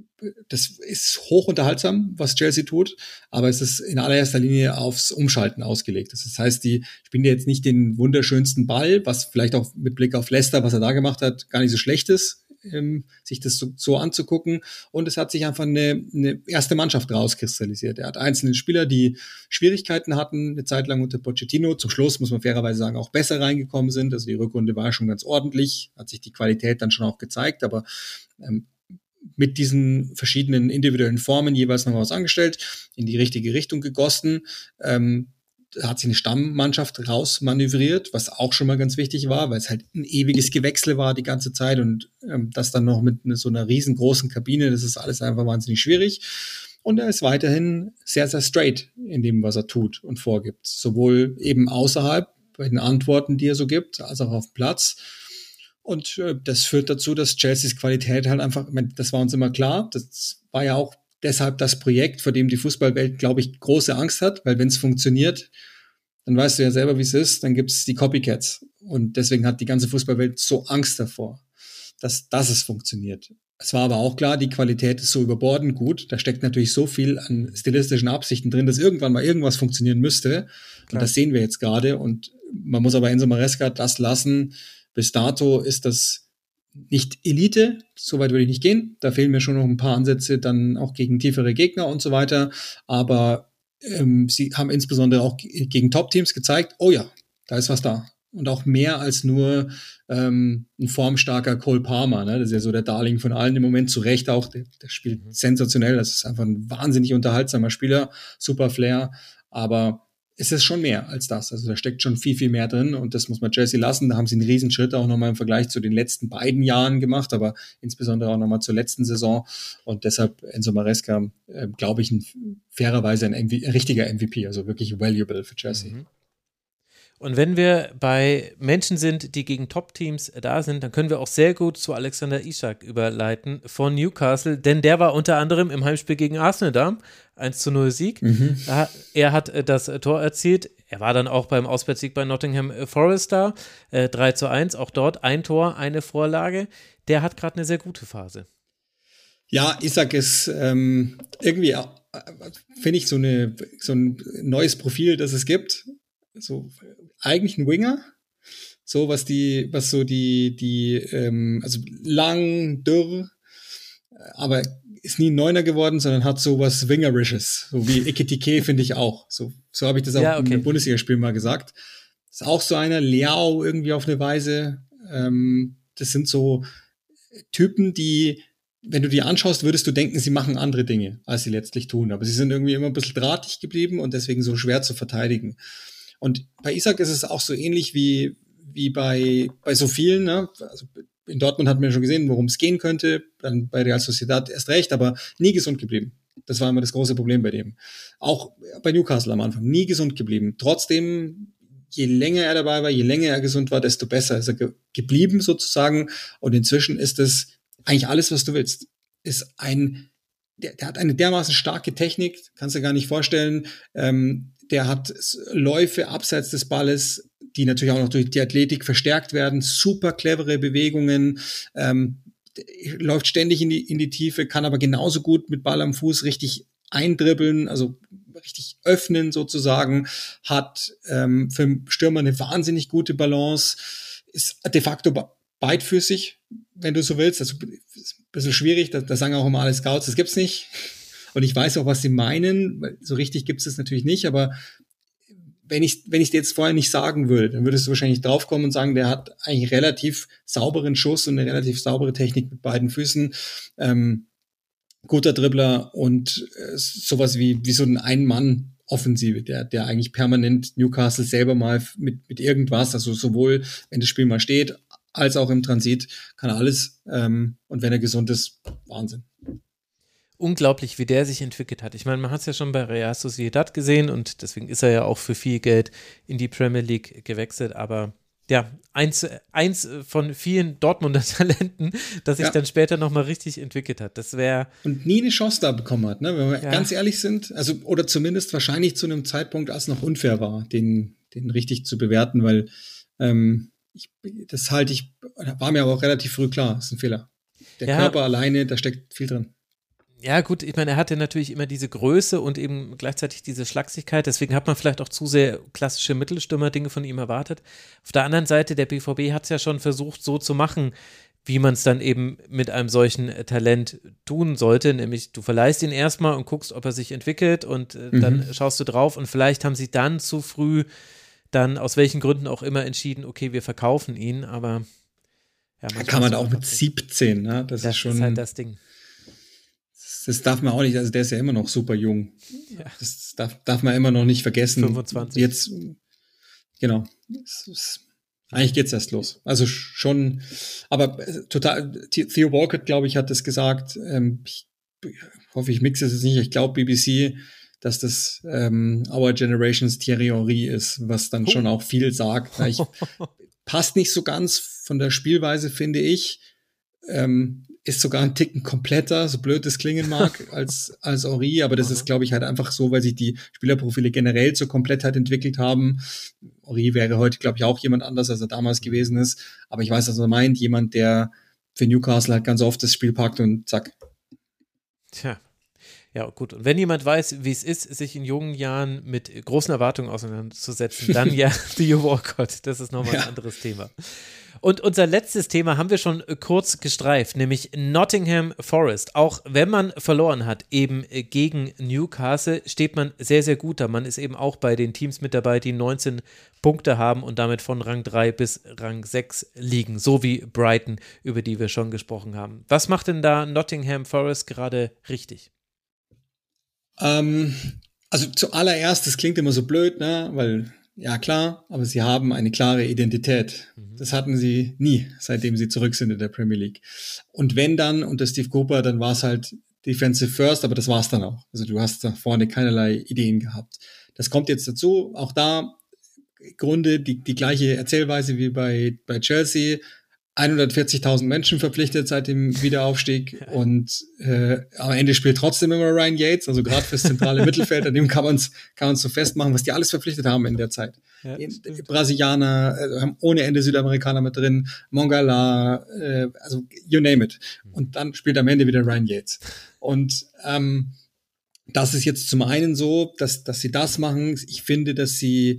das ist hoch unterhaltsam, was Chelsea tut, aber es ist in allererster Linie aufs Umschalten ausgelegt. Das heißt, die spielen jetzt nicht den wunderschönsten Ball, was vielleicht auch mit Blick auf Leicester, was er da gemacht hat, gar nicht so schlecht ist, ähm, sich das so, so anzugucken. Und es hat sich einfach eine, eine erste Mannschaft rauskristallisiert. Er hat einzelne Spieler, die Schwierigkeiten hatten, eine Zeit lang unter Pochettino. Zum Schluss, muss man fairerweise sagen, auch besser reingekommen sind. Also die Rückrunde war schon ganz ordentlich, hat sich die Qualität dann schon auch gezeigt, aber ähm, mit diesen verschiedenen individuellen Formen jeweils noch was angestellt, in die richtige Richtung gegossen. Ähm, hat sich eine Stammmannschaft rausmanövriert, was auch schon mal ganz wichtig war, weil es halt ein ewiges Gewechsel war die ganze Zeit und ähm, das dann noch mit ne, so einer riesengroßen Kabine, das ist alles einfach wahnsinnig schwierig. Und er ist weiterhin sehr, sehr straight in dem, was er tut und vorgibt. Sowohl eben außerhalb, bei den Antworten, die er so gibt, als auch auf dem Platz. Und äh, das führt dazu, dass Chelseas Qualität halt einfach, ich meine, das war uns immer klar, das war ja auch deshalb das Projekt, vor dem die Fußballwelt, glaube ich, große Angst hat, weil wenn es funktioniert, dann weißt du ja selber, wie es ist, dann gibt es die Copycats. Und deswegen hat die ganze Fußballwelt so Angst davor, dass, dass es funktioniert. Es war aber auch klar, die Qualität ist so überbordend gut, da steckt natürlich so viel an stilistischen Absichten drin, dass irgendwann mal irgendwas funktionieren müsste. Klar. Und das sehen wir jetzt gerade. Und man muss aber Enzo Maresca das lassen. Bis dato ist das nicht Elite, so weit würde ich nicht gehen. Da fehlen mir schon noch ein paar Ansätze, dann auch gegen tiefere Gegner und so weiter. Aber ähm, sie haben insbesondere auch g- gegen Top-Teams gezeigt, oh ja, da ist was da. Und auch mehr als nur ähm, ein formstarker Cole Palmer. Ne? Das ist ja so der Darling von allen im Moment, zu Recht auch. Der, der spielt mhm. sensationell. Das ist einfach ein wahnsinnig unterhaltsamer Spieler. Super Flair. Aber es ist schon mehr als das. Also da steckt schon viel, viel mehr drin und das muss man Chelsea lassen. Da haben sie einen Riesenschritt auch nochmal im Vergleich zu den letzten beiden Jahren gemacht, aber insbesondere auch nochmal zur letzten Saison. Und deshalb Enzo Maresca, äh, glaube ich, ein, fairerweise ein, M V- ein richtiger M V P, also wirklich valuable für Chelsea. Mhm. Und wenn wir bei Menschen sind, die gegen Top-Teams da sind, dann können wir auch sehr gut zu Alexander Isak überleiten von Newcastle, denn der war unter anderem im Heimspiel gegen Arsenal da, eins zu null Sieg. Mhm. Er hat das Tor erzielt. Er war dann auch beim Auswärtssieg bei Nottingham Forest da, äh, drei zu eins, auch dort ein Tor, eine Vorlage. Der hat gerade eine sehr gute Phase. Ja, Isak ist ähm, irgendwie, äh, finde ich, so, eine, so ein neues Profil, das es gibt. So eigentlich ein Winger, so was die, was so die, die, ähm, also lang, dürr, aber ist nie ein Neuner geworden, sondern hat so was Wingerisches, so wie Ekitike finde ich auch. So, so habe ich das auch ja, okay. in einem Bundesligaspiel mal gesagt. Ist auch so einer, Leao irgendwie auf eine Weise. Ähm, das sind so Typen, die, wenn du die anschaust, würdest du denken, sie machen andere Dinge, als sie letztlich tun. Aber sie sind irgendwie immer ein bisschen drahtig geblieben und deswegen so schwer zu verteidigen. Und bei Isak ist es auch so ähnlich wie, wie bei, bei so vielen, ne? Also in Dortmund hat man ja schon gesehen, worum es gehen könnte, dann bei Real Sociedad erst recht, aber nie gesund geblieben. Das war immer das große Problem bei dem. Auch bei Newcastle am Anfang, nie gesund geblieben. Trotzdem, je länger er dabei war, je länger er gesund war, desto besser ist er ge- geblieben sozusagen. Und inzwischen ist es eigentlich alles, was du willst. Ist ein, der, der hat eine dermaßen starke Technik, kannst du dir gar nicht vorstellen. Ähm, Der hat Läufe abseits des Balles, die natürlich auch noch durch die Athletik verstärkt werden. Super clevere Bewegungen, ähm, läuft ständig in die, in die Tiefe, kann aber genauso gut mit Ball am Fuß richtig eindribbeln, also richtig öffnen sozusagen, hat ähm, für Stürmer eine wahnsinnig gute Balance, ist de facto beidfüßig, wenn du so willst. Das ist ein bisschen schwierig, da, da sagen auch immer alle Scouts, das gibt's nicht. Und ich weiß auch, was sie meinen, weil so richtig gibt es das natürlich nicht, aber wenn ich wenn ich dir jetzt vorher nicht sagen würde, dann würdest du wahrscheinlich draufkommen und sagen, der hat eigentlich relativ sauberen Schuss und eine relativ saubere Technik mit beiden Füßen, ähm, guter Dribbler und äh, sowas wie wie so ein Ein-Mann-Offensive, der der eigentlich permanent Newcastle selber mal mit mit irgendwas, also sowohl wenn das Spiel mal steht, als auch im Transit, kann er alles ähm, und wenn er gesund ist, Wahnsinn. Unglaublich, wie der sich entwickelt hat. Ich meine, man hat es ja schon bei Real Sociedad gesehen und deswegen ist er ja auch für viel Geld in die Premier League gewechselt, aber ja, eins, eins von vielen Dortmunder Talenten, das sich Ja. dann später nochmal richtig entwickelt hat. Das wäre, Und nie eine Chance da bekommen hat, ne? Wenn wir Ja. ganz ehrlich sind, also oder zumindest wahrscheinlich zu einem Zeitpunkt, als noch unfair war, den, den richtig zu bewerten, weil ähm, ich, das halte ich, war mir aber auch relativ früh klar, das ist ein Fehler. Der Ja. Körper alleine, da steckt viel drin. ja gut, ich meine, er hatte natürlich immer diese Größe und eben gleichzeitig diese Schlagsigkeit, deswegen hat man vielleicht auch zu sehr klassische Mittelstürmer-Dinge von ihm erwartet. Auf der anderen Seite, der B V B hat es ja schon versucht, so zu machen, wie man es dann eben mit einem solchen äh, Talent tun sollte, nämlich du verleihst ihn erstmal und guckst, ob er sich entwickelt und äh, Mhm. dann schaust du drauf und vielleicht haben sie dann zu früh dann aus welchen Gründen auch immer entschieden, okay, wir verkaufen ihn, aber ja, Da manchmal kann man ist da auch es mit einfach so. siebzehn, ne? Das, Das ist schon, ist halt das Ding. das darf man auch nicht, also der ist ja immer noch super jung. Ja. Das darf, darf man immer noch nicht vergessen. fünfundzwanzig. Jetzt, genau. Es ist, eigentlich geht's erst los. Also schon, aber äh, total, The- Theo Walcott, glaube ich, hat das gesagt. Ähm, ich hoffe, ich mixe es jetzt nicht. Ich glaube, B B C, dass das ähm, Our Generation's Thierry Henry ist, was dann Oh. schon auch viel sagt. Ja, ich, passt nicht so ganz von der Spielweise, finde ich. Ähm, ist sogar ein Ticken kompletter, so blöd es klingen mag, als, als Henry, aber das Aha. ist, glaube ich, halt einfach so, weil sich die Spielerprofile generell zur Komplettheit entwickelt haben. Henry wäre heute, glaube ich, auch jemand anders, als er damals gewesen ist, aber ich weiß, was er meint, jemand, der für Newcastle halt ganz oft das Spiel packt und zack. Tja. Ja, gut. Und wenn jemand weiß, wie es ist, sich in jungen Jahren mit großen Erwartungen auseinanderzusetzen, dann ja Theo Walcott. Das ist nochmal ein Ja. anderes Thema. Und unser letztes Thema haben wir schon äh, kurz gestreift, nämlich Nottingham Forest. Auch wenn man verloren hat, eben äh, gegen Newcastle, steht man sehr, sehr gut da. Man ist eben auch bei den Teams mit dabei, die neunzehn Punkte haben und damit von Rang drei bis Rang sechs liegen, so wie Brighton, über die wir schon gesprochen haben. Was macht denn da Nottingham Forest gerade richtig? Ähm, also zuallererst, das klingt immer so blöd, ne, weil, ja klar, aber sie haben eine klare Identität. Das hatten sie nie, seitdem sie zurück sind in der Premier League. Und wenn dann, unter Steve Cooper, dann war es halt Defensive First, aber das war's dann auch. Also du hast da vorne keinerlei Ideen gehabt. Das kommt jetzt dazu, auch da, im Grunde die, die gleiche Erzählweise wie bei, bei Chelsea, hundertvierzigtausend Menschen verpflichtet seit dem Wiederaufstieg und äh, am Ende spielt trotzdem immer Ryan Yates, also gerade fürs zentrale Mittelfeld, an dem kann man es kann man's so festmachen, was die alles verpflichtet haben in der Zeit. Ja, Die stimmt. Brasilianer, äh, haben ohne Ende Südamerikaner mit drin, Mongala, äh, also you name it. Und dann spielt am Ende wieder Ryan Yates. Und ähm, das ist jetzt zum einen so, dass, dass sie das machen. Ich finde, dass sie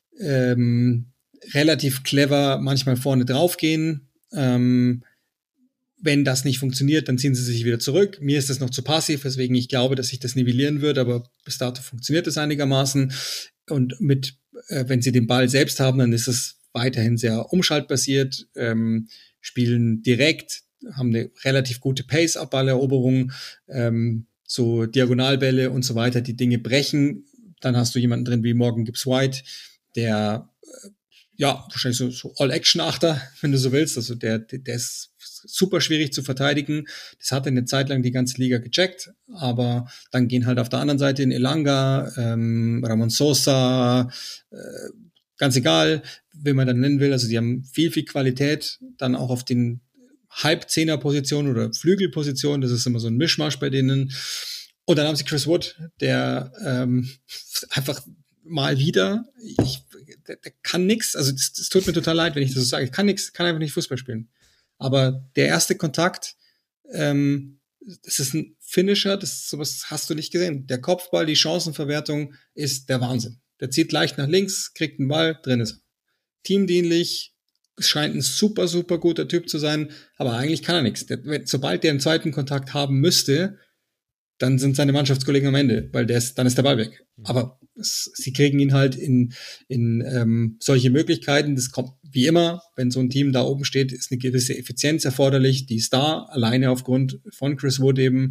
ähm, relativ clever manchmal vorne draufgehen. Ähm, wenn das nicht funktioniert, dann ziehen sie sich wieder zurück. Mir ist das noch zu passiv, weswegen ich glaube, dass sich das nivellieren wird, aber bis dato funktioniert es einigermaßen. Und mit, äh, wenn sie den Ball selbst haben, dann ist es weiterhin sehr umschaltbasiert, ähm, spielen direkt, haben eine relativ gute Pace ab Balleroberung, ähm, so Diagonalbälle und so weiter, die Dinge brechen. Dann hast du jemanden drin wie Morgan Gibbs-White, der äh, ja, wahrscheinlich so, so All-Action-Achter, wenn du so willst. Also der, der, der ist super schwierig zu verteidigen. Das hat eine Zeit lang die ganze Liga gecheckt, aber dann gehen halt auf der anderen Seite in Elanga, ähm, Ramon Sosa, äh, ganz egal, wen man dann nennen will. Also die haben viel, viel Qualität, dann auch auf den Halbzehner-Positionen oder Flügelpositionen. Das ist immer so ein Mischmasch bei denen. Und dann haben sie Chris Wood, der ähm, einfach mal wieder, ich, der, der kann nix, also das, das tut mir total leid, wenn ich das so sage, ich kann nix, kann einfach nicht Fußball spielen. Aber der erste Kontakt, ähm, das ist ein Finisher, das sowas hast du nicht gesehen. Der Kopfball, die Chancenverwertung ist der Wahnsinn. Der zieht leicht nach links, kriegt einen Ball, drin ist er. Teamdienlich, scheint ein super, super guter Typ zu sein, aber eigentlich kann er nichts. Der, sobald der einen zweiten Kontakt haben müsste, dann sind seine Mannschaftskollegen am Ende, weil der ist, dann ist der Ball weg. Aber es, sie kriegen ihn halt in, in ähm, solche Möglichkeiten. Das kommt wie immer, wenn so ein Team da oben steht, ist eine gewisse Effizienz erforderlich. Die ist da, alleine aufgrund von Chris Wood eben.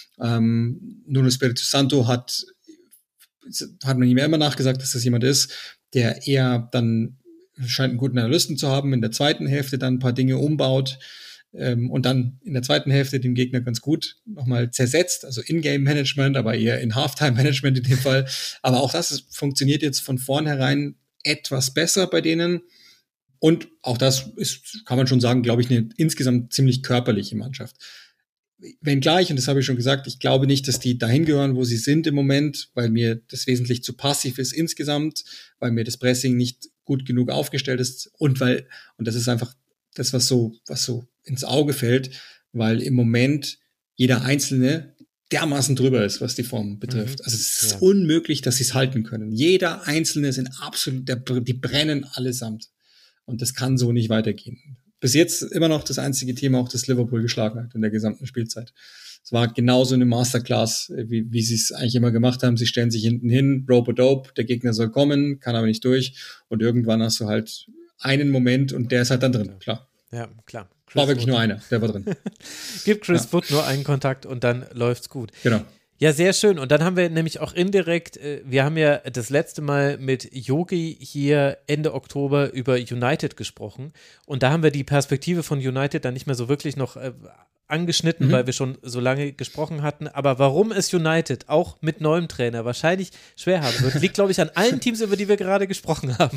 Ähm, Nuno Espirito Santo hat, hat man ihm ja immer nachgesagt, dass das jemand ist, der eher dann scheint einen guten Analysten zu haben, in der zweiten Hälfte dann ein paar Dinge umbaut. Ähm, und dann in der zweiten Hälfte den Gegner ganz gut nochmal zersetzt, also In-Game-Management, aber eher in Halftime-Management in dem Fall. Aber auch das ist, funktioniert jetzt von vornherein etwas besser bei denen. Und auch das ist, kann man schon sagen, glaube ich, eine insgesamt ziemlich körperliche Mannschaft. Wenngleich, und das habe ich schon gesagt, ich glaube nicht, dass die dahin gehören, wo sie sind im Moment, weil mir das wesentlich zu passiv ist insgesamt, weil mir das Pressing nicht gut genug aufgestellt ist und weil, und das ist einfach das, was so, was so ins Auge fällt, weil im Moment jeder Einzelne dermaßen drüber ist, was die Form betrifft. Mhm. Also es ist ja. unmöglich, dass sie es halten können. Jeder Einzelne sind absolut, die brennen allesamt. Und das kann so nicht weitergehen. Bis jetzt immer noch das einzige Team, auch das Liverpool geschlagen hat in der gesamten Spielzeit. Es war genauso eine Masterclass, wie, wie sie es eigentlich immer gemacht haben. Sie stellen sich hinten hin, rope-a-dope, der Gegner soll kommen, kann aber nicht durch. Und irgendwann hast du halt einen Moment und der ist halt dann drin, klar. Ja, klar. Chris war wirklich Wood. nur einer, der war drin. Gibt Chris ja. Wood nur einen Kontakt und dann läuft's gut. Genau. Ja, sehr schön. Und dann haben wir nämlich auch indirekt, äh, wir haben ja das letzte Mal mit Yogi hier Ende Oktober über United gesprochen. Und da haben wir die Perspektive von United dann nicht mehr so wirklich noch äh, angeschnitten, mhm. weil wir schon so lange gesprochen hatten. Aber warum es United auch mit neuem Trainer wahrscheinlich schwer haben wird, liegt, glaube ich, an allen Teams, über die wir gerade gesprochen haben.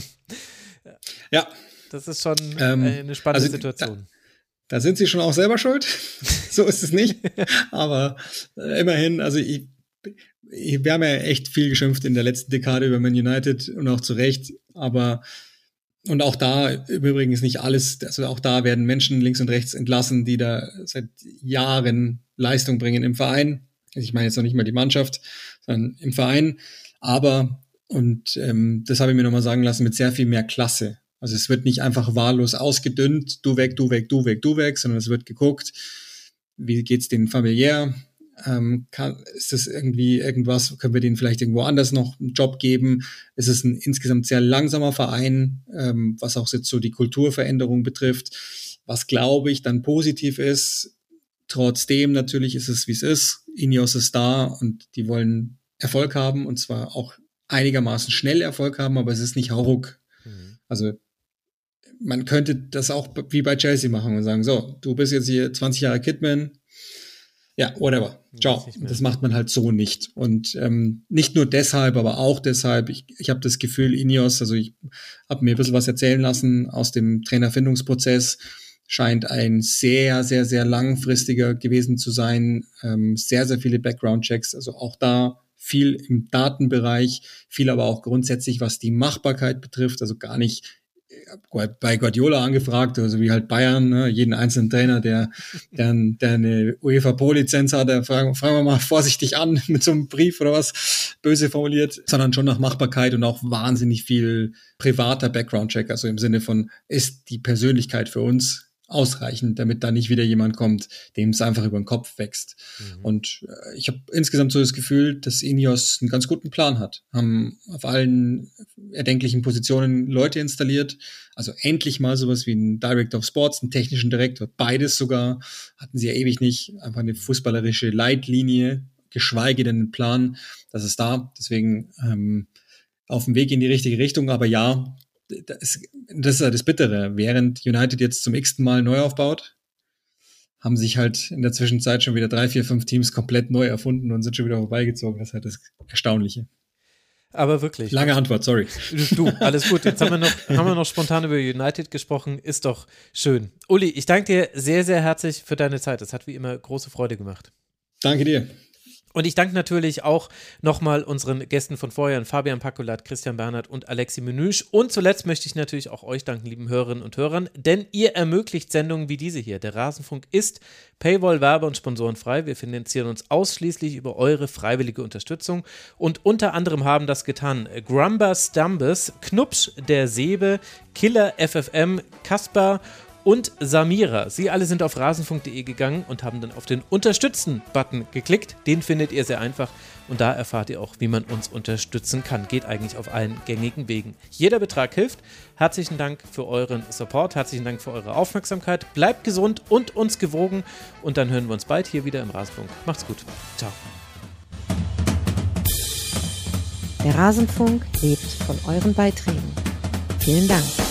Ja. Das ist schon ähm, eine spannende also, Situation. Da, da sind sie schon auch selber schuld. So ist es nicht. Aber äh, immerhin, also ich, ich, wir haben ja echt viel geschimpft in der letzten Dekade über Man United und auch zu Recht. Aber und auch da übrigens nicht alles, also auch da werden Menschen links und rechts entlassen, die da seit Jahren Leistung bringen im Verein. Ich meine jetzt noch nicht mal die Mannschaft, sondern im Verein. Aber, und ähm, das habe ich mir nochmal sagen lassen, mit sehr viel mehr Klasse. Also es wird nicht einfach wahllos ausgedünnt, du weg, du weg, du weg, du weg, sondern es wird geguckt, wie geht's denen familiär, ähm, kann, ist das irgendwie irgendwas, können wir denen vielleicht irgendwo anders noch einen Job geben? Es ist ein insgesamt sehr langsamer Verein, ähm, was auch jetzt so die Kulturveränderung betrifft, was glaube ich dann positiv ist. Trotzdem natürlich ist es, wie es ist. Ineos ist da und die wollen Erfolg haben und zwar auch einigermaßen schnell Erfolg haben, aber es ist nicht hauruck. Mhm. Also man könnte das auch wie bei Chelsea machen und sagen, so, du bist jetzt hier zwanzig Jahre Kidman, ja, whatever, ciao. Das macht man halt so nicht. Und ähm, nicht nur deshalb, aber auch deshalb, ich, ich habe das Gefühl, Ineos, also ich habe mir ein bisschen was erzählen lassen aus dem Trainerfindungsprozess, scheint ein sehr, sehr, sehr langfristiger gewesen zu sein, ähm, sehr, sehr viele Background-Checks, also auch da viel im Datenbereich, viel aber auch grundsätzlich, was die Machbarkeit betrifft, also gar nicht bei Guardiola angefragt, also wie halt Bayern, ne, jeden einzelnen Trainer, der, der, der eine UEFA Pro-Lizenz hat, der fragen, fragen wir mal vorsichtig an mit so einem Brief oder was, böse formuliert, sondern schon nach Machbarkeit und auch wahnsinnig viel privater Background-Check, also im Sinne von, ist die Persönlichkeit für uns ausreichend, damit da nicht wieder jemand kommt, dem es einfach über den Kopf wächst. Mhm. Und äh, ich habe insgesamt so das Gefühl, dass Ineos einen ganz guten Plan hat. Haben auf allen erdenklichen Positionen Leute installiert. Also endlich mal sowas wie ein Director of Sports, einen technischen Direktor. Beides sogar hatten sie ja ewig nicht. Einfach eine fußballerische Leitlinie, geschweige denn einen Plan. Das ist da. Deswegen ähm, auf dem Weg in die richtige Richtung. Aber ja, Das, das ist ja das Bittere. Während United jetzt zum x-ten Mal neu aufbaut, haben sich halt in der Zwischenzeit schon wieder drei, vier, fünf Teams komplett neu erfunden und sind schon wieder vorbeigezogen. Das ist halt das Erstaunliche. Aber wirklich. Lange Antwort, sorry. Du, alles gut. Jetzt haben wir noch, haben wir noch spontan über United gesprochen. Ist doch schön. Uli, ich danke dir sehr, sehr herzlich für deine Zeit. Das hat wie immer große Freude gemacht. Danke dir. Und ich danke natürlich auch nochmal unseren Gästen von vorher, Fabian Pacolat, Christian Bernhard und Alexi Menüsch. Und zuletzt möchte ich natürlich auch euch danken, lieben Hörerinnen und Hörern, denn ihr ermöglicht Sendungen wie diese hier. Der Rasenfunk ist Paywall, Werbe- und Sponsorenfrei. Wir finanzieren uns ausschließlich über eure freiwillige Unterstützung. Und unter anderem haben das getan Grumber Stumbus, Knupsch der Sebe, Killer F F M, Kaspar und Samira. Sie alle sind auf rasenfunk punkt de gegangen und haben dann auf den Unterstützen-Button geklickt. Den findet ihr sehr einfach und da erfahrt ihr auch, wie man uns unterstützen kann. Geht eigentlich auf allen gängigen Wegen. Jeder Betrag hilft. Herzlichen Dank für euren Support, herzlichen Dank für eure Aufmerksamkeit. Bleibt gesund und uns gewogen und dann hören wir uns bald hier wieder im Rasenfunk. Macht's gut. Ciao. Der Rasenfunk lebt von euren Beiträgen. Vielen Dank.